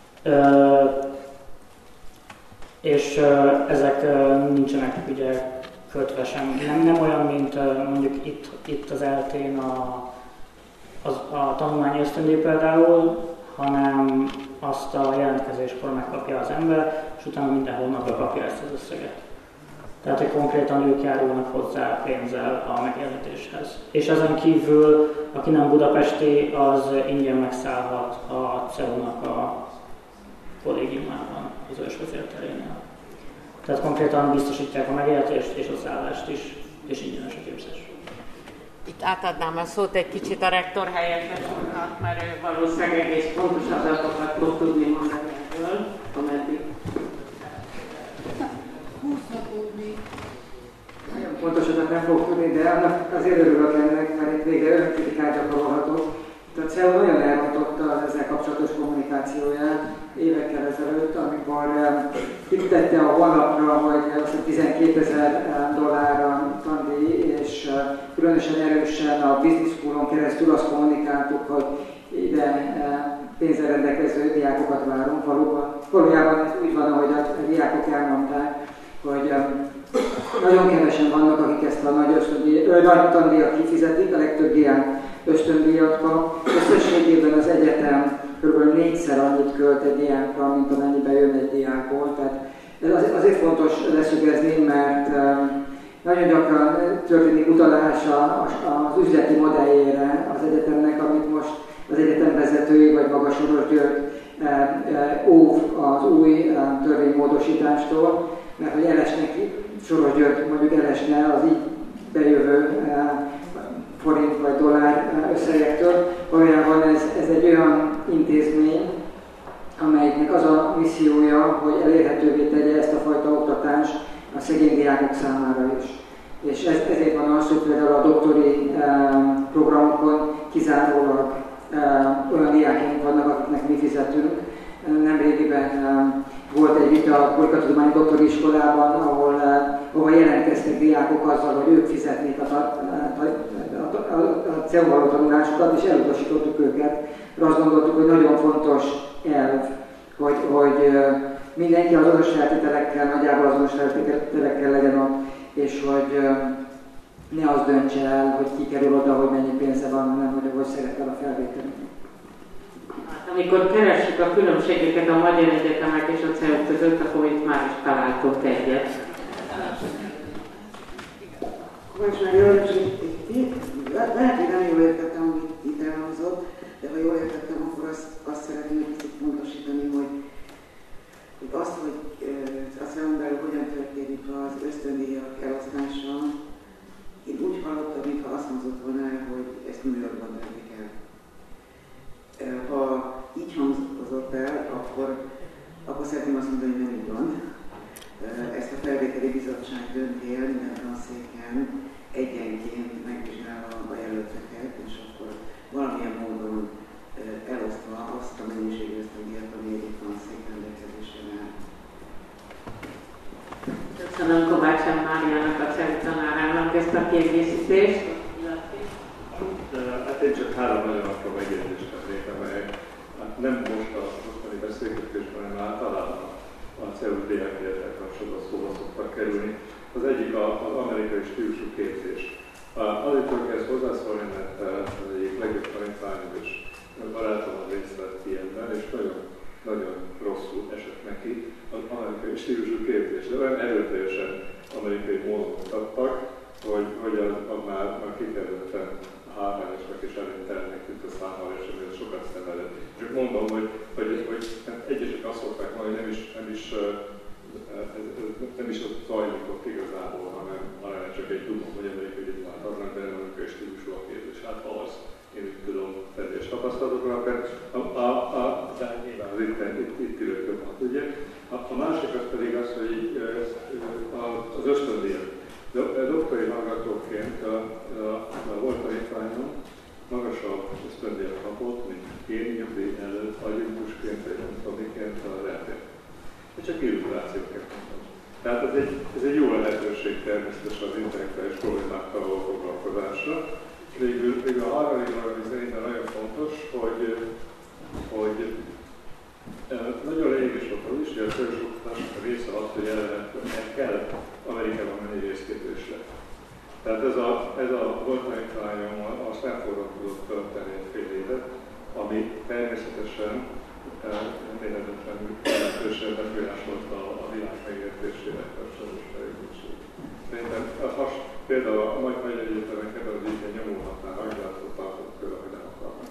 és ezek nincsenek ugye kötve sem. Nem, nem olyan, mint mondjuk itt, itt az eltén a, a, a tanulmányi ösztöndíj például, hanem azt a jelentkezéskor megkapja az ember, és utána minden hónapra kapja ezt az összeget. Tehát, hogy konkrétan ők járulnak hozzá pénzzel a megjelenítéshez. És ezen kívül, aki nem budapesti, az ingyen megszállhat a cé e u-nak a kollégiumában, az ősvezérterénél. Tehát konkrétan biztosítják a megélhetést és a szállást is, és ingyenes a képzés. Itt átadnám a szót egy kicsit a rektor helyettes úrnak, mert ő valószínűleg egész pontos adatokat tud tudni mondani erről, ameddig. Nagyon pontosat nem fog tudni, de annak azért örülök ennek, mert itt végre önkritikát gyakorolhatok. A cé e u nagyon elrontotta az ezzel kapcsolatos kommunikációját évekkel ezelőtt, amikor kitette a honlapra, hogy tizenkétezer dollárra tandíj, és különösen erősen a Business Schoolon keresztül azt kommunikáltuk, hogy ide pénzzel rendelkező diákokat várunk. Valóban, valójában úgy van, ahogy a diákok elmondták, hogy nagyon kevesen vannak, akik ezt a nagy, ösztöndíj, nagy tandíjat kifizetik, a legtöbb diák ösztöndíjat kap. Összességében az egyetem kb. négyszer annyit költ egy diákra, mint amennyiben jön egy diákból. Tehát ez azért fontos leszögezni, mert nagyon gyakran történik utalás az üzleti modelljére az egyetemnek, amit most az egyetem vezetői vagy maga Soros György óv az új törvénymódosítástól, mert hogy elesnek, Soros György mondjuk elesne az így bejövő forint vagy dollár összegektől. Valójában ez, ez egy olyan intézmény, amelynek az a missziója, hogy elérhetővé tegye ezt a fajta oktatást a szegény diákok számára is. És ez, ezért van az, hogy például a doktori eh, programokon kizárólag eh, olyan diákjaink vannak, akiknek mi fizetünk. Nemrégiben eh, volt egy vita a Politikatudományi Doktori Iskolában, ahol, eh, ahol jelentkeztek diákok azzal, hogy ők fizetnék a, a, a, a, a cé e u való tanulásukat, és elutasítottuk őket. Azt gondoltuk, hogy nagyon fontos elv, hogy, hogy mindenki azonos feltételekkel, nagyjából azonos feltételekkel legyen ott, és hogy ne az döntse el, hogy ki kerül oda, hogy mennyi pénze van, hanem hogy hogy szerepel a felvételünk. Amikor keressük a különbségeket a magyar egyetemek és a cé e u között, akkor itt már is találtunk egyet. Most már jól lehet, hogy nem jól értettem, amit itt elhangzott, de ha jól értettem, akkor azt, azt szeretném egy kicsit pontosítani, hogy, hogy azt, hogy a cé e u-n belül hogyan történik az ösztöndíjak elosztása, én úgy hallottam, mintha azt hangzott volna el, hogy ezt New Yorkban döntik el. Ha így hangzott el, akkor, akkor szeretném azt mondani, hogy nem így van. Ezt a felvételi bizottság dönti el minden tanszéken egyenként megvizsgálva a jelölteket, és akkor valamilyen módon elosztva azt a mennyiségű ösztöndíjat, ami egyik tanszék rendelkezésre áll. Köszönöm Kovács Máriának, a cé e u tanárának ezt a kiegészítést. Hát én csak három nagyon apró megjegyzést tennék, amelyek hát nem most a mostani beszélgetésben, hanem általában a cé e u diákjegyekkel kapcsolatban szóba szoktak kerülni. Az egyik az amerikai stílusú képzés. Azért tudok ezt hozzászólni, mert az egyik legjobb tanítványom és barátom részt vett ilyenben, és nagyon, nagyon rosszul esett neki az amerikai stílusú képzés. De olyan erőteljesen amerikai módot adtak, hogy, hogy az, az már, már kifejezetten hátrányosnak és előnytelennek tűnt a számára, és ez sokat szenvedett. Csak mondom, hogy, hogy, hogy egyesek azt szokták mondani, hogy nem is, nem is Ez, ez nem is ott zajlik ott igazából, hanem, hanem csak egy tudom, hogy amerikai egyetlen adnak, de nem amerikai stílusú a képzés. Hát az, én úgy tudom tenni és tapasztalatokra, mert a, a, a, de nyilván az itt, itt, itt ülők jobban tudják. A, a másik az pedig az, hogy az ösztöndíjak. Doktori hallgatóként a, a, a volt tanítványom magasabb ösztöndíjat kapott, mint én nyugdíj előtt, adjunktusként, vagy nem tudom miként a rendért. Csak illusztrációkat mondom. Tehát ez egy, ez egy jó lehetőség természetesen az intellektuális problémákkal való foglalkozásra. Végül, végül a harmadik dolog, ami szerintem nagyon fontos, hogy, hogy nagyon lényeges volt az is, hogy a felsőoktatásnak a része az, hogy ellenetlenül kell Amerikában menni részképzésre. Tehát ez a, ez a volt tanítványom, a Stanfordon tudott tölteni egy fél évet, ami természetesen mérhetetlenül jelentősen befolyásolta a világ megértésére kapcsolatos fejlődését. Szerintem has, például a Magyar Egyetemek ebben az ügyben nyomulhatnál, agylátszót tartott például, hogy nem akarnak.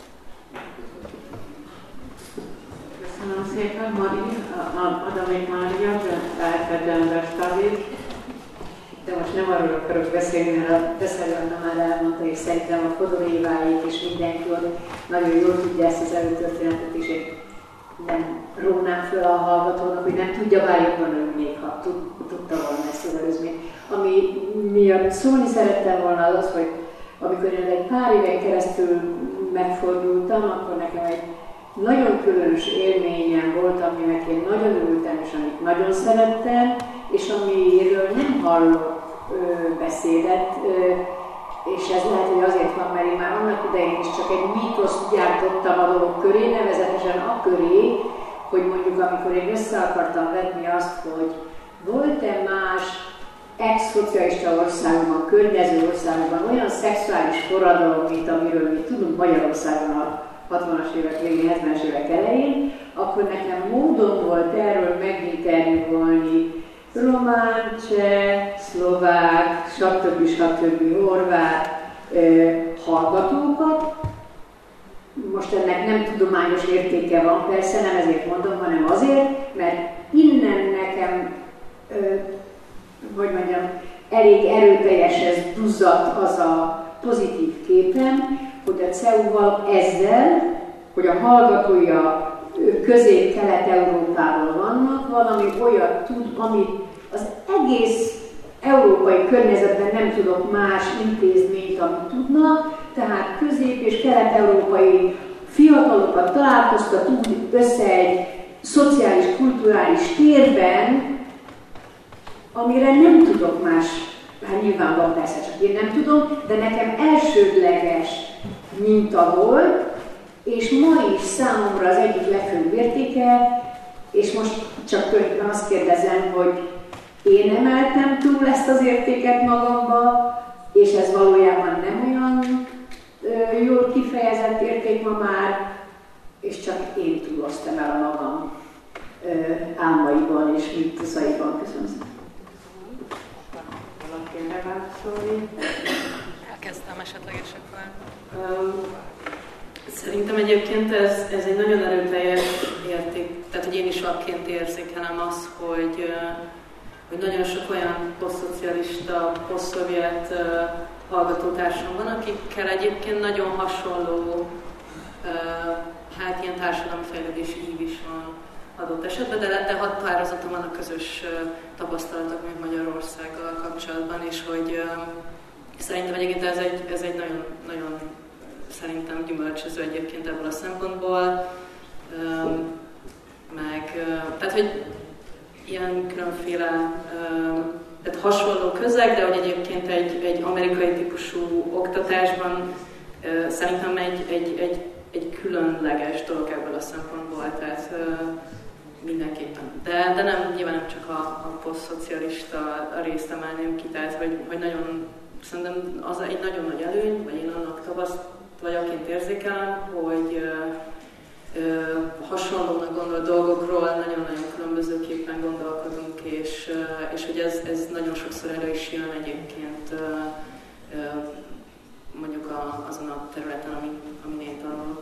Köszönöm szépen, Mari, Adamik Mária, Life and Gender Studies. De most nem arról akarok beszélni, mert a beszélőnő már elmondta, és szerintem a Fodor Éváék és mindenki ott nagyon jól tudja ezt az előtörténetet is, én nem rónám föl a hallgatónak, hogy nem tudja, bár jobban örülnék, ha tud, tudta volna ezt az előzményt. Ami miatt szólni szerettem volna az az, hogy amikor én egy pár éven keresztül megfordultam, akkor nekem egy nagyon különös élményem volt, aminek én nagyon örültem, és amit nagyon szerettem, és amiről nem hallok ö, beszédet, ö, és ez lehet, hogy azért van, mert én már annak idején is csak egy mítoszt gyártottam a dolog köré, nevezetesen a köré, hogy mondjuk amikor én össze akartam vetni azt, hogy volt-e más ex-szocialista országban, környező országban olyan szexuális forradalom, mint amiről mi tudunk Magyarországon a hatvanas évek végén, hetvenes évek elején, akkor nekem módon volt erről meginterjúvolni román, cseh, szlovák, stb. stb. Horvát eh, hallgatókat. Most ennek nem tudományos értéke van, persze nem ezért mondom, hanem azért, mert innen nekem, eh, hogy mondjam, elég erőteljes ez duzzadt az a pozitív képem, hogy a cé e u-val ezzel, hogy a hallgatói a Közép-Kelet-Európában vannak, valami olyat tud, amit az egész európai környezetben nem tudok más intézményt, amit tudna, tehát közép- és kelet-európai fiatalokat találkoztat úgy össze egy szociális, kulturális térben, amire nem tudok más, hát nyilván van persze, csak én nem tudom, de nekem elsődleges minta volt, és ma is számomra az egyik legfőbb értéke, és most csak közben azt kérdezem, hogy én emeltem túl ezt az értéket magamba, és ez valójában nem olyan ö, jól kifejezett érték ma már, és csak én túloztam el a magam ö, álmaiban és mítoszaiban. Köszönöm szépen. Valaki erre válaszolni? Elkezdtem esetleg és akkor. Um, Szerintem egyébként ez, ez egy nagyon erőteljes érték, tehát hogy én is vakként érzékelem azt, hogy, hogy nagyon sok olyan posztszocialista, posztszovjet hallgatótársam van, akikkel egyébként nagyon hasonló, hát ilyen társadalomfejlődési ív is van adott esetben, de, de határozottan vannak közös tapasztalatok még Magyarországgal kapcsolatban, és hogy szerintem egyébként ez egy, ez egy nagyon, nagyon szerintem gyümölcsöző egyébként ebből a szempontból, meg, tehát hogy ilyen különféle, tehát hasonló közeg, de hogy egyébként egy, egy amerikai típusú oktatásban szerintem egy, egy, egy, egy különleges dolog ebből a szempontból, tehát mindenképpen. De, de nem, nyilván nem csak a, a posztszocialista a részt emelném ki, tehát hogy, hogy nagyon, szerintem az egy nagyon nagy előny, vagy én annak tapasztaljaként érzékelem, hogy ö, ö, hasonlónak gondolt dolgokról nagyon-nagyon különbözőképpen gondolkodunk, és, ö, és hogy ez, ez nagyon sokszor elő is jön egyébként ö, ö, mondjuk a, azon a területen, ami, amin én tanulok.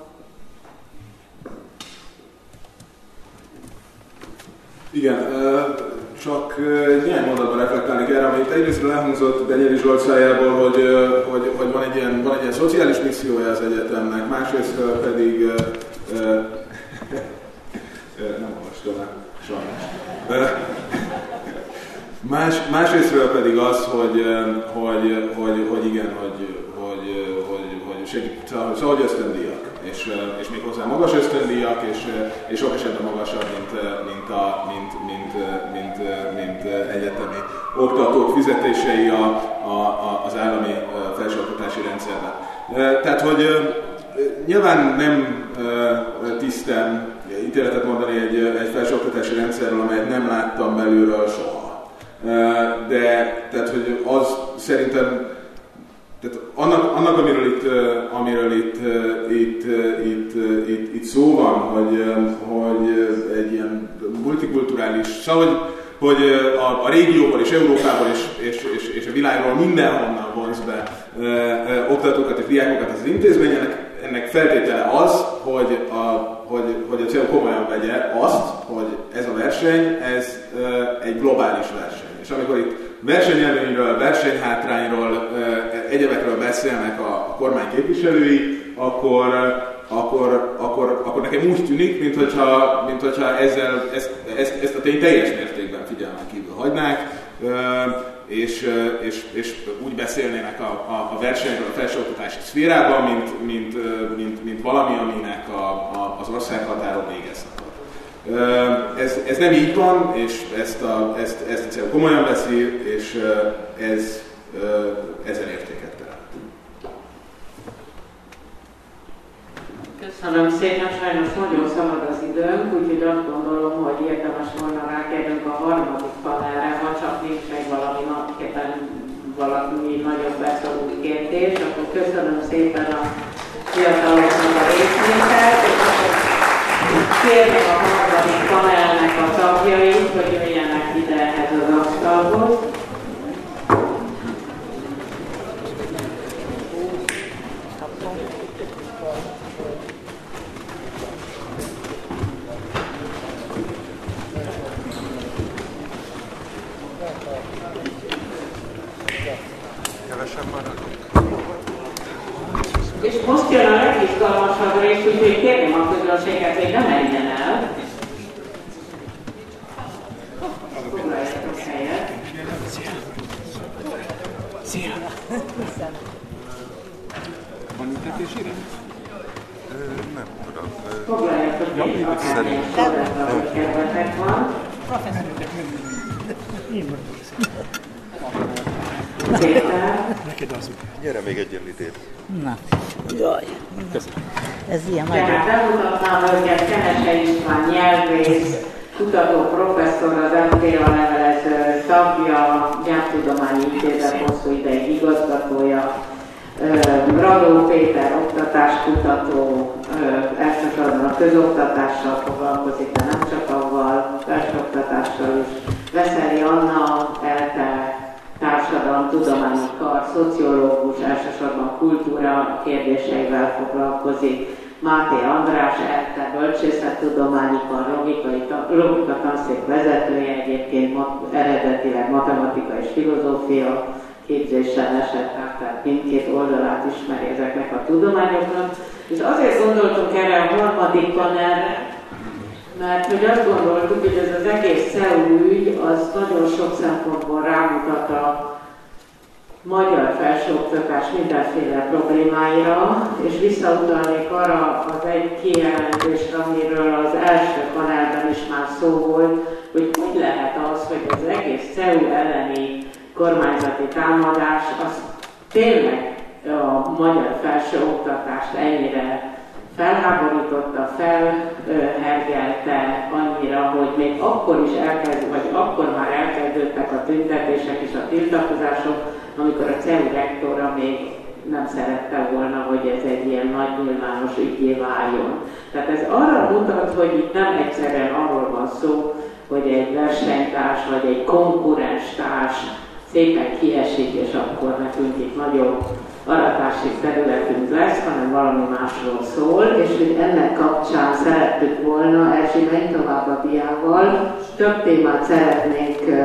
Igen, csak néhány mondatban reflektálnék erre, amit egyrésztről elhangzott Benyeli Zsolt szájából, hogy, hogy, hogy van, egy ilyen, van egy ilyen szociális missziója az egyetemnek, másrésztről pedig nem olvastam el, sajnos. Más, másrésztről pedig az, hogy, hogy, hogy, hogy igen, hogy, hogy, hogy, hogy segít, szóval, hogy ösztöndíjak, és, és még hozzá magas ösztöndíjak, és, és sok esetben magasabb, mint, mint, a, mint, mint, mint, mint egyetemi oktatók fizetései a, a, az állami felsőoktatási rendszerben. Tehát, hogy nyilván nem tisztem ítéletet mondani egy, egy felsőoktatási rendszerről, amelyet nem láttam belülről soha. De tehát, hogy az szerintem, tehát annak, annak annak, amiről itt, amiről itt, itt, itt, itt, itt szó van, hogy, hogy egy ilyen multikulturális, szóval, hogy, hogy a, a régióból és Európából és, és, és, és a világról mindenhonnan vonz be ö, ö, oktatókat és diákokat az intézmény, ennek, ennek feltétele az, hogy a, hogy, hogy a cé e u komolyan vegye azt, hogy ez a verseny, ez ö, egy globális verseny. És amikor itt versenyelőnyről, versenyhátrányról, egyebekről beszélnek a kormány képviselői, akkor, akkor, akkor, akkor nekem úgy tűnik, mintha, mintha ezzel, ezt, ezt, ezt a tényt teljes mértékben figyelmen kívül hagynák, és, és, és úgy beszélnének a, a, a versenyről a felsőoktatási szférában, mint, mint, mint, mint valami, aminek a, a, az országhatáron végeznek. Ez, ez nem így van, és ezt a, ezt, ezt a cél komolyan veszi, és ez ezen értéket teremt. Köszönöm szépen, sajnos nagyon szalad az időnk, úgyhogy azt gondolom, hogy érdemes volna rákérnünk a harmadik panelre, ha csak nincs meg valami napképpen valami nagyobb beszorult kérdés, akkor köszönöm szépen a fiataloknak a részvételt, és akkor kérném a harmadik panelnek a tagjait, hogy jöjjenek ide ehhez az asztalhoz. És most jön a legizgalmasabb rész, úgyhogy kérném a közönséget, hogy ne menjen el. Foglaljatok helyet. Szia! Van ültetésére? Nem tudom. Foglaljatok helyet, akármilyen sorrendben, hogy kedvetek van. Neked az. Gyere még egy említét. Na, jaj. Köszönöm. Ez ilyen nagy. Tehát bemutatnám őket, Kenese István nyelvész, kutató professzor, az em té á levelező tagja, Nyelvtudományi Intézet hosszú ideig igazgatója, Radó Péter oktatáskutató, elsősorban a közoktatással foglalkozik, de nem csak avval, felsőoktatással is. Veszeli Anna, ELTE, társadalomtudományi kar, szociológus, elsősorban kultúra kérdéseivel foglalkozik. Máté András, ELTE, bölcsészettudományi kar, logika tanszék vezetője, egyébként mat- eredetileg matematika és filozófia képzéssel esett át, tehát mindkét oldalát ismeri ezeknek a tudományoknak. És azért gondoltunk erre a harmadik panelre, mert hogy azt gondoltuk, hogy ez az egész cé e u ügy az nagyon sok szempontból rámutat a magyar felsőoktatás mindenféle problémáira, és visszautalnék arra az egy kijelentésre, amiről az első panelben is már szó volt, hogy hogy lehet az, hogy az egész cé e u elleni kormányzati támadás az tényleg a magyar felsőoktatást ennyire felháborította, felhergelte annyira, hogy még akkor is elkezd, vagy akkor már elkezdődtek a tüntetések és a tiltakozások, amikor a cé e u rektora még nem szerette volna, hogy ez egy ilyen nagy nyilvános ügyé váljon. Tehát ez arra mutat, hogy itt nem egyszerűen arról van szó, hogy egy versenytárs vagy egy konkurenstárs szépen kiesik, és akkor nekünk itt nagyobb aratási területünk lesz, hanem valami másról szól, és hogy ennek kapcsán szerettük volna, Erzsi, menj tovább a diával, több témát szeretnénk ö,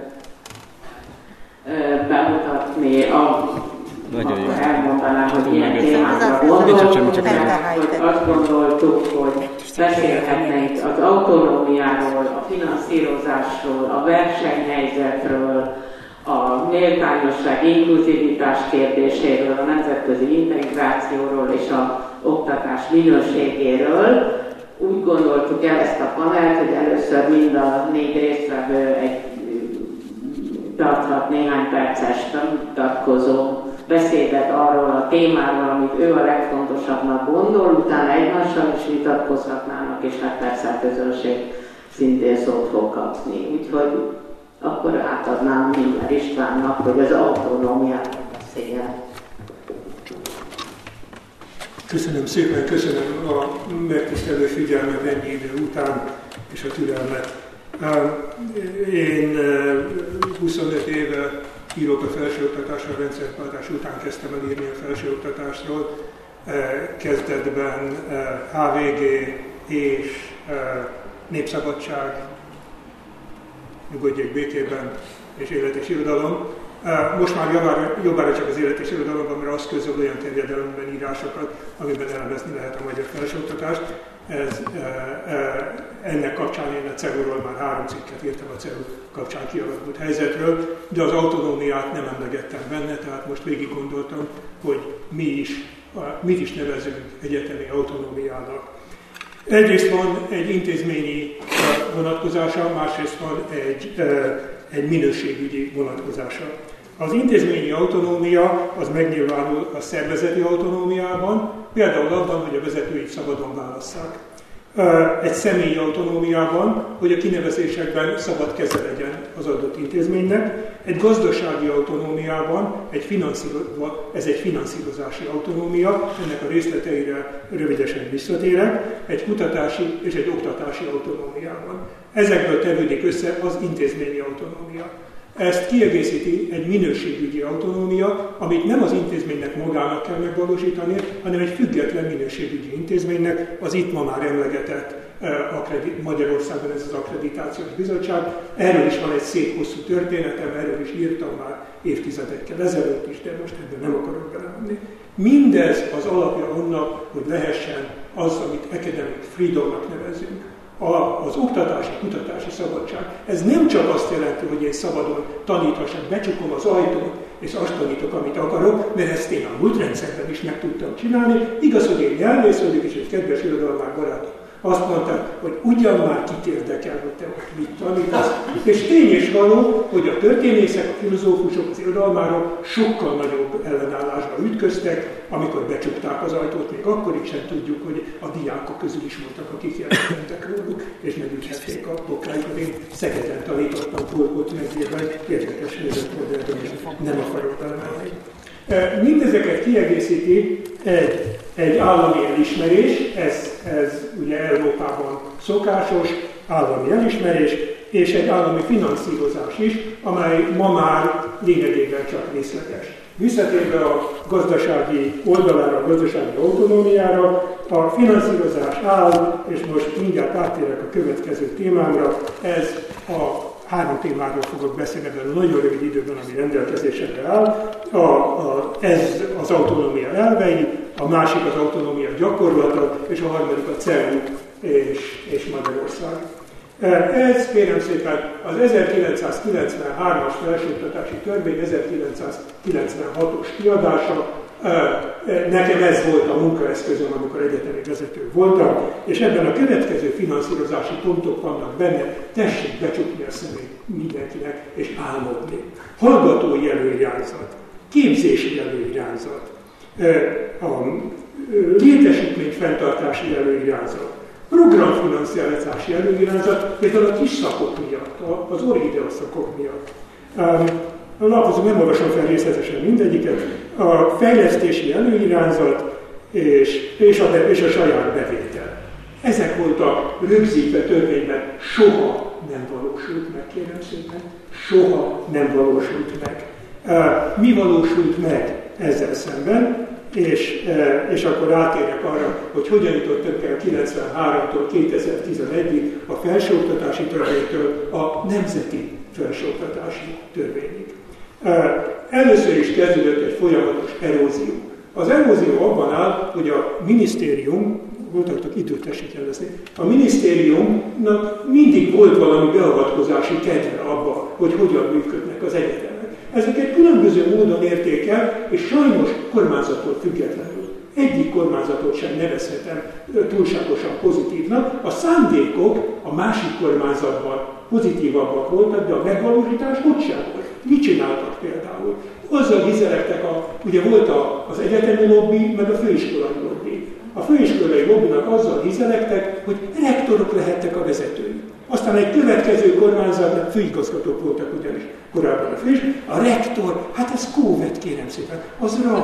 ö, bemutatni, a, akkor elmondanám, hogy ilyen témákra gondoltunk, hogy azt gondoltuk, hogy beszélhetnénk az autonómiáról, a finanszírozásról, a versenyhelyzetről, a méltányosság, inkluzivitás kérdéséről, a nemzetközi integrációról és az oktatás minőségéről. Úgy gondoltuk el ezt a panelt, hogy először mind a négy résztvevő egy tarthat néhány perces bemutatkozó beszédet arról a témáról, amit ő a legfontosabbnak gondol, utána egymással is vitatkozhatnának, és hát persze a közönség szintén szót fog kapni. Úgyhogy akkor átadnám Miller Istvánnak, hogy az autonómiáról beszéljen. Köszönöm szépen, köszönöm a megtisztelő figyelmet ennyi idő után, és a türelmet. Én huszonöt éve írok a felsőoktatásra, a rendszerváltás után kezdtem el írni a felsőoktatásról. Kezdetben há vé gé és Népszabadság, Nyugodjék békében és Élet és Irodalom. Most már jobbára, jobbára csak az Élet és Irodalomban, mert az közöl olyan terjedelemben írásokat, amiben elemezni lehet a magyar felsőoktatást. Ez, ennek kapcsán én a cé e u-ról már három cikket írtam a cé e u kapcsán kialakult helyzetről, de az autonómiát nem emlegettem benne, tehát most végig gondoltam, hogy mi is, mit is nevezünk egyetemi autonómiának. Egyrészt van egy intézményi vonatkozása, másrészt van egy, egy minőségügyi vonatkozása. Az intézményi autonómia az megnyilvánul a szervezeti autonómiában, például abban, hogy a vezetőit szabadon válasszák. Egy személyi autonómiában, hogy a kinevezésekben szabad keze legyen az adott intézménynek, egy gazdasági autonómiában, egy ez egy finanszírozási autonómia, ennek a részleteire rövidesen visszatérek, egy kutatási és egy oktatási autonómiában. Ezekből tevődik össze az intézményi autonómia. Ezt kiegészíti egy minőségügyi autonómia, amit nem az intézménynek magának kell megvalósítani, hanem egy független minőségügyi intézménynek, az itt ma már emlegetett Magyarországon ez az akkreditációs bizottság. Erről is van egy szép hosszú történetem, erről is írtam már évtizedekkel ezelőtt is, de most ebben nem akarok belemenni. Mindez az alapja annak, hogy lehessen az, amit academic freedomnak nevezünk. A, az oktatási, kutatási szabadság. Ez nem csak azt jelenti, hogy én szabadon taníthassak, becsukom az ajtót, és azt tanítok, amit akarok, mert ezt én a múlt rendszerben is meg tudtam csinálni. Igaz, hogy én nyelvész vagyok, és egy kedves irodalmár barátom azt mondta, hogy ugyan már kit érdekel, hogy te ott mit tanítasz. És tény és való, hogy a történészek, a filozófusok, az irodalmárok sokkal nagyobb ellenállásba ütköztek, amikor becsukták az ajtót, még akkor is sem tudjuk, hogy a diákok közül is voltak, akik jelentettek róluk, és megüthették a bokáikat. Én Szegeden tanítottam Polkot megyében, érdekes helyzet volt, de nem akarok belemenni. Mindezeket kiegészíti egy, egy állami elismerés, ez, ez ugye Európában szokásos, állami elismerés, és egy állami finanszírozás is, amely ma már lényegében csak részleges. Visszatérve a gazdasági oldalára, a gazdasági autonómiára, a finanszírozás áll, és most mindjárt áttérek a következő témámra, ez a három témáról fogok beszélni ebben a nagyon rövid időben, ami rendelkezésemre áll. A, a, ez az autonómia elvei, a másik az autonómia gyakorlata, és a harmadik a cé e u és, és Magyarország. Ez kérem szépen az ezerkilencszázkilencvenhármas felsőoktatási törvény ezerkilencszázkilencvenhatos kiadása. Nekem ez volt a munkaeszközöm, amikor egyetemi vezető voltam, és ebben a következő finanszírozási pontok vannak benne, tessék becsukni a szemét mindenkinek, és álmodni. Hallgatói előirányzat, képzési előirányzat, a létesítmény fenntartási előirányzat, programfinanszírozási előirányzat, például a kis szakok miatt, az orhidea szakok miatt. Lapozom, nem olvasom fel részletesen mindegyiket. A fejlesztési előirányzat és, és, a, és a saját bevétel. Ezek voltak rögzítve törvényben, soha nem valósult meg, kérem szépen. Soha nem valósult meg. Mi valósult meg ezzel szemben? És, és akkor átérjek arra, hogy hogyan jutottak el kilencvenháromtól kétezer-tizenegyig a felsőoktatási törvénytől a nemzeti felsőoktatási törvényig. Először is kezdődött egy folyamatos erózió. Az erózió abban áll, hogy a minisztérium, voltatok időt tessék jelezni, a minisztériumnak mindig volt valami beavatkozási kedve abba, hogy hogyan működnek az egyetemek. Ezeket különböző módon érték el, és sajnos kormányzattól függetlenül. Egyik kormányzatot sem nevezhetem túlságosan pozitívnak. A szándékok a másik kormányzatban pozitívabbak voltak, de a megvalósítás ott sem volt. Mit csináltak például? Azzal vizelektek, a, ugye volt a, az egyetemi lobby, meg a főiskolai lobby. A főiskolai lobbynak azzal vizelektek, hogy rektorok lehettek a vezetői. Aztán egy következő kormányzatnak főigazgatók voltak ugyanis korábban a fős. A rektor, hát ez kóvet kérem szépen, az rang,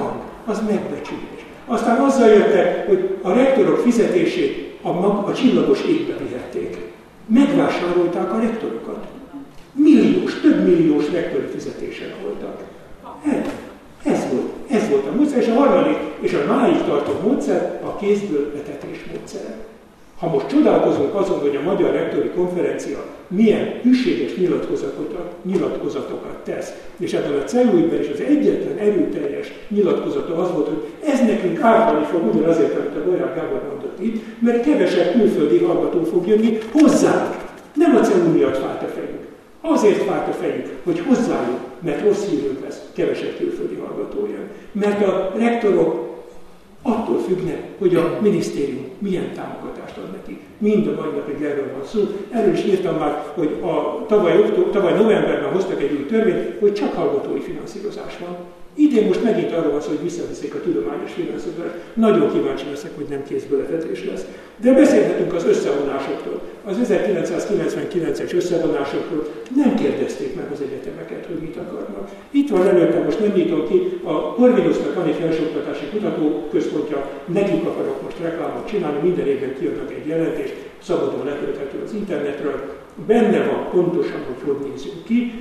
az megbecsülés. Aztán azzal jöttek, hogy a rektorok fizetését a, mag, a csillagos égbe vihették. Megvásárolták a rektorokat. Milliós, több milliós rektori fizetések voltak. Ez, ez, volt, ez volt a módszer, és a harmadik, és a máig tartó módszer a kézből etetés módszer. Ha most csodálkozunk azon, hogy a Magyar Rektori Konferencia milyen hűséges nyilatkozatokat, nyilatkozatokat tesz, és ebben a cé e u ügyben is az egyetlen erőteljes nyilatkozata az volt, hogy ez nekünk ártani fog, ugyanazért, amit a Bolyár Gábor mondott itt, mert kevesebb külföldi hallgató fog jönni hozzánk. Nem a cé e u miatt fájt a fejük. Azért fájt a fejük, hogy hozzájuk, mert rossz hírünk lesz, kevesebb külföldi hallgató jön. Mert a rektorok attól függnek, hogy a minisztérium milyen támogatást ad nekik. Mind a mai napig erről van szó. Erről is írtam már, hogy a tavaly, tavaly novemberben hoztak egy új törvényt, hogy csak hallgatói finanszírozás van. Idén most megint arról van szó, hogy visszaviszik a tudományos finanszírozást. Nagyon kíváncsi leszek, hogy nem kézből-etetés lesz. De beszélhetünk az összevonásoktól. Az ezerkilencszázkilencvenkilences összevonásokról nem kérdezték meg az egyetemeket, hogy mit akarnak. Itt van előttem, most nem nyitom ki, a Corvinusnak van egy felsőoktatási kutatóközpontja, nekik akarok most reklámot csinálni, minden évben kiadnak egy jelentést, szabadon letölthető az internetről. Benne van pontosan, hogy hogy nézünk ki.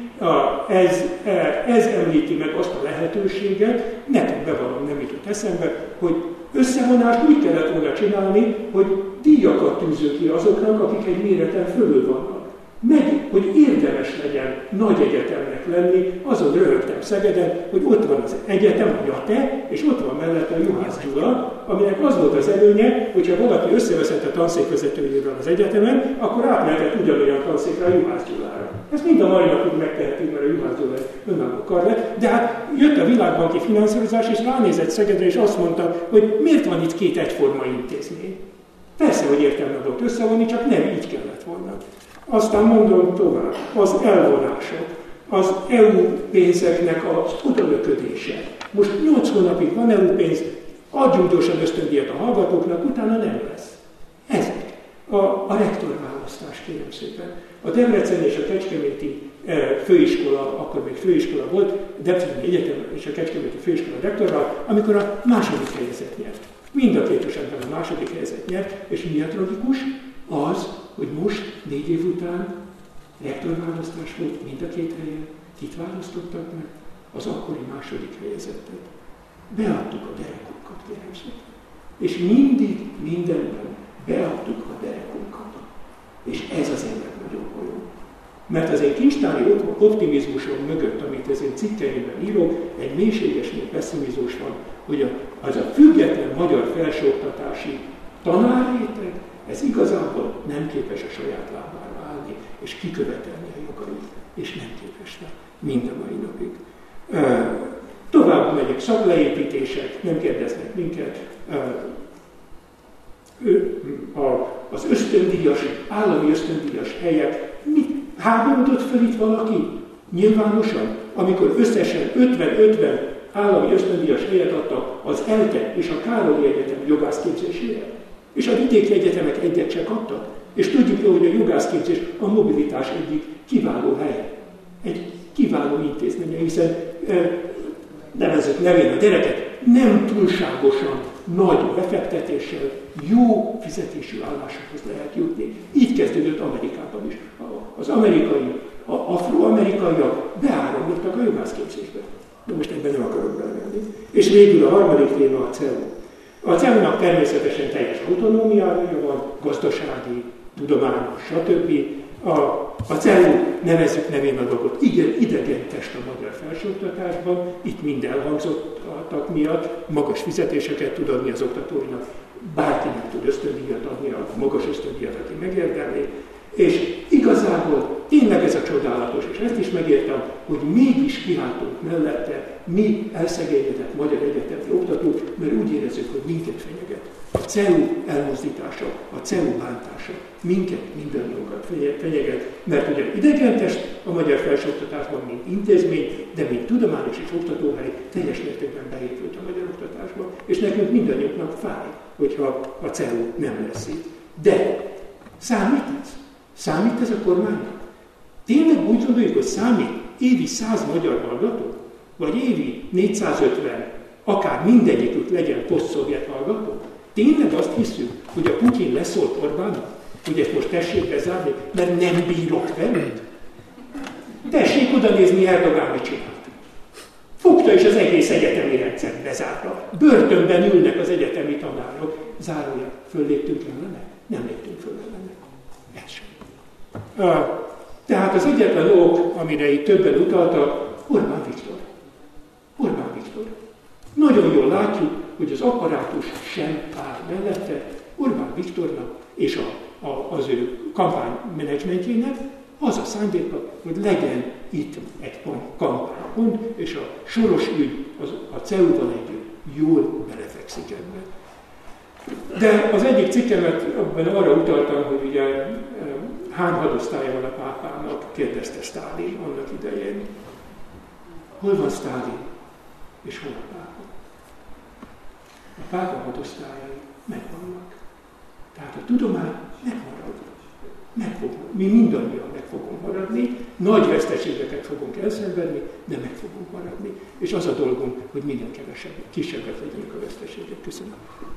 Ez, ez említi meg azt a lehetőséget, nekem bevallom, nem jutott eszembe, hogy összevonást úgy kellett volna csinálni, hogy díjakat tűzünk ki azoknak, akik egy méreten fölül vannak. Meg, hogy érdemes legyen nagy egyetemnek lenni, azon röhögtem Szegeden, hogy ott van az egyetem, a Jate, és ott van mellette a Juhász Gyula, aminek az volt az előnye, hogyha valaki összeveszett a tanszékvezetőjével az egyetemen, akkor átmehetett ugyanolyan tanszékre a Juhász Gyulára. Ezt mind a mai napig megtehetünk, mert a Juhász Gyula önálló kar lett, de hát jött a világbanki finanszírozás, és ránézett Szegedre, és azt mondta, hogy miért van itt két egyforma intézmény. Persze, hogy értelme volt összevonni, csak nem így kellett volna. Aztán mondom tovább, az elvonások, az é u pénzeknek az odalöködése. Most nyolc hónapig van é u pénz, adjunk gyorsan ösztöndíjat a hallgatóknak, utána nem lesz. Ezek. A, a rektorválasztás, kérem szépen. A Debrecen és a Kecskeméti e, főiskola, akkor még főiskola volt, Debreceni Egyetem és a Kecskeméti főiskola rektorral, amikor a második helyezet nyert. Mind a két esetben a második helyezet nyert, és mi a tragikus? Az, hogy most, négy év után rektorválasztás volt mind a két helyen, kit választottak meg? Az akkori második helyezettet. Beadtuk a derekunkat, kérem szépen. És mindig, mindenben beadtuk a derekunkat. És ez az én legnagyobb bajom. Mert az én kincstári optimizmusom mögött, amit az én cikkeimben írok, egy mélységes pessimizmus van, hogy az a független magyar felsőoktatási tanárréteg, ez igazából nem képes a saját lábára állni, és kikövetelni a jogait, és nem képes rá mind a mai napig. Uh, tovább megyek, szakleépítések, nem kérdeznek minket. Uh, a, az ösztöndíjas, állami ösztöndíjas helyek, mit háborodott föl itt valaki? Nyilvánosan, amikor összesen ötven-ötven állami ösztöndíjas helyet adtak az ELTE és a Károlyi Egyetem jogászképzésére. És a vidéki egyetemek egyet se kaptak. És tudjuk jól, hogy a jogászképzés a mobilitás egyik kiváló helye. Egy kiváló intézménye, hiszen e, nevezzük nevén a gyereket, nem túlságosan nagy befektetéssel jó fizetésű állásokhoz lehet jutni. Így kezdődött Amerikában is. Az amerikai, a afroamerikaiak beáramlottak a jogászképzésbe. De most ebben nem akarok belemenni. És végül a harmadik téma a cé e u. A cé e u-nak természetesen teljes autonómiája van, gazdasági, tudományos, stb. A, a cé e u, nevezzük nevén a dolgot, igen, idegen test a magyar felsőoktatásban, itt mind elhangzottak miatt, magas fizetéseket tud adni az oktatóinak, bárkinek tud ösztöndíjat adni, a magas ösztöndíjat, aki megérdemli, és igazából tényleg ez a csodálatos, és ezt is megértem, hogy mégis kiáltunk mellette mi elszegényedett magyar egyetemi oktatók, mert úgy érezzük, hogy minket fenyeget. A cé e u elmozdítása, a cé e u bántása minket, mindannyiunkat fenyeget, mert ugye idegentest a magyar felsőoktatásban, mint intézmény, de mint tudományos és oktatóhely teljes mértékben beépült a magyar oktatásba, és nekünk mindannyiunknak fáj, hogyha a cé e u nem lesz itt. De számít ez? Számít ez a kormánynak? Tényleg úgy gondoljuk, hogy számít évi száz magyar hallgató? Vagy évi négyszázötven akár mindegyikük legyen poszt-szovjet hallgató? Tényleg azt hiszük, hogy a Putyin leszólt Orbánnak, hogy ezt most tessék bezárni, mert nem bírok veled? Tessék oda nézni, Erdogán mit csinált. Fogta is az egész egyetemi rendszert bezárta. Börtönben ülnek az egyetemi tanárok. Zárója, fölléptünk ellene? Nem léptünk föl ellene. Ez sem. Uh, tehát az egyetlen ok, amire itt többen utaltak, Orbán Viktor. Orbán Viktor. Nagyon jól látjuk, hogy az apparátus sem áll mellette Orbán Viktornak és a, a, az ő kampánymenedzsmentjének az a szándéka, hogy legyen itt egy kampánypont, és a Soros ügy az, a cé e u-val együtt jól belefekszik ebben. De az egyik cikkemet abban arra utaltam, hogy ugye hány hadosztálya van a pápának, kérdezte Sztálin annak idején. Hol van Sztálin? És hol a pápa? A pápa hadosztályai megvannak. Tehát a tudomány megmarad. Meg fog, mi mindannyian meg fogunk maradni, nagy veszteségeket fogunk elszenvedni, de meg fogunk maradni. És az a dolgunk, hogy minden kevesebb, kisebbet legyenek a veszteségek. Köszönöm.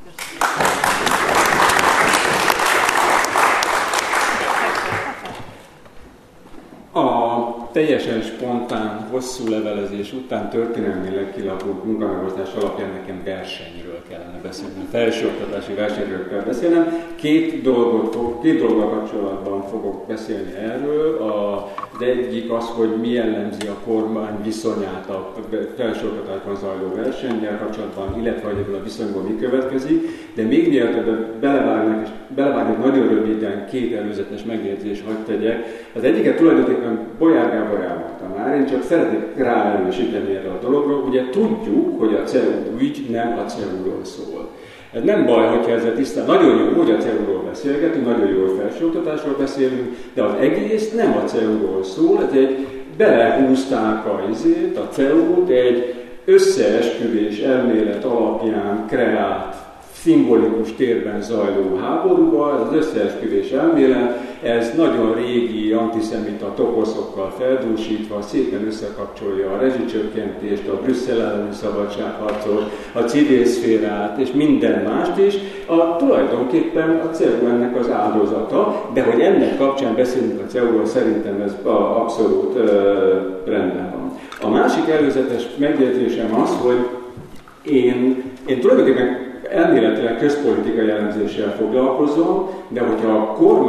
A teljesen spontán, hosszú levelezés után történelmileg kilapult munkamegosztás alapján nekem versenyről kellene beszélni. Felsőoktatási versenyről kell beszélnem. Két, dolgot, két dologgal kapcsolatban fogok beszélni erről. Az egyik az, hogy mi jellemzi a kormány viszonyát a felsőoktatásban zajló versennyel kapcsolatban, illetve hogy ebből a viszonyból mi következik. De még mielőtt ebben belevágnak, és belevágnak nagyon röviden két előzetes megjegyzést hadd tegyek. Az egyiket tulajdonképpen Bolyár Gábor elmondta már, én csak szeretnék ráerősíteni erre a dologra. Ugye tudjuk, hogy a cé e u ügy nem a cé e u-ról szól. Ez nem baj, hogyha ezzel tisztán, nagyon jó, hogy a cé e u-ról beszélgetünk, nagyon jó, hogy felsőoktatásról beszélünk, de az egész nem a cé e u-ról szól, ez egy belehúzták a izét, a cé e u-t egy összeesküvés elmélet alapján kreált szimbolikus térben zajló háborúba, ez az összeesküvés elmélet, ez nagyon régi antiszemita toposzokkal feldúsítva szépen összekapcsolja a rezsicsökkentést, a Brüsszel elleni szabadságharcot, a civil szférát és minden mást is. A, tulajdonképpen a cé e u ennek az áldozata, de hogy ennek kapcsán beszélünk a cé e u-ról, szerintem ez abszolút uh, rendben van. A másik előzetes megjegyzésem az, hogy én, én tulajdonképpen elméletileg közpolitikai elemzéssel foglalkozom, de hogyha a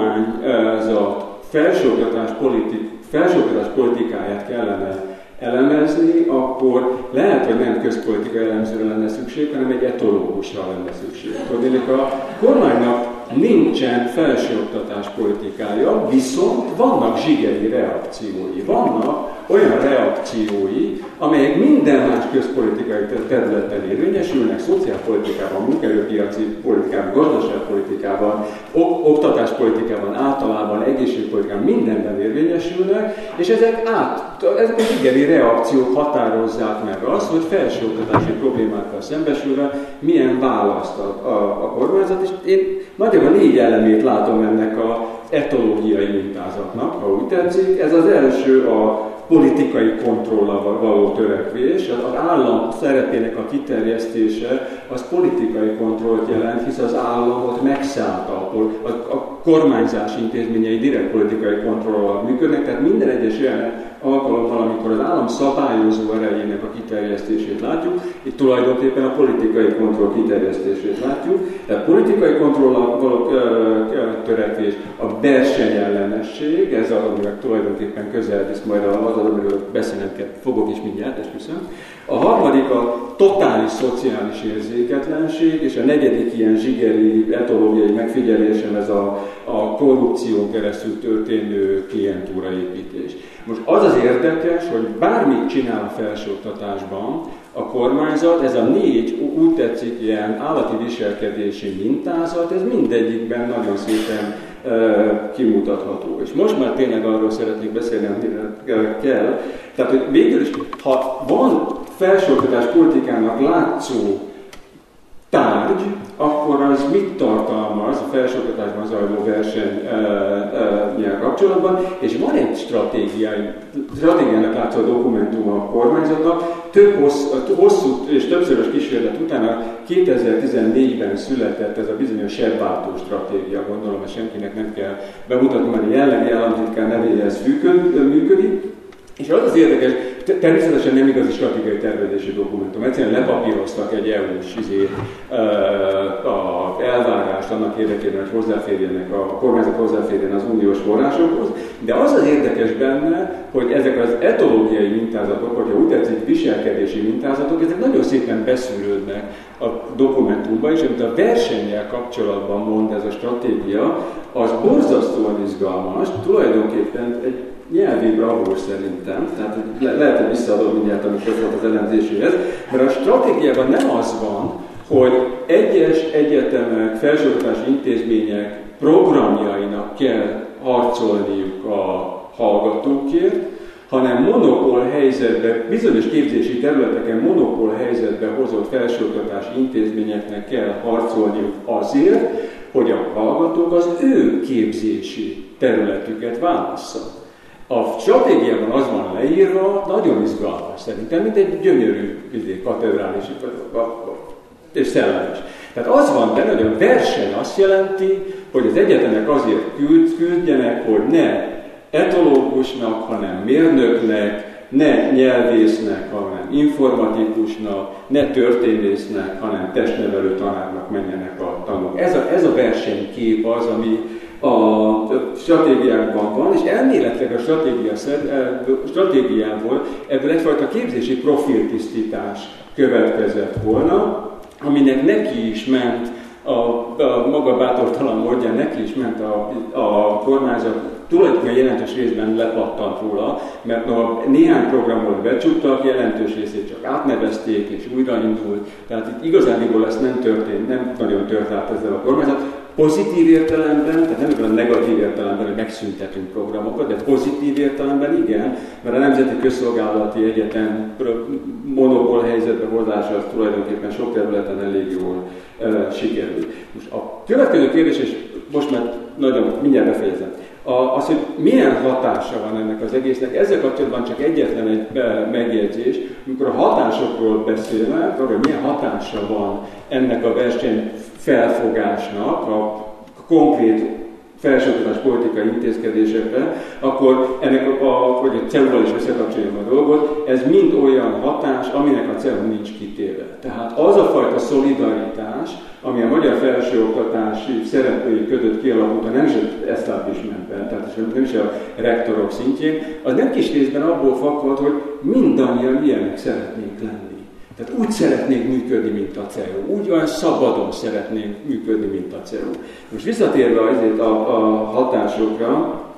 kormányzat felsőoktatás, politi- felsőoktatás politikáját kellene elemezni, akkor lehet, hogy nem közpolitikai elemzőre lenne szükség, hanem egy etológusra lenne szükség. Tudnék, a kormánynak nincsen felsőoktatás politikája, viszont vannak zsigeri reakciói. Vannak olyan reakciói, amelyek minden más közpolitikai területen érvényesülnek, szociálpolitikában, munkaerőpiaci politikában, gazdaságpolitikában, ok- oktatáspolitikában, általában, egészségpolitikában, mindenben érvényesülnek, és ezek át, ezek a zsigeri reakciók határozzák meg azt, hogy felsőoktatási problémákkal szembesülve milyen választ a, a, a kormányzat, és én nagyjából négy elemét látom ennek az etológiai mintázatnak, ha úgy tetszik. Ez az első a politikai kontrollal való törekvés, az állam szerepének a kiterjesztése az politikai kontrollt jelent, hisz az államot megszállta, a, a kormányzás intézményei direkt politikai kontrollal működnek, tehát minden egyes olyan alkalommal, amikor az állam szabályozó erejének a kiterjesztését látjuk, itt tulajdonképpen a politikai kontroll kiterjesztését látjuk, tehát politikai kontrollal való törekvés, a versenyellenesség, ez az, amivel tulajdonképpen közel visz majd az, amiről beszélnem fogok is mindjárt, esküszöm. A harmadik a totális szociális érzéketlenség, és a negyedik ilyen zsigeri, etológiai megfigyelésem ez a, a korrupción keresztül történő klientúraépítés. Most az az érdekes, hogy bármit csinál a felsőoktatásban a kormányzat, ez a négy, úgy tetszik, ilyen állati viselkedési mintázat, ez mindegyikben nagyon szépen e, kimutatható. És most már tényleg arról szeretnék beszélni, amire kell. Tehát, hogy végül is, ha van felsőoktatás politikának látszó tárgy, akkor akkor az mit tartalmaz a felsőoktatásban zajló versennyel kapcsolatban, és van egy stratégiai, stratégiának látszó dokumentum a kormányzatnak, több hossz, hosszú és többszörös kísérlet után a kétezer-tizennégyben született ez a bizonyos sebváltó stratégia, gondolom, hogy senkinek nem kell bemutatni, mert a jelenlegi államtitkár nevéhez működik. És az az érdekes, természetesen nem igazi stratégiai tervezési dokumentum. Egyszerűen lepapíroztak egy é u-s izé, a elvárást annak érdekében, hogy hozzáférjenek, a kormányzat hozzáférjen az uniós forrásokhoz. De az az érdekes benne, hogy ezek az etológiai mintázatok, vagy ha úgy tetszik, viselkedési mintázatok, ezek nagyon szépen beszűrődnek a dokumentumban, és amit a versennyel kapcsolatban mond ez a stratégia, az borzasztóan izgalmas, tulajdonképpen egy nyelvi bravúr szerintem, tehát le- lehet, hogy visszaadom mindjárt, amikor volt az elemzéséhez, mert a stratégiában nem az van, hogy egyes egyetemek, felsőoktatási intézmények programjainak kell harcolniuk a hallgatókért, hanem monopól helyzetben, bizonyos képzési területeken monopól helyzetbe hozott felsőoktatási intézményeknek kell harcolniuk azért, hogy a hallgatók az ő képzési területüket válasszak. A stratégiában az van leírva, nagyon izgalmas szerintem, mint egy gyönyörű katedrális és szellemes. Tehát az van benne, hogy a verseny azt jelenti, hogy az egyetemek azért küld, küldjenek, hogy ne etológusnak, hanem mérnöknek, ne nyelvésznek, hanem informatikusnak, ne történésznek, hanem testnevelő tanárnak menjenek a tanulók. Ez a, ez a versenykép az, ami a stratégiákban van, és elméletileg a stratégia, stratégiából ebből egyfajta képzési profiltisztítás következett volna, aminek neki is ment, a, a maga bátortalan módján neki is ment a, a kormányzat, tulajdonképpen jelentős részben lepattant róla, mert a néhány programból becsuktak, jelentős részét csak átnevezték és újraindult, tehát itt igazániból ez nem történt, nem nagyon tört át ezzel a kormányzat. Pozitív értelemben, tehát nem olyan negatív értelemben, hogy megszüntetünk programokat, de pozitív értelemben igen, mert a Nemzeti Közszolgálati Egyetem monopól helyzetbe hozása az tulajdonképpen sok területen elég jól e, sikerült. Most a következő kérdés, és most már nagyon mindjárt befejezem, a, az, hogy milyen hatása van ennek az egésznek, ezzel kapcsolatban csak egyetlen egy megjegyzés, amikor a hatásokról beszélnek, arra milyen hatása van ennek a verseny felfogásnak, a konkrét felsőoktatás politikai intézkedésekre, akkor ennek a, hogy a cé e u-val is összekapcsoljam a dolgot, ez mind olyan hatás, aminek a cé e u nincs kitéve. Tehát az a fajta szolidaritás, ami a magyar felsőoktatási szereplői között kialakult a nemzeti establishmentben, tehát nem is a rektorok szintjén, az nem kis részben abból fakad, hogy mindannyian ilyenek szeretnénk lenni. Tehát úgy szeretnénk működni, mint a cé e u. Úgy olyan szabadon szeretnénk működni, mint a cé e u. Most visszatérve azért a, a hatásokra,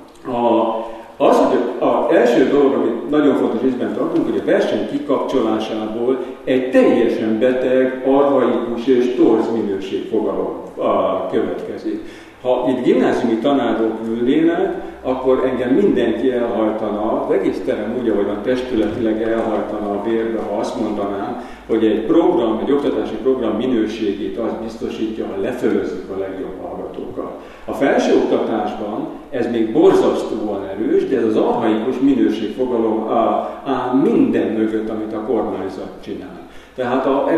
a, az, hogy az első dolog, amit nagyon fontos részben tartunk, hogy a verseny kikapcsolásából egy teljesen beteg, archaikus és torz minőségfogalom következik. Ha itt gimnáziumi tanárok ülnének, akkor engem mindenki elhajtana, az egész terem úgy, ahogy van, testületileg elhajtana a vérbe, ha azt mondanám, hogy egy program, egy oktatási program minőségét az biztosítja, ha lefölözzük a legjobb hallgatókat. A felsőoktatásban ez még borzasztóan erős, de ez az archaikus minőségfogalom áll minden mögött, amit a kormányzat csinál. Tehát a,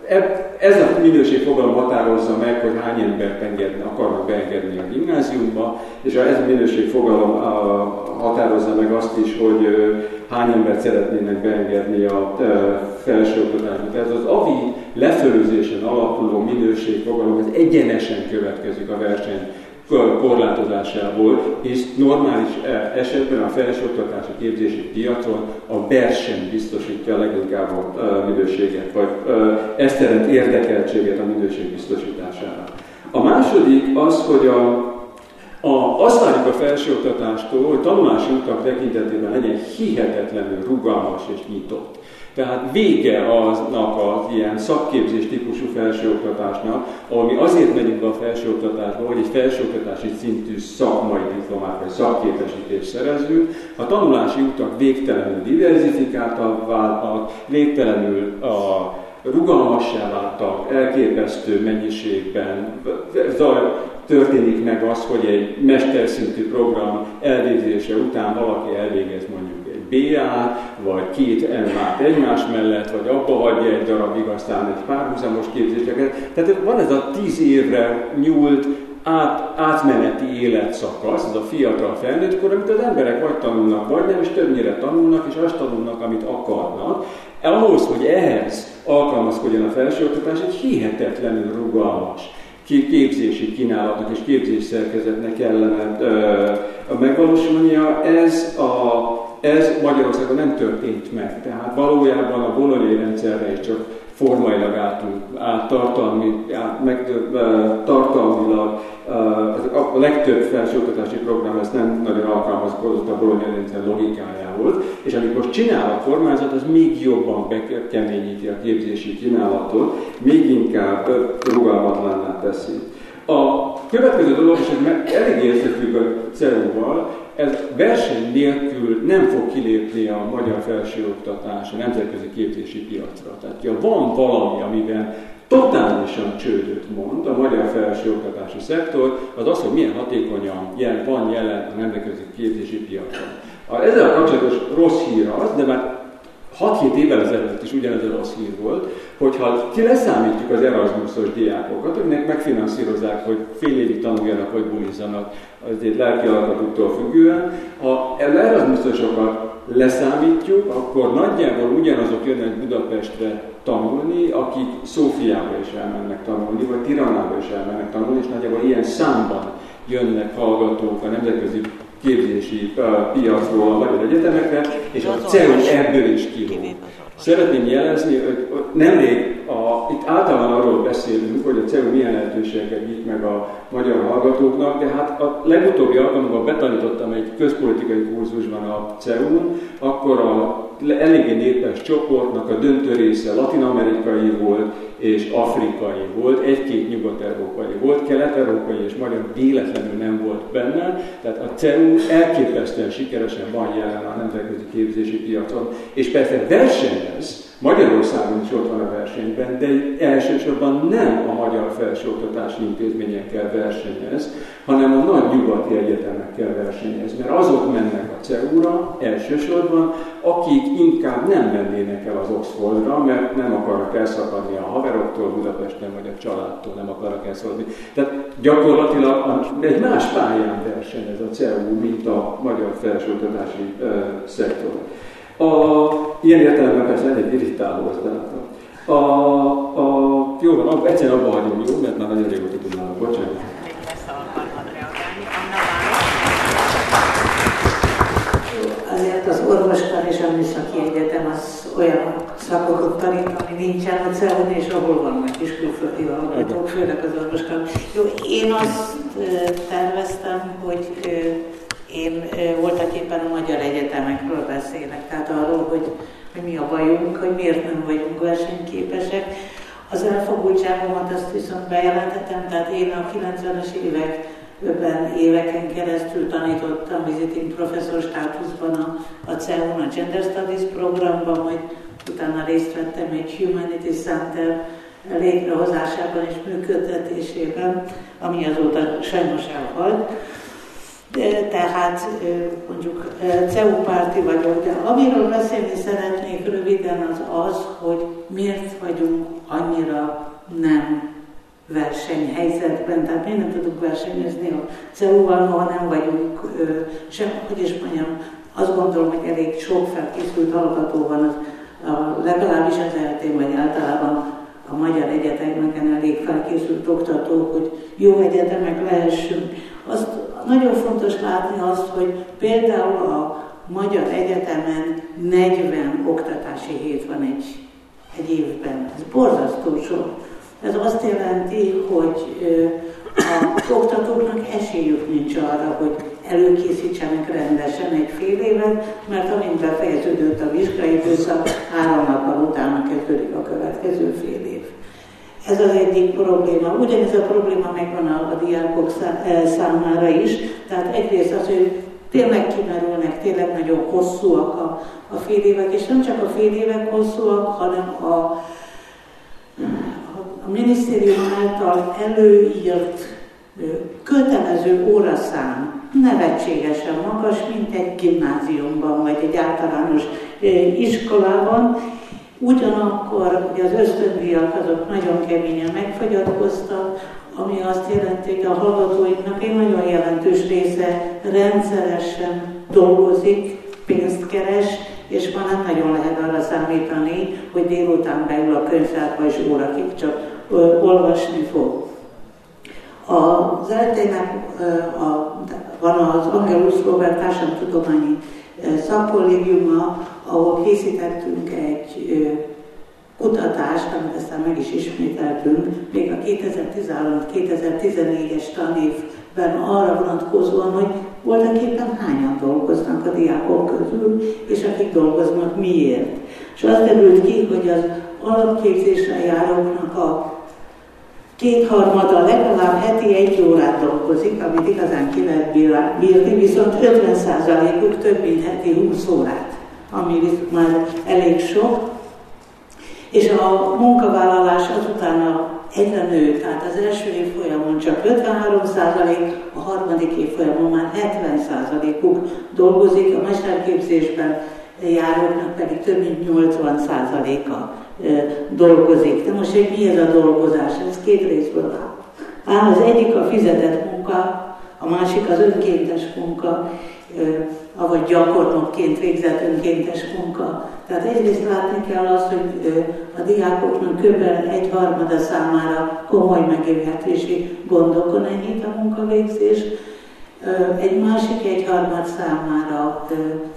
ez a minőségfogalom határozza meg, hogy hány embert engedni, akarnak beengedni a gimnáziumba, és ez a minőségfogalom határozza meg azt is, hogy hány embert szeretnének beengedni a felsőoktatásba. Tehát az á vé i lefölözésen alapuló minőségfogalom, ez egyenesen következik a verseny korlátozásából, és normális esetben a felsőoktatási képzési piacon a verseny biztosítja a leginkább a minőséget, vagy ez teremt érdekeltséget a minőség biztosítására. A második az, hogy a, a, azt várjuk a felsőoktatástól, hogy tanulási utak tekintetében legyen hihetetlenül rugalmas és nyitott. Tehát vége aznak az ilyen szakképzés típusú felsőoktatásnak, ahol mi azért megyünk be a felsőoktatásba, hogy egy felsőoktatási szintű szakmai diplomát vagy szakképesítést szerezzünk. A tanulási utak végtelenül diverzifikáltak válnak, végtelenül a rugalmassá váltak, elképesztő mennyiségben történik meg az, hogy egy mesterszintű program elvégzése után valaki elvégez mondjuk egy bé á-t, vagy két em á-t egymás mellett, vagy abba hagyja egy darabig, aztán egy párhuzamos képzéseket. Tehát van ez a tíz évre nyúlt át, átmeneti életszakasz, ez a fiatal felnőttkor, amit az emberek vagy tanulnak, vagy nem, és többnyire tanulnak, és azt tanulnak, amit akarnak. Ahhoz, hogy ehhez alkalmazkodjon a felsőoktatás, egy hihetetlenül rugalmas képzési kínálatnak és képzésszerkezetnek kellene ö, megvalósulnia. Ez, a, ez Magyarországon nem történt meg. Tehát valójában a bolognai rendszerre is csak formailag álltunk át, tartalmi, át, meg, tartalmilag. A legtöbb felsőoktatási program ez nem nagyon alkalmazkodott a bolognai rendszer logikájához, és amikor csinál a kormányzat, az még jobban bekeményíti a képzési kínálatot, még inkább rugalmatlanná teszi. A következő dolog, és ez elég összefügg a cé e u-val, ez verseny nélkül nem fog kilépni a magyar felsőoktatás a nemzetközi képzési piacra. Tehát, ha van valami, amiben totálisan csődöt mond a magyar felsőoktatási szektor, az az, hogy milyen hatékonyan jel, van jelen a nemzetközi képzési piacon. Ezzel kapcsolatos rossz hír az, de már hat-hét évvel ezelőtt is ugyanez a rossz hír volt, hogyha ki leszámítjuk az Erasmusos diákokat, akinek megfinanszírozzák, hogy fél évig tanuljanak, vagy bulizzanak, azért lelki alkatuktól függően, ha az Erasmusosokat leszámítjuk, akkor nagyjából ugyanazok jönnek Budapestre tanulni, akik Szófiába is elmennek tanulni, vagy Tiranába is elmennek tanulni, és nagyjából ilyen számban jönnek hallgatók a nemzetközi képzési piacról a magyar egyetemekre, és a cé e u ebből is kívül. Szeretném jelezni, hogy nemrég a, itt általában arról beszélünk, hogy a cé e u milyen lehetőségeket nyit meg a magyar hallgatóknak, de hát a legutóbbi alkalommal betanítottam egy közpolitikai kurzusban a cé e u-n, akkor a eléggé népes csoportnak a döntő része latin-amerikai volt és afrikai volt, egy-két nyugat-európai volt, kelet-európai és magyar véletlenül nem volt benne, tehát a cé e u elképesztően sikeresen van jelen a nemzetközi képzési piacon, és persze versenyez, Magyarországon is ott van a versenyben, de elsősorban nem a magyar felsőoktatási intézményekkel versenyez, hanem a nagy nyugati egyetemekkel versenyez, mert azok mennek a cé e u-ra elsősorban, akik inkább nem mennének el az Oxfordra, mert nem akarnak elszakadni a haveroktól Budapesten, vagy a családtól nem akarnak elszakadni. Tehát gyakorlatilag egy más pályán versenyez a cé e u, mint a magyar felsőoktatási uh, szektor. A, ilyen értelemben persze elég irritáló az látom. A, a, jó van, ab, egyszerűen abba hagyom, jó, mert már nagyon régóta tudnálok. Bocsánat. Azért az orvoskar és a műszaki egyetem az olyan szakokat tanít, ami nincsen a cé e u-n, és ahol vannak is külföldi hallgatók, főleg az orvoskar. Jó, én azt terveztem, hogy én voltak éppen a magyar egyetemekről beszélek, tehát arról, hogy, hogy mi a bajunk, hogy miért nem vagyunk versenyképesek. Az elfogultságomat azt viszont bejelentettem, tehát én a kilencvenes években éveken keresztül tanítottam visiting professzor státuszban a, a cé e u-n, a Gender Studies programban, majd utána részt vettem egy Humanities Center létrehozásában és működtetésében, ami azóta sajnos elhalt. Tehát mondjuk cé e u párti vagyok, de amiről beszélni szeretnék röviden az az, hogy miért vagyunk annyira nem versenyhelyzetben, tehát miért nem tudunk versenyezni a cé e u-val, ha nem vagyunk sem, hogy is mondjam, azt gondolom, hogy elég sok felkészült hallgató van, az, a, legalábbis az é el té, vagy általában a magyar egyetemeken elég felkészült oktatók, hogy jó egyetemek lehessünk. Azt nagyon fontos látni azt, hogy például a magyar egyetemen negyven oktatási hét van egy, egy évben. Ez borzasztó sok. Ez azt jelenti, hogy az oktatóknak esélyük nincs arra, hogy előkészítsenek rendesen egy fél évet, mert amint befejeződött a vizsgai időszak, három nappal utána kezdődik a következő fél év. Ez az egyik probléma. Ugyanez a probléma megvan a, a diákok számára is. Tehát egyrészt az, hogy tényleg kimerülnek, tényleg nagyon hosszúak a, a fél évek, és nem csak a fél évek hosszúak, hanem a a minisztérium által előírt kötelező óraszám nevetségesen magas, mint egy gimnáziumban, vagy egy általános iskolában. Ugyanakkor ugye az ösztöndíjak azok nagyon keményen megfogyatkoztak, ami azt jelenti, hogy a hallgatóinknak egy nagyon jelentős része rendszeresen dolgozik, pénzt keres, és már nem nagyon lehet arra számítani, hogy délután beül a könyvtárba és órakig csak ö, olvasni fog. Az é té é-nek van az Angelus Robert Társadalomtudományi Szakkollégiuma, ahol készítettünk egy ö, kutatást, amit aztán meg is ismételtünk, még a kétezer-tizenhárom kétezer-tizennégyes tanévben arra vonatkozóan, hogy voltak éppen hányan dolgoznak a diákok közül, és akik dolgoznak miért. És az derült ki, hogy az alapképzésre járóknak a kétharmada legalább heti egy órát dolgozik, amit igazán ki lehet bírni, viszont ötven százalékuk több mint heti húsz órát, ami már elég sok. És a munkavállalás azután egyre nő, tehát az első évfolyamon csak ötvenhárom százalék, a harmadik évfolyamon már hetven százalékuk dolgozik, a mesterképzésben járóknak pedig több mint nyolcvan százaléka dolgozik. De most mi ez a dolgozás? Ez két részből áll. áll. Az egyik a fizetett munka, a másik az önkéntes munka, avagy gyakornokként végzett önkéntes munka. Tehát egyrészt látni kell azt, hogy a diákoknak kb. egy harmada számára komoly megélhetési gondokon enyhít a munkavégzés, egy másik egyharmad számára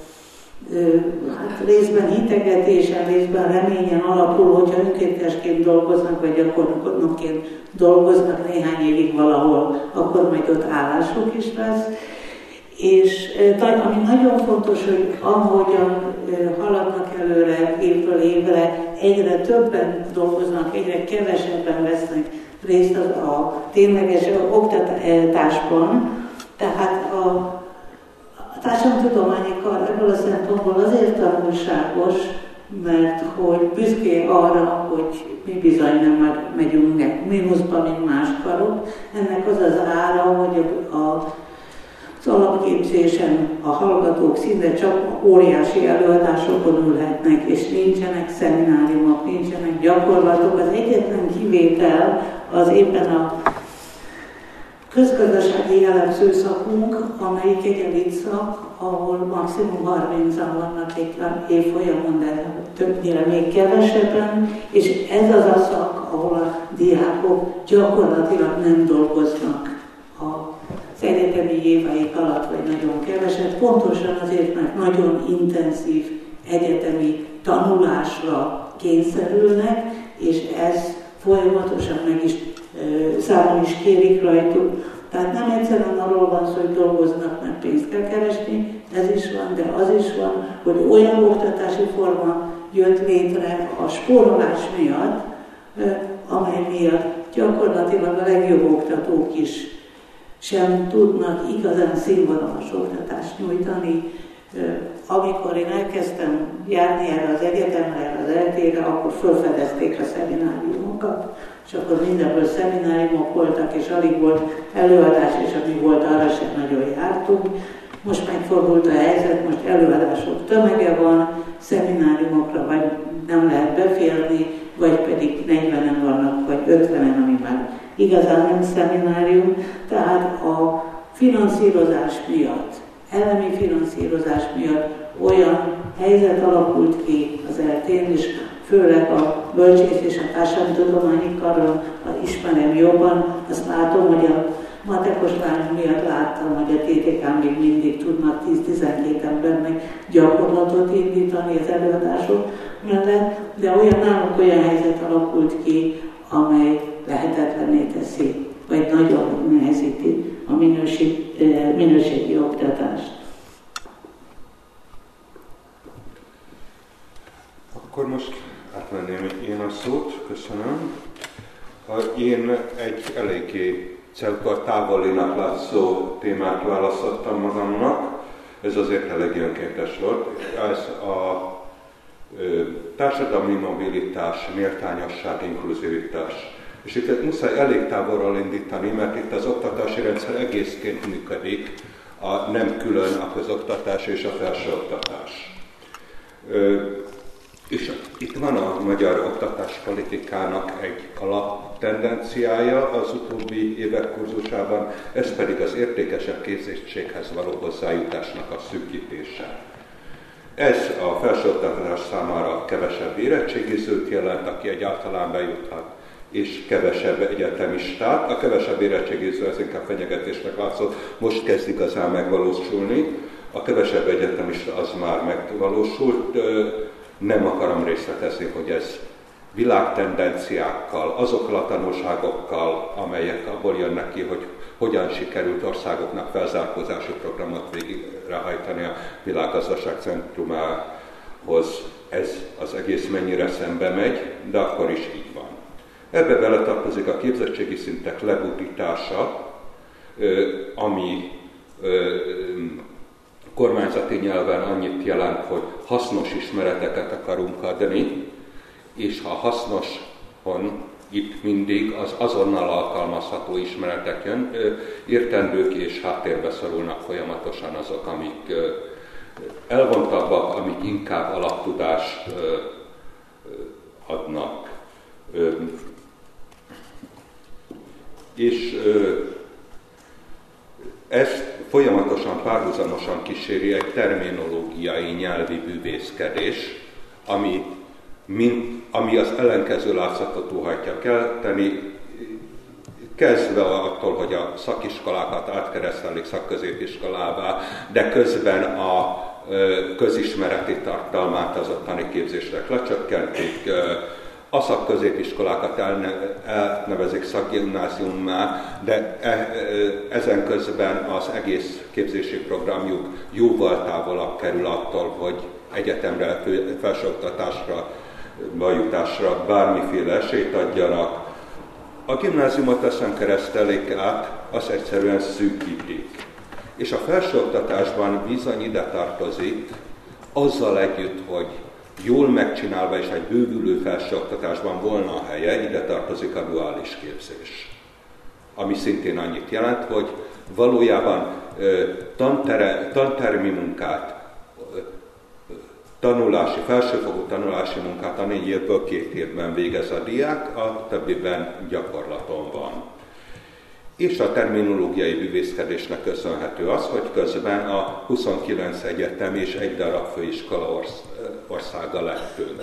hát részben hitegetésen, részben reményen alapul, hogyha önkéntesként dolgoznak, vagy gyakornokként dolgoznak néhány évig valahol, akkor majd ott állásuk is lesz. És ami nagyon fontos, hogy ahogyan haladnak előre évről évre, egyre többen dolgoznak, egyre kevesebben vesznek részt az a tényleges oktatásban. Tehát a, a társadalomtudományi kar ebből a szempontból azért tanulságos, mert hogy büszké arra, hogy mi bizony nem megyünk mínuszba, mint más karok. Ennek az az ára, hogy a, a az alapképzésen a hallgatók szinte csak óriási előadásokon ülhetnek, és nincsenek szemináriumok, nincsenek gyakorlatok. Az egyetlen kivétel az éppen a közgazdasági jellemző szakunk, amelyik egy elit szak, ahol maximum harmincan vannak egy évfolyamon, de többnyire még kevesebben, és ez az a szak, ahol a diákok gyakorlatilag nem dolgoznak az egyetemi éveik alatt, vagy nagyon keveset, pontosan azért, mert nagyon intenzív egyetemi tanulásra kényszerülnek, és ez folyamatosan meg is számon is kérik rajtuk. Tehát nem egyszerűen arról van szó, hogy dolgoznak, mert pénzt kell keresni, ez is van, de az is van, hogy olyan oktatási forma jött létre a spórolás miatt, amely miatt gyakorlatilag a legjobb oktatók is sem tudnak igazán színvonalas oktatást nyújtani. Amikor én elkezdtem járni erre az egyetemre, erre az é té é-re, akkor felfedezték a szemináriumokat, és akkor mindenből szemináriumok voltak, és alig volt előadás, és ami volt, arra sem nagyon jártunk. Most megfordult a helyzet, most előadások tömege van, szemináriumokra vagy nem lehet beférni, vagy pedig negyvenen vannak, vagy ötvenen, ami már igazán nem szeminárium. Tehát a finanszírozás miatt, elemi finanszírozás miatt olyan helyzet alakult ki az é té é-n, és főleg a bölcsész és a társadalomtudományi karon ismerem jobban, azt látom, hogy a matekos lány miatt láttam, hogy a té té ká még mindig tudnak tíz-tizenkét embernek gyakorlatot indítani az előadások mellett, de olyan nálunk olyan helyzet alakult ki, amely lehetetlenné teszi, vagy nagyon nehezíti a minőség, minőségi oktatást. Akkor most átvenném én a szót, köszönöm. Én egy eléggé célkor távolinak látszó témát választottam magamnak, ez azért elég önkéntes volt. Ez a ö, társadalmi mobilitás, méltányosság, inkluzivitás És itt muszáj elég távolról indítani, mert itt az oktatási rendszer egészként működik, a, nem külön a közoktatás és a felsőoktatás. Ö, és itt van a magyar oktatáspolitikának egy alaptendenciája az utóbbi évek kurzusában, ez pedig az értékesebb képzettséghez való hozzájutásnak a szűkítése. Ez a felsőoktatás számára kevesebb érettségizőt jelent, aki egyáltalán bejuthat, és kevesebb egyetemistát. A kevesebb érettségiző, ez inkább fenyegetésnek látszott, most kezd igazán megvalósulni. A kevesebb egyetemista az már megvalósult. Nem akarom részletezni, hogy ez világtendenciákkal, azokkal a tanulságokkal, amelyek abból jönnek ki, hogy hogyan sikerült országoknak felzárkózási programot végrehajtani a világgazdaság centrumához. Ez az egész mennyire szembe megy, de akkor is így van. Ebbe beletartozik a képzettségi szintek lebutítása, ami kormányzati nyelven annyit jelent, hogy hasznos ismereteket akarunk adni, és ha hasznoson itt mindig az azonnal alkalmazható ismeretek jön, értendők és háttérbe szorulnak folyamatosan azok, amik elvontabbak, amik inkább alaptudást adnak. És ezt folyamatosan, párhuzamosan kíséri egy terminológiai nyelvi bűvészkedés, ami, mint, ami az ellenkező látszatot óhajtja kelteni, kezdve attól, hogy a szakiskolákat átkeresztelik szakközépiskolává, de közben a közismereti tartalmát az ottani képzésnek lecsökkentik, a szakközépiskolákat elnevezik szakgimnáziummá, de ezen közben az egész képzési programjuk jóval távolabb kerül attól, hogy egyetemre, felsőoktatásra, bejutásra bármiféle esélyt adjanak. A gimnáziumot ezen keresztelik át, az egyszerűen szűkítik. És a felsőoktatásban bizony ide tartozik, azzal együtt, hogy jól megcsinálva és egy bővülő felsőoktatásban volna a helye, ide tartozik a duális képzés. Ami szintén annyit jelent, hogy valójában tantere, tantermi munkát, tanulási, felsőfokú tanulási munkát a négy évből két évben végez a diák, a többiben gyakorlaton van. És a terminológiai bűvészkedésnek köszönhető az, hogy közben a huszonkilenc egyetem és egy darab főiskola országa lettünk.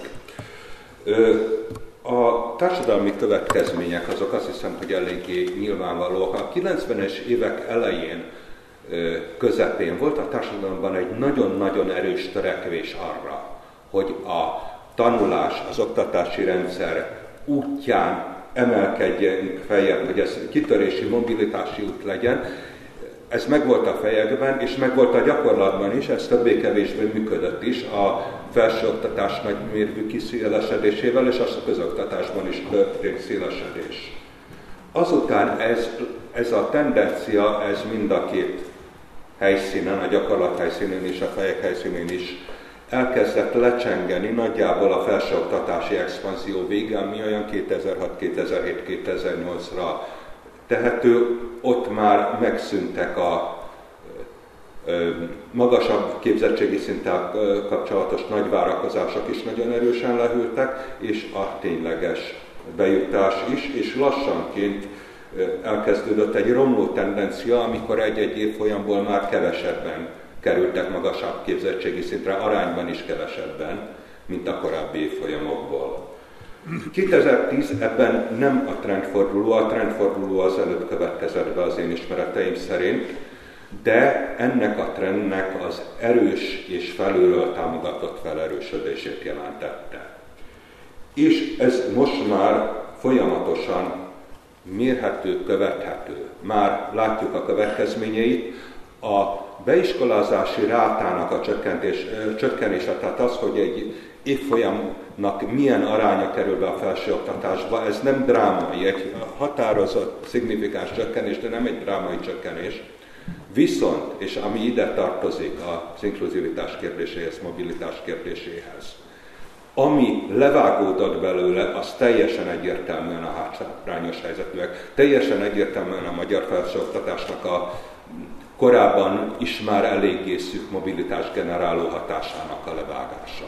A társadalmi következmények azok azt hiszem, hogy eléggé nyilvánvalóak. A kilencvenes évek elején, közepén volt a társadalomban egy nagyon-nagyon erős törekvés arra, hogy a tanulás, az oktatási rendszer útján emelkedjünk feljebb, hogy ez kitörési, mobilitási út legyen. Ez megvolt a fejekben, és megvolt a gyakorlatban is, ez többé-kevésbé működött is a felsőoktatás nagymérvű kiszélesedésével, és az a közoktatásban is történt szélesedés. Azután ez, ez a tendencia, ez mind a két helyszínen, a gyakorlat helyszínén és a fejek helyszínén is elkezdett lecsengeni nagyjából a felsőoktatási expanzió vége, ami olyan kétezer-hat, kétezer-hét, kétezer-nyolcra tehető. Ott már megszűntek a magasabb képzettségi szinttel kapcsolatos nagy várakozások is nagyon erősen lehűltek, és a tényleges bejutás is, és lassanként elkezdődött egy romló tendencia, amikor egy-egy évfolyamból már kevesebben kerültek magasabb képzettségi szintre, arányban is kevesebben, mint a korábbi évfolyamokból. kétezer-tíz ebben nem a trendforduló, a trendforduló az előbb következett be az én ismereteim szerint, de ennek a trendnek az erős és felülről támogatott felerősödését jelentette. És ez most már folyamatosan mérhető, követhető. Már látjuk a következményeit. A beiskolázási rátának a csökkentés, csökkenése, tehát az, hogy egy évfolyamnak milyen aránya kerül be a felsőoktatásba, ez nem drámai, egy határozott, szignifikáns csökkenés, de nem egy drámai csökkenés. Viszont, és ami ide tartozik az inkluzivitás kérdéséhez, mobilitás kérdéséhez, ami levágódott belőle, az teljesen egyértelműen a hátrányos helyzetűek, teljesen egyértelműen a magyar felsőoktatásnak a korábban is már eléggé szűk mobilitás generáló hatásának a levágása.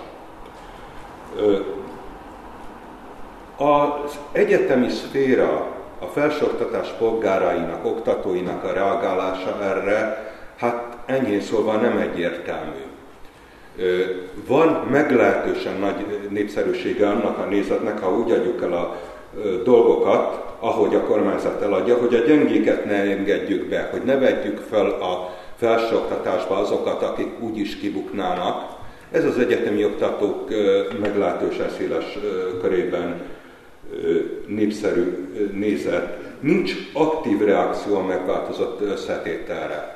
Az egyetemi szféra, a felsőoktatás polgárainak, oktatóinak a reagálása erre, hát enyhén szólva nem egyértelmű. Van meglehetősen nagy népszerűsége annak a nézetnek, ha úgy adjuk el a dolgokat, ahogy a kormányzat eladja, hogy a gyengéket ne engedjük be, hogy ne vegyük fel a felsőoktatásba azokat, akik úgyis kibuknának. Ez az egyetemi oktatók meglehetősen széles körében népszerű nézet. Nincs aktív reakció a megváltozott összetételre.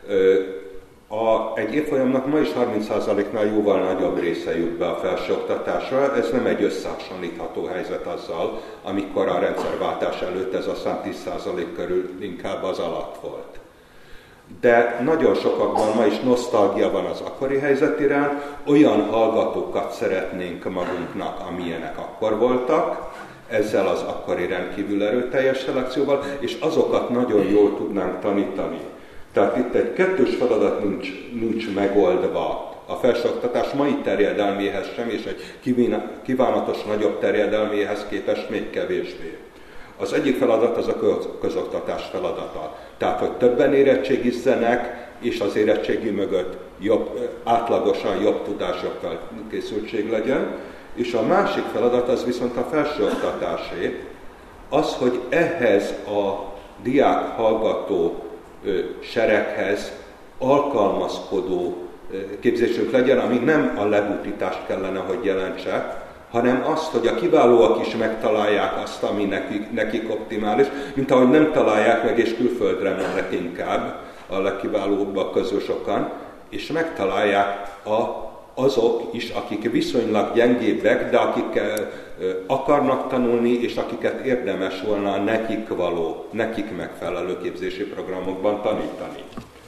A, egy évfolyamnak ma is harminc százaléknál jóval nagyobb része jut be a felsőoktatásra, ez nem egy összehasonlítható helyzet azzal, amikor a rendszerváltás előtt ez a szám tíz százalék körül inkább az alatt volt. De nagyon sokakban ma is nosztalgia van az akkori helyzet iránt, olyan hallgatókat szeretnénk magunknak, amilyenek akkor voltak, ezzel az akkori rendkívül erőteljes szelekcióval, és azokat nagyon jól tudnánk tanítani. Tehát itt egy kettős feladat nincs, nincs megoldva. A felsőoktatás mai terjedelméhez sem, és egy kívánatos nagyobb terjedelméhez képest még kevésbé. Az egyik feladat az a közoktatás feladata. Tehát, hogy többen érettségizzenek, és az érettségi mögött jobb, átlagosan jobb tudás, jobb felkészültség legyen. És a másik feladat az viszont a felsőoktatásé, az, hogy ehhez a diák-hallgató sereghez alkalmazkodó képzésünk legyen, ami nem a lebutítást kellene, hogy jelentse, hanem azt, hogy a kiválóak is megtalálják azt, ami nekik, nekik optimális, mint ahogy nem találják meg, és külföldre mennek inkább a legkiválóbbak közül sokan, és megtalálják a, azok is, akik viszonylag gyengébbek, de akik akarnak tanulni, és akiket érdemes volna nekik való, nekik megfelelő képzési programokban tanítani.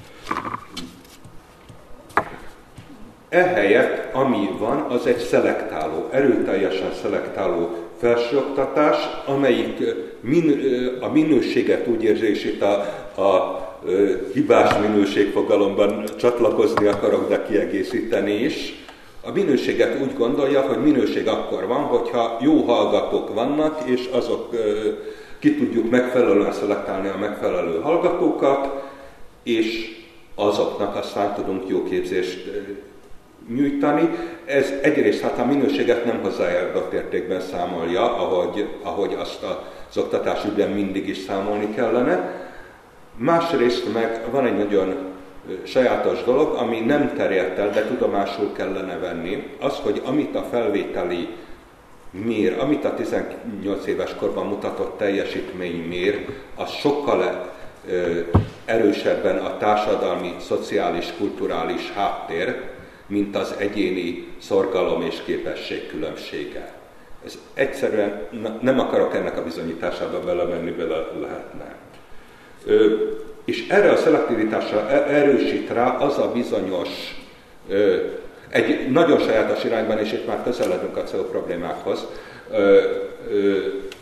Ehelyett, ami van, az egy szelektáló, erőteljesen szelektáló felsőoktatás, amelyik min, a minőséget úgy érzi, és itt a, a hibás minőségfogalomban csatlakozni akarok, de kiegészíteni is. A minőséget úgy gondolja, hogy minőség akkor van, hogyha jó hallgatók vannak, és azok ki tudjuk megfelelően szelektálni a megfelelő hallgatókat, és azoknak aztán tudunk jó képzést nyújtani. Ez egyrészt hát a minőséget nem hozzájárult értékben számolja, ahogy, ahogy azt az oktatásügyben mindig is számolni kellene. Másrészt meg van egy nagyon sajátos dolog, ami nem terjedt el, de tudomásul kellene venni, az, hogy amit a felvételi mér, amit a tizennyolc éves korban mutatott teljesítmény mér, az sokkal erősebben a társadalmi, szociális, kulturális háttér, mint az egyéni szorgalom és képesség különbsége. Ez egyszerűen nem akarok ennek a bizonyításába belemenni, bele lehetne. Ö, és erre a szelektivitásra erősít rá az a bizonyos, ö, egy nagyon sajátos irányban, és itt már közeledünk a cé e u problémákhoz, ö, ö,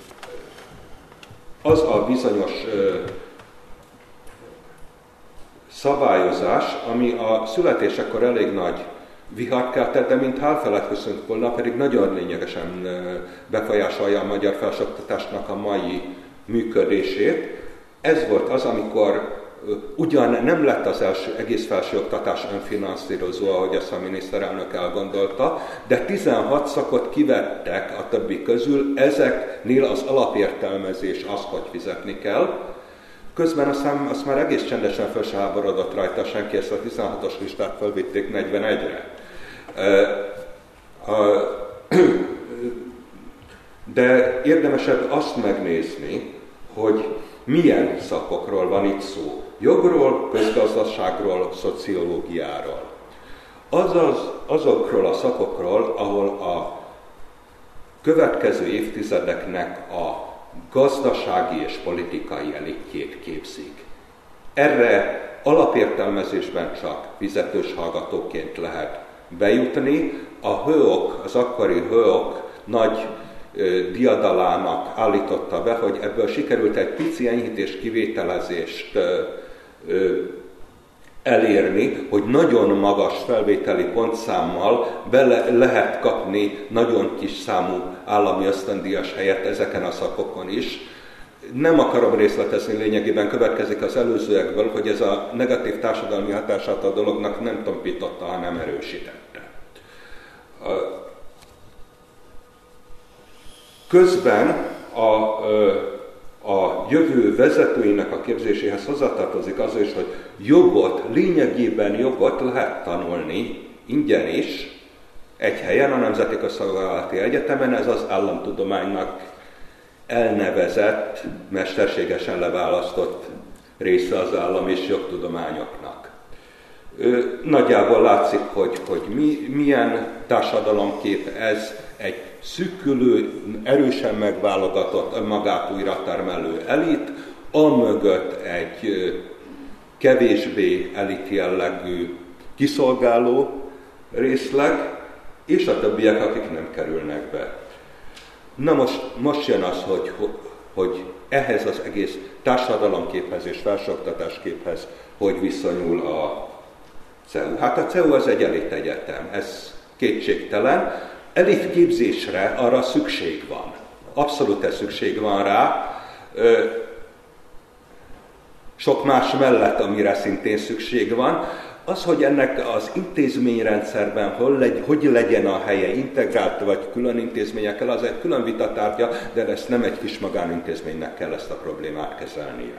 az a bizonyos ö, szabályozás, ami a születésekor elég nagy vihart keltett, de mint elfeledkezünk volna, pedig nagyon lényegesen befolyásolja a magyar felsőoktatásnak a mai működését. Ez volt az, amikor ugyan nem lett az első egész felsőoktatás önfinanszírozó, ahogy ezt a miniszterelnök elgondolta, de tizenhat szakot kivettek a többi közül, ezeknél az alapértelmezés az, hogy fizetni kell. Közben aztán azt már egész csendesen föl se háborodott rajta senki, ezt a tizenhatos listát felvitték negyvenegyre. De érdemesebb azt megnézni, hogy milyen szakokról van itt szó. Jogról, közgazdaságról, szociológiáról. Azaz, azokról a szakokról, ahol a következő évtizedeknek a gazdasági és politikai elitjét képzik. Erre alapértelmezésben csak fizetős hallgatóként lehet bejutni. A hőok, az akkori hőok nagy ö, diadalának állította be, hogy ebből sikerült egy pici enyhítés kivételezést ö, ö, elérni, hogy nagyon magas felvételi pontszámmal bele lehet kapni nagyon kis számú állami ösztöndíjas helyet ezeken a szakokon is. Nem akarom részletezni, lényegében következik az előzőekből, hogy ez a negatív társadalmi hatását a dolognak nem tompította, hanem erősítette. Közben a, a jövő vezetőinek a képzéséhez hozzátartozik az is, hogy jogot, lényegében jogot lehet tanulni ingyen is, egy helyen, a Nemzeti Közszolgálati Egyetemen, ez az államtudománynak elnevezett, mesterségesen leválasztott része az állam és jogtudományoknak. Nagyjából látszik, hogy, hogy mi, milyen társadalomkép ez, egy szűkülő, erősen megválogatott, önmagát újra termelő elit, amögött egy kevésbé elit jellegű kiszolgáló részleg, és a többiek, akik nem kerülnek be. Na most, most jön az, hogy, hogy ehhez az egész társadalomképhez és felsőoktatásképhez hogy viszonyul a cé e u. Hát a cé e u az egy elit egyetem, ez kétségtelen. Elit képzésre arra szükség van. Abszolút szükség van rá. Sok más mellett, amire szintén szükség van. Az, hogy ennek az intézményrendszerben hol legy, hogy legyen a helye, integrált vagy külön intézményekkel, az egy külön vitatárgya, de ezt nem egy kis magánintézménynek kell ezt a problémát kezelnie.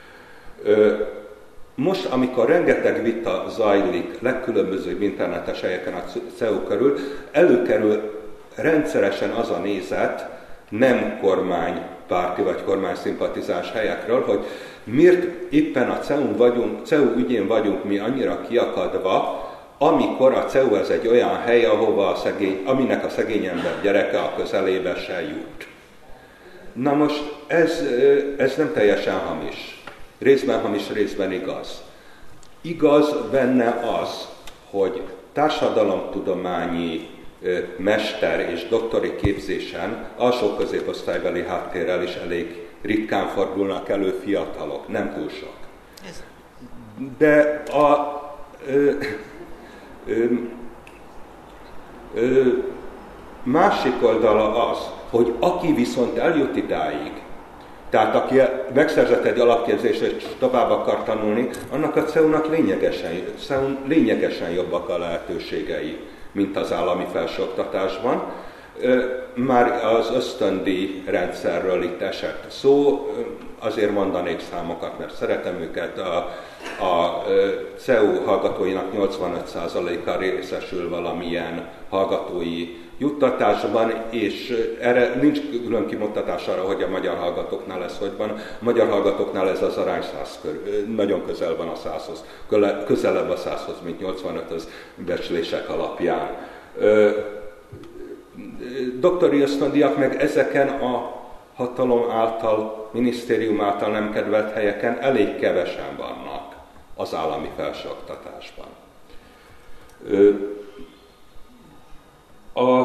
Most, amikor rengeteg vita zajlik legkülönbözőbb internetes helyeken a cé e u körül, előkerül rendszeresen az a nézet, nem kormánypárti vagy kormányszimpatizáns helyekről, hogy miért éppen a cé e u-n vagyunk, cé e u ügyén vagyunk mi annyira kiakadva, amikor a cé e u ez egy olyan hely, ahova a szegény, aminek a szegény ember gyereke a közelébe se jut. Na most ez, ez nem teljesen hamis. Részben hamis, részben igaz. Igaz benne az, hogy társadalomtudományi mester és doktori képzésen alsó középosztálybeli háttérrel is elég ritkán fordulnak elő fiatalok, nem túl sok. De a ö, ö, ö, másik oldala az, hogy aki viszont eljut idáig, tehát aki megszerzett egy alapképzést és tovább akar tanulni, annak a cé e u-nak lényegesen, cé e u lényegesen jobbak a lehetőségei, mint az állami felsőoktatásban. Már az ösztöndíj rendszerről itt esett szó, azért mondanék számokat, mert szeretem őket. A, a cé e u hallgatóinak nyolcvanöt százaléka részesül valamilyen hallgatói juttatásban, és erre nincs külön kimutatás arra, hogy a magyar hallgatóknál ez hogy van. A magyar hallgatóknál ez az arány száz körül, nagyon közel van a százhoz, közelebb a százhoz, mint nyolcvanöthöz becslések alapján. Doktori ösztöndíjak meg ezeken a hatalom által, minisztérium által nem kedvelt helyeken elég kevesen vannak az állami felsőoktatásban. A,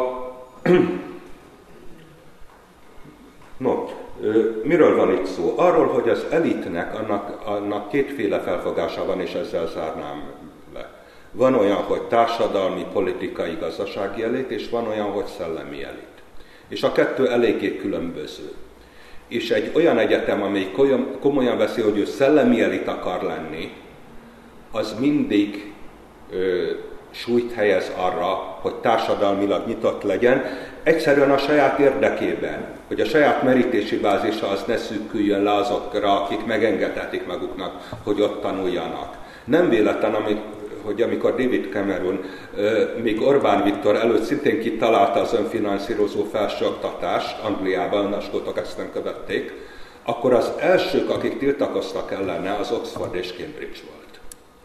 no, miről van itt szó? Arról, hogy az elitnek annak, annak kétféle felfogása van, és ezzel zárnám le. Van olyan, hogy társadalmi, politikai, gazdasági elit, és van olyan, hogy szellemi elit. És a kettő eléggé különböző. És egy olyan egyetem, amely komolyan veszi, hogy ő szellemi elit akar lenni, az mindig ö, súlyt helyez arra, hogy társadalmilag nyitott legyen, egyszerűen a saját érdekében, hogy a saját merítési bázisa az ne szűküljön le azokra, akik megengedhetik maguknak, hogy ott tanuljanak. Nem véletlen, amik, hogy amikor David Cameron még Orbán Viktor előtt szintén kitalálta az önfinanszírozó felsőoktatást, Angliában a skótok ezt nem követték, akkor az elsők, akik tiltakoztak ellene, az Oxford és Cambridge volt.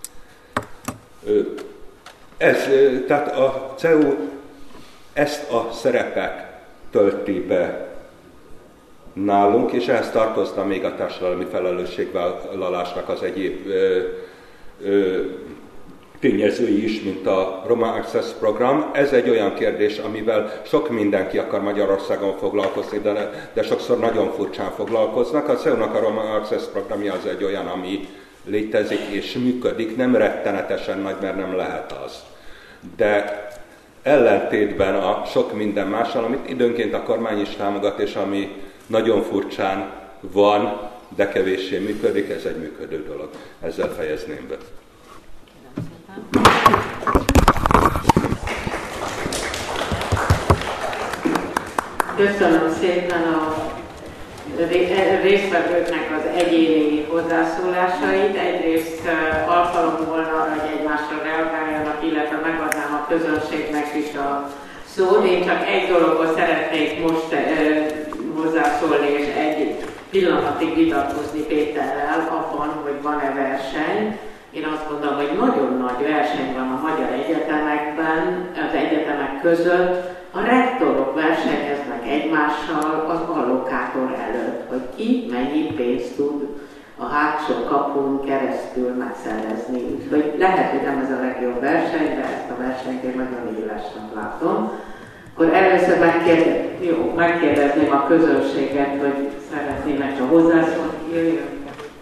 Ez, tehát a cé e u ezt a szerepet tölti be nálunk, és ehhez tartozna még a társadalmi felelősségvállalásnak az egyéb ö, ö, tényezői is, mint a Roma Access program. Ez egy olyan kérdés, amivel sok mindenki akar Magyarországon foglalkozni, de, de sokszor nagyon furcsán foglalkoznak. A cé e u-nak a Roma Access programja az egy olyan, ami létezik és működik, nem rettenetesen nagy, mert nem lehet az. De ellentétben a sok minden mással, amit időnként a kormány is támogat, és ami nagyon furcsán van, de kevéssé működik, ez egy működő dolog. Ezzel fejezném be. Köszönöm szépen a résztvevőknek az egyéni hozzászólásait. Egyrészt alkalom volna arra, hogy egymásra reagáljanak, illetve megadnám a közönségnek is a szót. Én csak egy dologhoz szeretnék most eh, hozzászólni, és egy pillanatig vitatkozni Péterrel abban, hogy van-e verseny. Én azt gondolom, hogy nagyon nagy verseny van a magyar egyetemekben, az egyetemek között. A rektorok versenyeznek egymással az allokátor előtt, hogy ki mennyi pénzt tud a hátsó kapun keresztül megszerezni. Úgyhogy lehet, hogy nem ez a legjobb verseny, de ezt a versenyt én nagyon élesnek látom. Akkor először megkérdez, jó, megkérdezném a közönséget, hogy szeretnének csak hozzászólni. Jöjjön.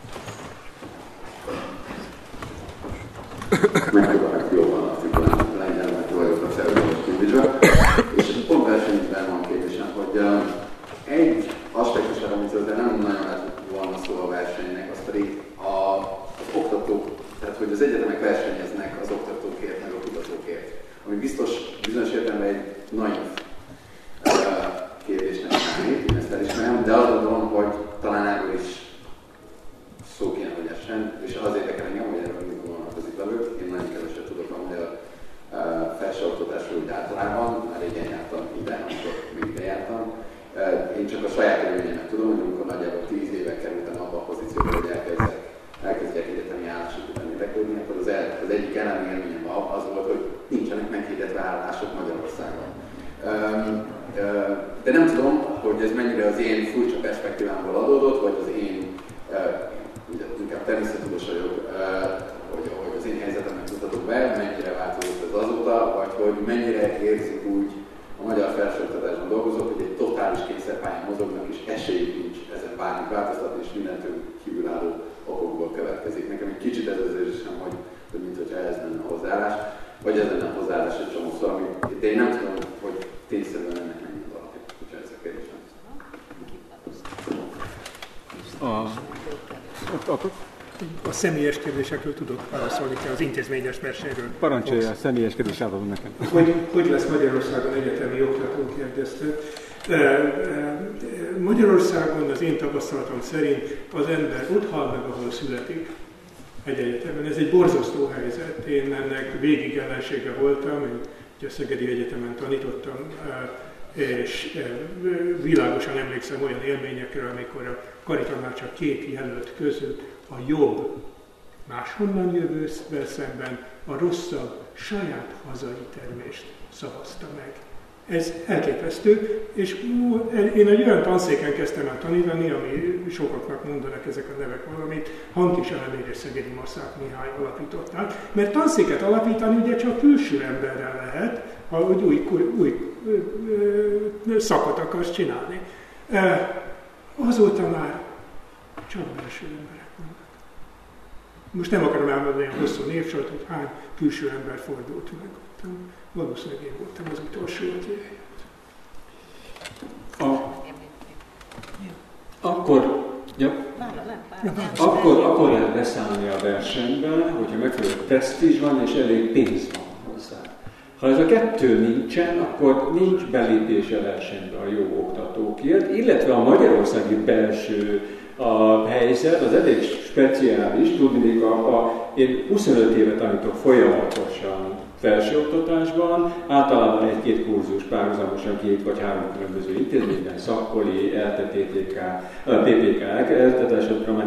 Megpróbálok jobban artikulálni, legyen, mert vagyok a szervezős indítva. És pont versenyben van kérdésem, hogy uh, egy aspektusára, amit de nem nagyon lett volna szó a versenynek, az pedig a, az oktatók, tehát hogy az egyetemek versenyeznek az oktatókért, meg a kutatókért. Ami biztos, bizonyos értelemben egy nagy uh, kérdésnek számít, én ezt elismerem, de azt gondolom, hogy talán erről is szó kéne, hogy essen, és az érdekel engem, hogy erről mindig vonatkozik velük. Én nagyon keveset tudok a magyar uh, felsőoktatásról úgy általában, már régen jártam ide, amikor még ide jártam. Uh, én csak a saját élményemet tudom, hogy amikor nagyjából tíz éve kerültem abba a pozícióba, hogy elkezdek, elkezdjek egyetemi állások után érdeklődni, akkor az, el, az egyik elemi élményem az volt, hogy nincsenek meghirdetve állások Magyarországon. Um, uh, de nem tudom, hogy ez mennyire az én furcsa perspektívámból adódott, vagy az én uh, ugye inkább természettudos vagyok, hogy, hogy az én helyzetemet mutatok be, mennyire változott ez azóta, vagy hogy mennyire érzik úgy a magyar felsőoktatásban dolgozók, hogy egy totális kényszerpályán mozognak, és esélyük nincs ezen bármit változtatni, és mindentől kívülálló okokból következik. Nekem egy kicsit ez az érzésem, hogy, hogy mint hogyha ez lenne a hozzáállás, vagy ez lenne a hozzáállás egy csomószor, amit, de én nem tudom, hogy tényszerűen ennek mennyi alapja, hogyha ez a kérdés nem. Akkor a személyes kérdésekről tudok válaszolni, kell az intézményes versenyről. Parancsolja, a személyes kérdés átadom nekem. Hogy, hogy lesz Magyarországon egyetemi oktató, kérdezte. Magyarországon az én tapasztalatom szerint az ember ott hal meg, ahol születik egy egyetemen. Ez egy borzasztó helyzet. Én ennek végig ellensége voltam, én ugye a Szegedi Egyetemen tanítottam, és világosan emlékszem olyan élményekről, amikor a karitanácsak két jelölt között a jobb máshonnan jövővel szemben a rosszabb saját hazai termést szavazta meg. Ez elképesztő, és én egy olyan tanszéken kezdtem el tanítani, ami sokaknak mondanak ezek a nevek valamit, Hankis Elemér és Szegedi Maszák Mihály alapították, mert tanszéket alapítani ugye csak külső emberrel lehet, ha úgy új, új, új szakot akarsz csinálni. Azóta már csak belső emberek vannak. Most nem akarom elmondani olyan hosszú névsort, hogy hány külső ember fordult meg. Valószínűleg én voltam az utolsó, aki eljött. A... Akkor, ja. akkor, akkor lehet beszállni a versenyben, hogyha megfelelő presztízs van és elég pénz van hozzá. Ha ez a kettő nincsen, akkor nincs belépés a versenybe a jó oktatókért, illetve a magyarországi belső a helyzet az elég speciális, tudnék, a, a, én huszonöt éve tanítok folyamatosan felsőoktatásban, általában egy-két kurzus párhuzamosan két vagy három különböző intézményben, szakkoli, é el té té té ká, pé pé ká,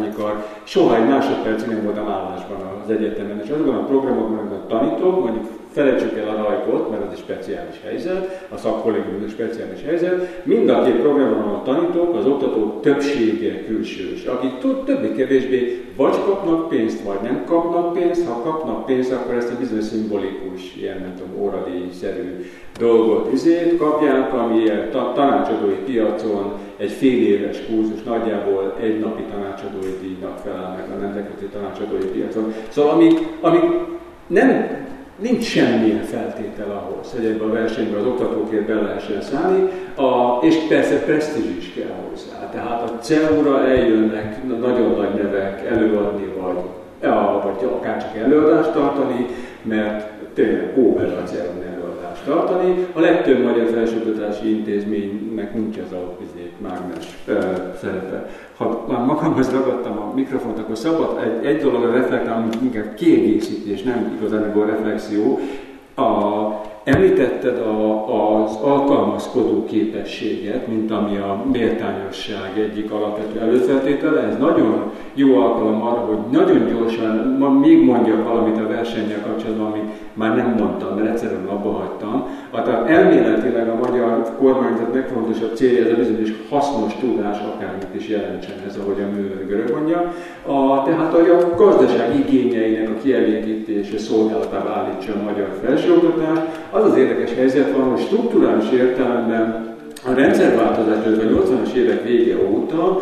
eltetásodományi kar, soha egy másodpercig nem voltam állásban az egyetemen, és azokban a programokban, amikor tanítok, mondjuk felejtsük el a rajkot, mert az egy speciális helyzet, a szakkollégium egy speciális helyzet. Mind a két programon a tanítók, az oktatók többsége külsős, akik többé-kevésbé vagy kapnak pénzt, vagy nem kapnak pénzt. Ha kapnak pénzt, akkor ezt a bizonyos szimbolikus, ilyen nem tudom, óradíjszerű dolgot izét kapják, ami a tanácsadói piacon egy fél éves kurzus nagyjából egy napi tanácsadói díjnak felel meg a nemzetközi tanácsadói piacon. Szóval ami, ami nem, nincs semmilyen feltétel ahhoz, hogy ebben a versenyben az oktatókért be lehessen szállni, a, és persze presztízs is kell hozzá. Tehát a cé e u-ra eljönnek nagyon nagy nevek előadni, vagy, vagy akár csak előadást tartani, mert tényleg óver a cé e u-n előadást tartani. A legtöbb magyar felsőoktatási intézménynek nincs az a mágnes szerepe. Ha már magamhoz ragadtam a mikrofont, akkor szabad egy, egy dologra reflektálni, inkább kiegészítés, nem igazán reflexió. A, említetted a, az alkalmazkodó képességet, mint ami a méltányosság egyik alapvető előfeltétele. Ez nagyon jó alkalom arra, hogy nagyon gyorsan ma még mondjak valamit a versennyel kapcsolatban, amit már nem mondtam, mert egyszerűen abba hagytam. Tehát elméletileg a magyar kormányzat legfontosabb célja ez a bizonyos hasznos tudás, akármit is jelentsen ez, ahogy a művelő görög mondja. A, tehát, hogy a gazdaság igényeinek a kielégítése szolgálatába állítsa a magyar felsőoktatást. Az az érdekes helyzet van, hogy strukturális értelemben a rendszerváltozás, a nyolcvanas évek vége óta,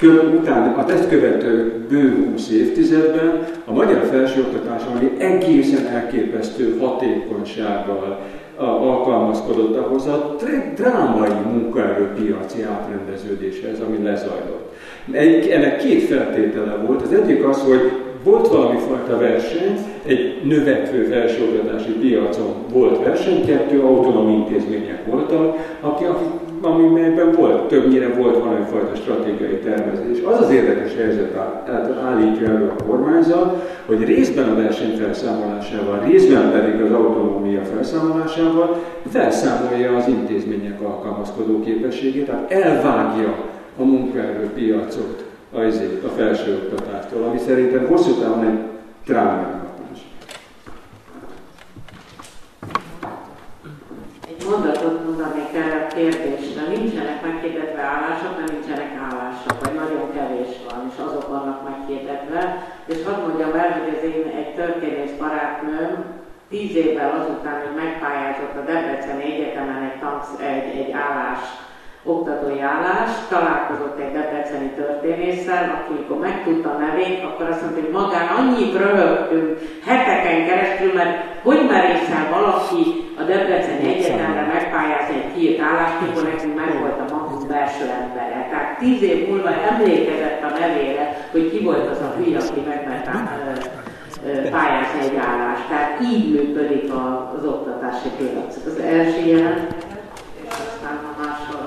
után a ezt követő bő húsz évtizedben a magyar felsőoktatás, ami egészen elképesztő hatékonysággal alkalmazkodott ahhoz a drámai munkaerőpiaci átrendeződéshez, ami lezajlott. Egy, ennek két feltétele volt. Az egyik az, hogy volt valami fajta verseny, egy növekvő felsőoktatási piacon volt verseny, kettő autonóm intézmények voltak, akik, amiben volt, többnyire volt valamifajta stratégiai tervezés. Az az érdekes helyzet állítja elő a kormányzat, hogy részben a verseny felszámolásával, részben pedig az autonómia felszámolásával felszámolja az intézmények alkalmazkodó képességét, tehát elvágja a munkaerőpiacot a, a felsőoktatástól, ami szerintem hosszú távon egy trámálgatás. Egy mondatot mondanék erre a kérdésre. Nincsenek meghirdetve állások, mert nincsenek állások, vagy nagyon kevés van, és azok vannak meghirdetve. És hadd mondjam el, hogy az én egy történész barátnőm tíz évvel azután, hogy megpályázott a Debreceni Egyetemen egy, tansz, egy, egy állás, oktatói állás, találkozott egy debreceni történésszel, aki amikor megtudta a nevét, akkor azt mondta, hogy magán annyit röhögtünk heteken keresztül, mert hogy merészel valaki a Debreceni Egyetemre megpályázni egy kiírt állást, mikor nekünk meg volt a magunk belső embere. Tehát tíz év múlva emlékezett a nevére, hogy ki volt az a hülye, aki megment pályázni egy állást. Tehát így működik az oktatási piac. Az első jelent, aztán a másról.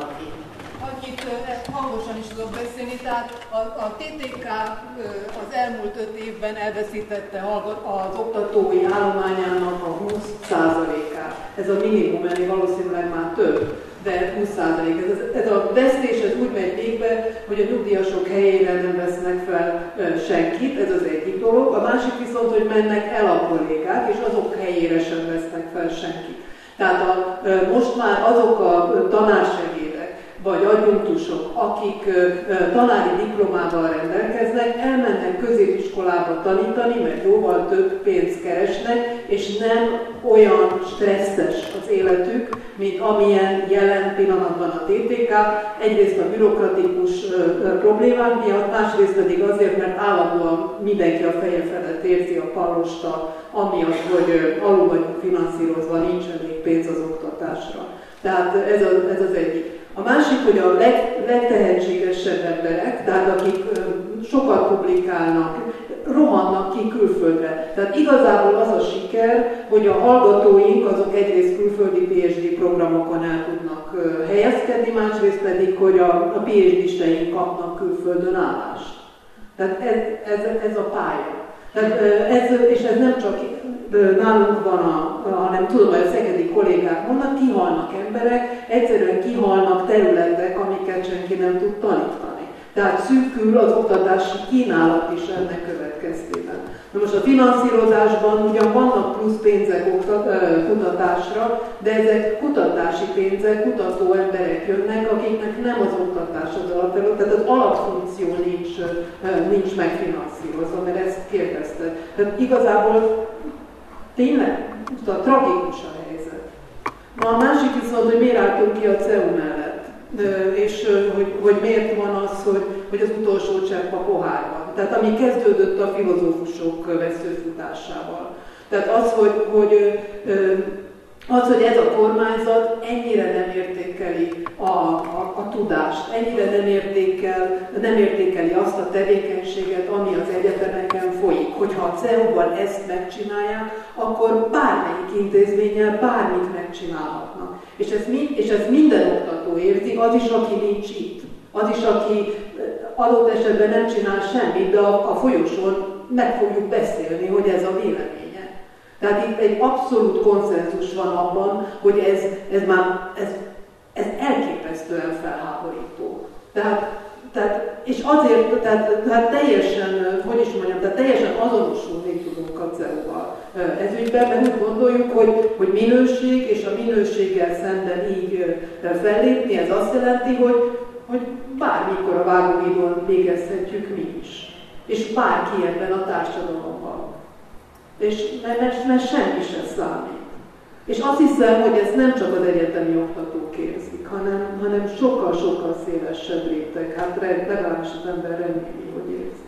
Hangosan is tudok beszélni, tehát a, a té té ká az elmúlt öt évben elveszítette az oktatói állományának a húsz százalékát. Ez a minimum, ennél valószínűleg már több, de húsz százalék. Ez, ez a vesztés ez úgy megy végbe, hogy a nyugdíjasok helyére nem vesznek fel senkit, ez az egyik dolog. A másik viszont, hogy mennek el a kollégák, és azok helyére sem vesznek fel senkit. Tehát a, most már azok a tanársegélyek, vagy adjunktusok, akik uh, tanári diplomával rendelkeznek, elmennek középiskolába tanítani, mert jóval több pénzt keresnek, és nem olyan stresszes az életük, mint amilyen jelen pillanatban a té té ká. Egyrészt a bürokratikus uh, problémák miatt, másrészt pedig azért, mert állandóan mindenki a feje felett érzi a pallosta, amiatt, hogy uh, alul vagyunk finanszírozva, nincsen még pénz az oktatásra. Tehát ez, a, ez az egyik. A másik, hogy a leg, legtehetségesebb emberek, tehát akik ö, sokat publikálnak, rohannak ki külföldre. Tehát igazából az a siker, hogy a hallgatóink azok egyrészt külföldi pé há dé programokon el tudnak ö, helyezkedni, másrészt pedig, hogy a, a pé há dé-steink kapnak külföldön állást. Tehát ez, ez, ez a pálya. Tehát ez, és ez nem csak nálunk van, a, hanem tudom, hogy a szegedi kollégák mondanak, kihalnak emberek, egyszerűen kihalnak területek, amiket senki nem tud tanítani. Tehát szűkül az oktatási kínálat is ennek következtében. Na most a finanszírozásban ugyan vannak plusz pénzek kutatásra, de ezek kutatási pénzek, kutató emberek jönnek, akiknek nem az oktatás az alapterület, tehát az alapfunkció nincs, nincs megfinanszírozva, mert ezt kérdezte. Tehát igazából tényleg tragikus a helyzet. Na a másik viszont, hogy miért álltunk ki a cé e u mellett. És hogy, hogy miért van az, hogy, hogy az utolsó csepp a pohárban. Tehát ami kezdődött a filozófusok veszőfutásával. Tehát az, hogy, hogy, az, hogy ez a kormányzat ennyire nem értékeli a, a, a tudást, ennyire nem, értékel, nem értékeli azt a tevékenységet, ami az egyetemeken folyik. Hogyha a cé e u-val ezt megcsinálják, akkor bármelyik intézménnyel bármit megcsinálhatnak. És ez, és ez minden oktató érti, az is, aki nincs itt. Az is, aki adott esetben nem csinál semmit, de a, a folyosón meg fogjuk beszélni, hogy ez a véleménye. Tehát itt egy abszolút konszenzus van abban, hogy ez, ez már ez, ez elképesztően felháborító. Tehát, tehát, és azért, tehát, tehát teljesen, hogy is mondjam, tehát teljesen azonosulni tudunk a cé e u-val ezügyben, mert úgy gondoljuk, hogy, hogy minőség és a minőséggel szemben így fellépni, ez azt jelenti, hogy, hogy bármikor a vágóhídon végezhetjük mi is. És bárki ebben a társadalomban. És mert, mert, mert semmi sem számít. És azt hiszem, hogy ezt nem csak az egyetemi oktatók érzik, hanem, hanem sokkal-sokkal szélesebb réteg. Hát legalábbis az ember reméli, hogy érzi.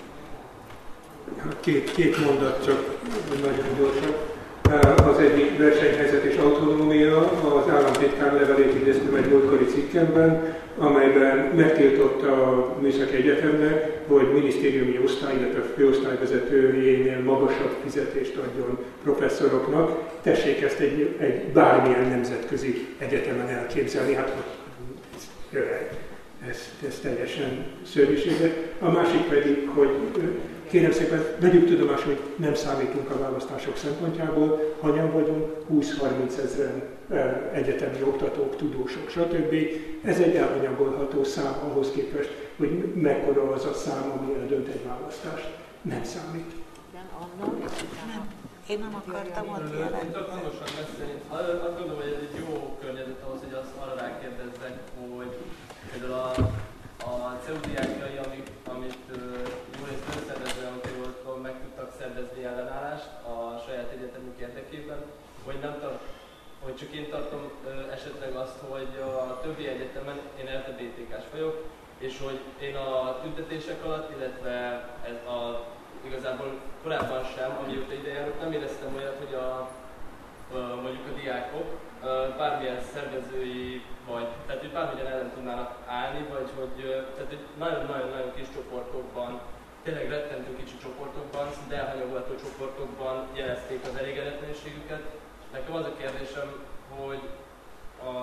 Két, két mondat csak, nagyon gyorsan. Az egyik versenyhelyzet és autonómia, az államtitkár levelét idéztem egy múltkori cikkemben, amelyben megtiltotta a Műszaki Egyetemnek, hogy minisztériumi osztály, illetve főosztályvezetőjénél magasabb fizetést adjon professzoroknak. Tessék ezt egy, egy bármilyen nemzetközi egyetemen elképzelni, hát ez, ez, ez teljesen szörnyűséges. A másik pedig, hogy kérem szépen, vegyük tudomásul, hogy nem számítunk a választások szempontjából, hanyan vagyunk, húsz-harminc ezren egyetemi oktatók, tudósok, stb. Ez egy elhanyagolható szám ahhoz képest, hogy mekkora az a szám, ami eldönt egy választást. Nem számít. Nem, én nem akartam ott jelenni. Én csak hangosan beszélni. Azt gondolom, hogy ez egy jó környezet ahhoz, hogy azt arra rákérdezzek, hogy például a, a cé e u diákjai, amik, amit jól és önszervezően meg tudtak szervezni ellenállást a saját egyetemük érdekében, hogy nem tart, hogy csak én tartom esetleg azt, hogy a többi egyetemen, én er té bé té ká-s vagyok, és hogy én a tüntetések alatt, illetve ez a, igazából korábban sem, amióta ide járok, nem éreztem olyat, hogy a, mondjuk a diákok bármilyen szervezői, vagy, tehát hogy bármilyen ellen tudnának állni, vagy hogy tehát nagyon-nagyon-nagyon kis csoportokban, tényleg rettentő kicsi csoportokban, de elhanyagolható csoportokban jelezték az elégedetlenségüket. Nekem az a kérdésem, hogy a,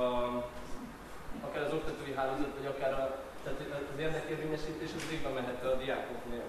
akár az oktatói hálózat, vagy akár a, tehát az érdekérvényesítés az végbe mehet a diákoknél.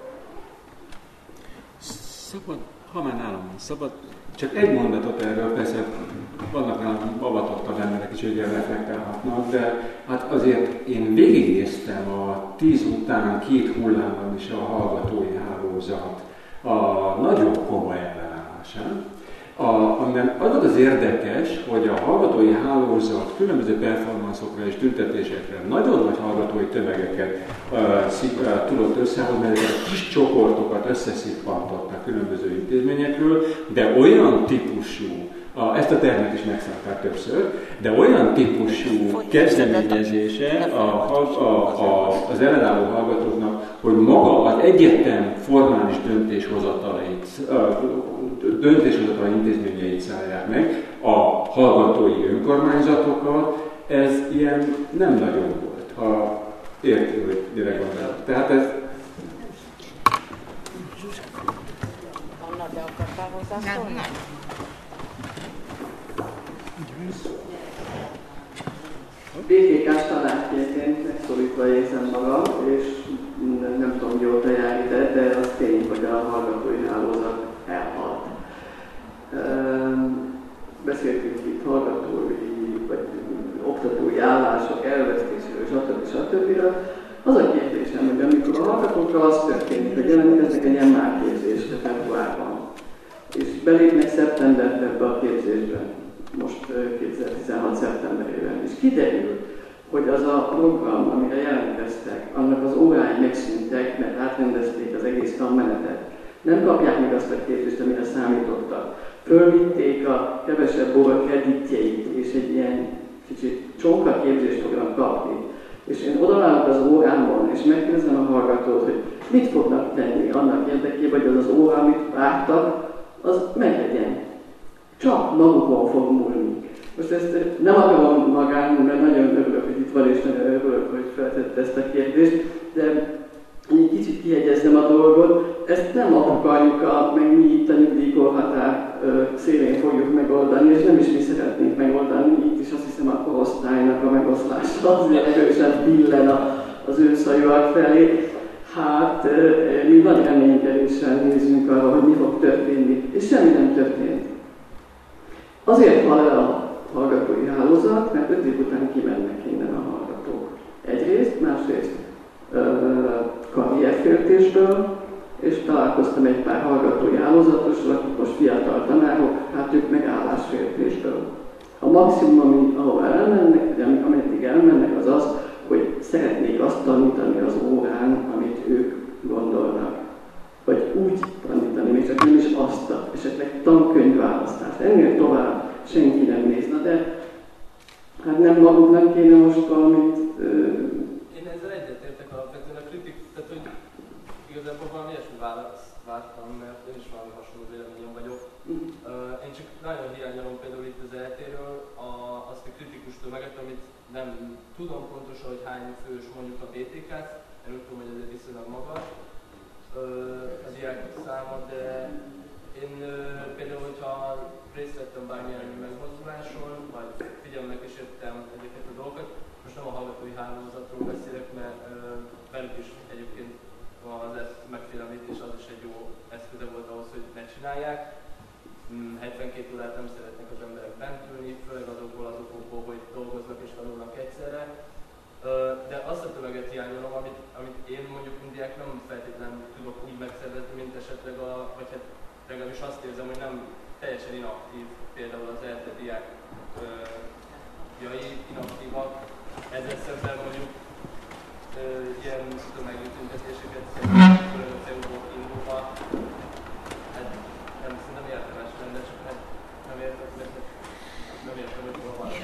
Szabad, ha már nálam van szabad, csak egy mondatot erről, persze vannak nálam avatottabb emberek is, hogy erre reflektálhatnak, de hát azért én végignéztem a tíz után két hullámban is a hallgatói hálózat a nagyon komoly ellenállásán. Amiben az volt az érdekes, hogy a hallgatói hálózat különböző performanszokra és tüntetésekre nagyon nagy hallgatói tömegeket uh, szik, uh, tudott összehozni, mert ezek kis csoportokat összeszippantottak különböző intézményekről, de olyan típusú, a, ezt a termet is megszállták többször, de olyan típusú kezdeményezése a, a, a, a, az ellenálló hallgatóknak, hogy maga az egyetem formális döntéshozatalait, döntéshozatali intézményeit szállják meg, a hallgatói önkormányzatokat, ez ilyen nem nagyon volt, ha érti, hogy mire gondolok. Tehát ez... Anna, de akartál hozzászólni? bé ká ká-s tanárként megszólítva érzem magam, és nem, nem tudom, jól te járített, de az tény, hogy a hallgatói hálózat elhalt. Beszéltünk itt hallgatói, vagy oktatói állások elvesztéséről, stb. stb. Az a kérdésem, hogy amikor órányképzésre februárban. És belépnek szeptemberben ebbe a képzésbe, most kétezer-tizenhat szeptemberében. És kiderül, hogy az a program, amire jelentkeztek, annak az órái megszűntek, mert átrendezték az egész tanmenetet. Nem kapják meg azt a képzést, amire számítottak. Fölvitték a kevesebb óra kreditjeit, és egy ilyen kicsit csonka képzést fognak kapni. És én odaállok az órámon, és megkérdezem a hallgatót, hogy mit fognak tenni annak érdekében, hogy az az óra, amit vártak, az meglegyen. Csak magukon fog múlni. Most ezt nem akarom magán, mert nagyon örülök, hogy itt van, és nagyon örülök, hogy feltette ezt a kérdést, de egy kicsit kiegyezzem a dolgot, ezt nem akarjuk, a, meg mi itt a nyugdíjkorhatár szélén fogjuk megoldani, és nem is mi szeretnénk megoldani, itt is azt hiszem a korosztálynak a megoszlása azért erősen billen az őszajúak felé. Hát mi nagy reménykedéssel nézünk arra, hogy mi fog történni, és semmi nem történt. Azért hal el a hallgatói hálózat, mert öt év után kimennek innen a hallgatók. Egyrészt, másrészt karrierféltésből, és találkoztam egy pár hallgatói hálózatossal, akik most fiatal tanárok, hát ők meg állásféltésből. A maximum, ami, ahol elmennek, de ameddig elmennek, az az, hogy szeretnék azt tanítani az órán, amit ők gondolnak. Vagy úgy tanítani, még csak nem is azt, esetleg tankönyvválasztást. Ennél tovább senki nem nézne, de hát nem maguknak kéne most valamit... Én ezzel egyetértek alapvetően a kritik, tehát hogy igazából valami ilyesmi választ vártam, mert én is valami hasonló véleményem vagyok. Mm. Uh, én csak nagyon hiányolom például itt az é el té-ről a, azt a kritikus tömeget, amit nem tudom pontosan, hogy hány fős mondjuk a bé té ká-t, én úgy tudom, hogy ez viszonylag magas uh, az diákok száma, de én uh, például, hogyha részt vettem bármilyen megmozduláson, vagy figyelemmel kísértem ezeket a dolgokat, most nem a hallgatói hálózatról beszélek, mert uh, velük is egyébként az megfélemlítés az is egy jó eszköze volt ahhoz, hogy ne csinálják. hetvenkét órát nem szeretnek az emberek bent ülni, főleg azokból az okokból, hogy dolgoznak és tanulnak egyszerre. De azt a tömeget hiányolom, amit, amit én mondjuk mindiák nem feltétlenül tudok úgy megszervezni, mint esetleg a, vagy hát legalábbis azt érzem, hogy nem teljesen inaktív, például az é el té diákjai inaktívak. Ezzel szemben mondjuk ilyen tömegű tüntetéseket főleg a cé e u-ból indulva, hát nem, szerintem értelmes lenne, csak hát nem értek, nem értem, hogy hol van.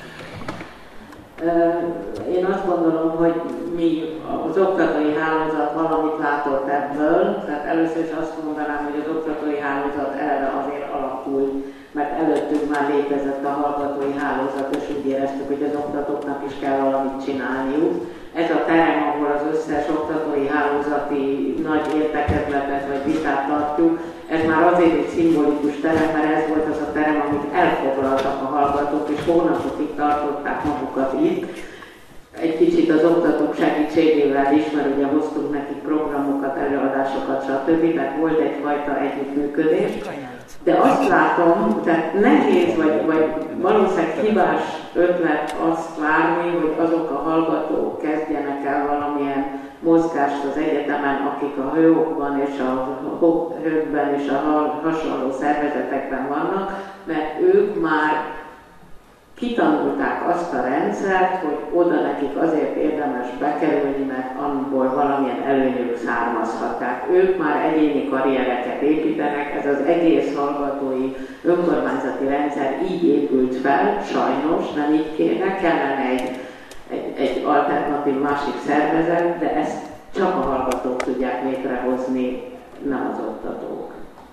Én azt gondolom, hogy mi az oktatói hálózat valamit látott ebből, tehát először is azt mondanám, hogy az oktatói hálózat erre azért alakul, mert előttük már létezett a hallgatói hálózat, és úgy éreztük, hogy az oktatóknak is kell valamit csinálniuk. Ez a terem, ahol az összes oktatói hálózati nagy értekezletet vagy vitát tartjuk, ez már azért egy szimbolikus terem, mert ez volt az a terem, amit elfoglaltak a hallgatók, és hónapokig tartották magukat itt. Egy kicsit az oktatók segítségével is, mert ugye hoztunk nekik programokat, előadásokat, stb. Tehát volt egyfajta együttműködés. De azt látom, tehát nehéz, vagy, vagy valószínűleg hibás ötlet azt várni, hogy azok a hallgatók kezdjenek el valamilyen mozgást az egyetemen, akik a hőokban és a hőkben és a hasonló szervezetekben vannak, mert ők már kitanulták azt a rendszert, hogy oda nekik azért érdemes bekerülni, mert abból valamilyen előnyök származhatják. Ők már egyéni karriereket építenek, ez az egész hallgatói önkormányzati rendszer így épült fel, sajnos nem így kéne, kellene egy, egy, egy alternatív másik szervezet, de ezt csak a hallgatók tudják létrehozni, nem az oktatók.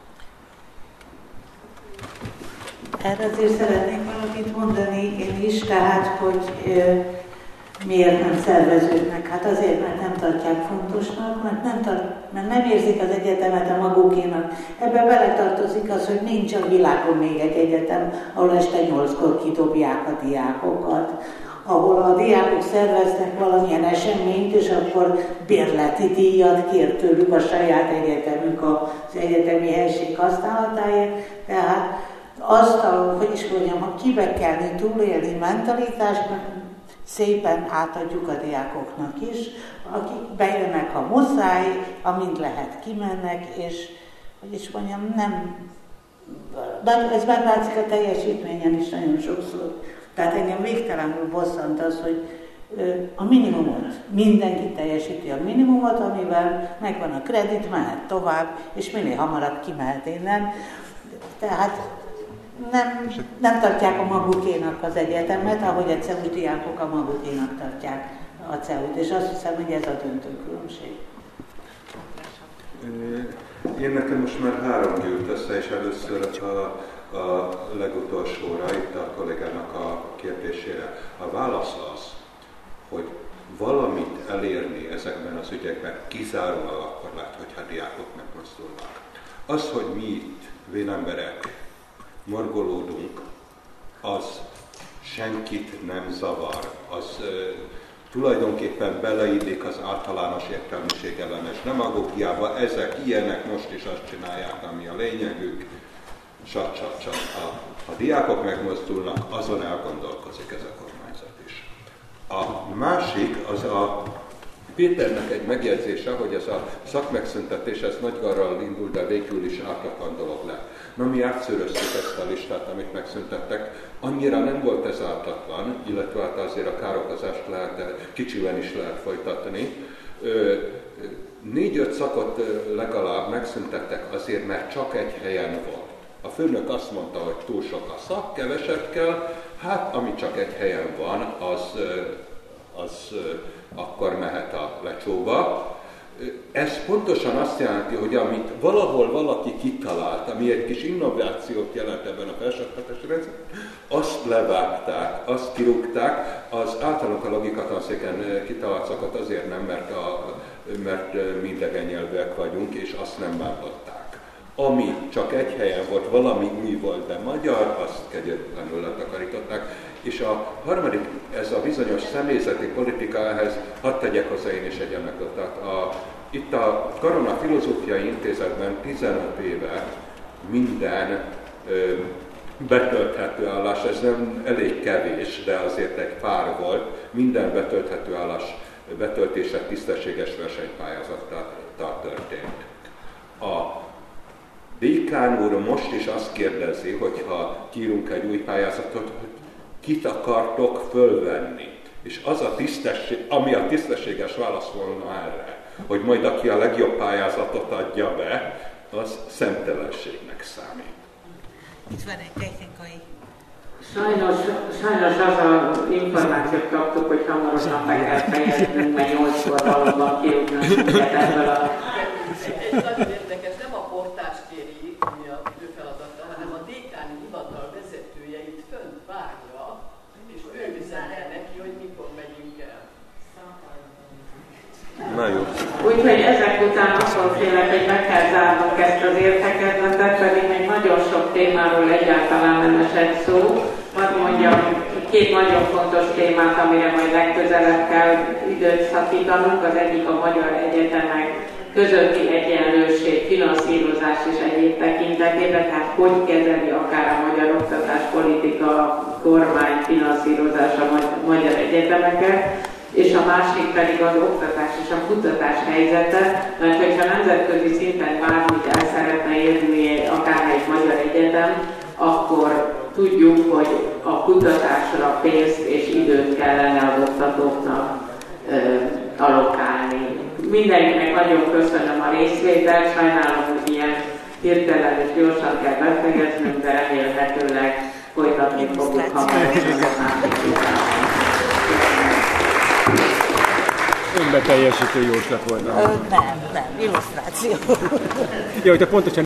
Erre azért szeretnék valamit mondani én is, tehát, hogy e, miért nem szerveződnek. Hát azért, mert nem tartják fontosnak, mert nem, tart, mert nem érzik az egyetemet a magukénak. Ebbe beletartozik az, hogy nincs a világon még egy egyetem, ahol este nyolckor kidobják a diákokat, ahol a diákok szerveznek valamilyen eseményt, és akkor bérleti díjat kér tőlük a saját egyetemük az egyetemi helység használatáért. Tehát azt, a, hogy is mondjam, ha kibekelni, túlélni mentalitásban szépen átadjuk a diákoknak is, akik bejönnek, ha muszáj, amint lehet kimennek, és hogy is mondjam, nem, ez meglátszik a teljesítményen is nagyon sokszor. Tehát engem végtelenül bosszant az, hogy a minimumot, mindenki teljesíti a minimumot, amivel megvan a kredit, mehet tovább, és minél hamarabb kimehet innen. Tehát nem, nem tartják a magukénak az egyetemet, ahogy a cé e u diákok a magukénak tartják a cé e u-t, és azt hiszem, hogy ez a döntő különbség. Én nekem most már három jut össze, és először a, a legutolsóra, itt a kollégának a kérdésére. A válasz az, hogy valamit elérni ezekben az ügyekben kizárólag akkor lehet, hogyha diákok megmozdulnak. Az, hogy mi itt, vénemberek, morgolódunk, az senkit nem zavar, az uh, tulajdonképpen beleillik az általános értelmiség ellenes demagógiába, ezek ilyenek most is azt csinálják, ami a lényegük, sat, sat, sat. Ha a diákok megmozdulnak, azon elgondolkozik ez a kormányzat is. A másik az a Péternek egy megjegyzése, hogy ez a szakmegszüntetés, ez nagygarral indul, de végül is átlapan dolog lett. Na, mi átszöröztük ezt a listát, amit megszüntettek. Annyira nem volt ez ártatlan, illetve hát azért a károkozást lehet, kicsiben is lehet folytatni. Négy-öt szakot legalább megszüntettek azért, mert csak egy helyen volt. A főnök azt mondta, hogy túl sok a szak, keveset kell, hát ami csak egy helyen van, az, az akkor mehet a lecsóba. Ez pontosan azt jelenti, hogy amit valahol valaki kitalált, ami egy kis innovációt jelent ebben a felsőoktatási rendszerben, azt levágták, azt kirúgták, az általunk a logikatanszéken kitalált szakot azért nem, mert, a, mert mi idegen nyelvűek vagyunk, és azt nem bántották. Ami csak egy helyen volt, valami új volt, de magyar, azt kegyetlenül letakarították. És a harmadik, ez a bizonyos személyzeti politika, ehhez hadd tegyek hozzá én is egy anekdotát. A, itt a Karona Filozófiai Intézetben tizenöt éve minden ö, betölthető állás, ez nem elég kevés, de azért egy pár volt, minden betölthető állás betöltése tisztességes versenypályázattal történt. A dékán úr most is azt kérdezi, hogy ha kírunk egy új pályázatot, hogy kit akartok fölvenni. És az a tisztesség, ami a tisztességes válasz volna erre, hogy majd aki a legjobb pályázatot adja be, az szemtelenségnek számít. Itt van egy technikai. Sajnos, sajnos az az információt kaptuk, hogy hamarosan be kell fejeznünk, mert nyolckor valóban kiugrunk ebből a... Ez nagyon érdekes, nem a portás kéri, ami a ő feladata, hanem a dékáni hivatal vezetője itt fönt várja, és ő üzente neki, hogy mikor megyünk el. Na jó. Úgyhogy ezek után azon félek, hogy meg kell zárnunk ezt az értekezletet, pedig még nagyon sok témáról egyáltalán nem esett szó. Hadd mondjam, két nagyon fontos témát, amire majd legközelebb kell időt szakítanunk. Az egyik a magyar egyetemek közötti egyenlőség, finanszírozás és egyéb tekintetében, tehát hogy kezeli akár a magyar oktatáspolitika, kormány finanszírozása a magyar egyetemeket, és a másik pedig az oktatás és a kutatás helyzete, mert hogyha nemzetközi szinten bármit el szeretne érni akármelyik magyar egyetem, akkor tudjuk, hogy a kutatásra pénzt és időt kellene az oktatóknak ö, allokálni. Mindenkinek nagyon köszönöm a részvételt, sajnálom, hogy ilyen hirtelen és gyorsan kell befejeznünk, de remélhetőleg folytatni fogjuk hamarosan a másik után. Önbeteljesítő jóslat volna. Nem, nem, illusztráció. Jó, hogy pontosan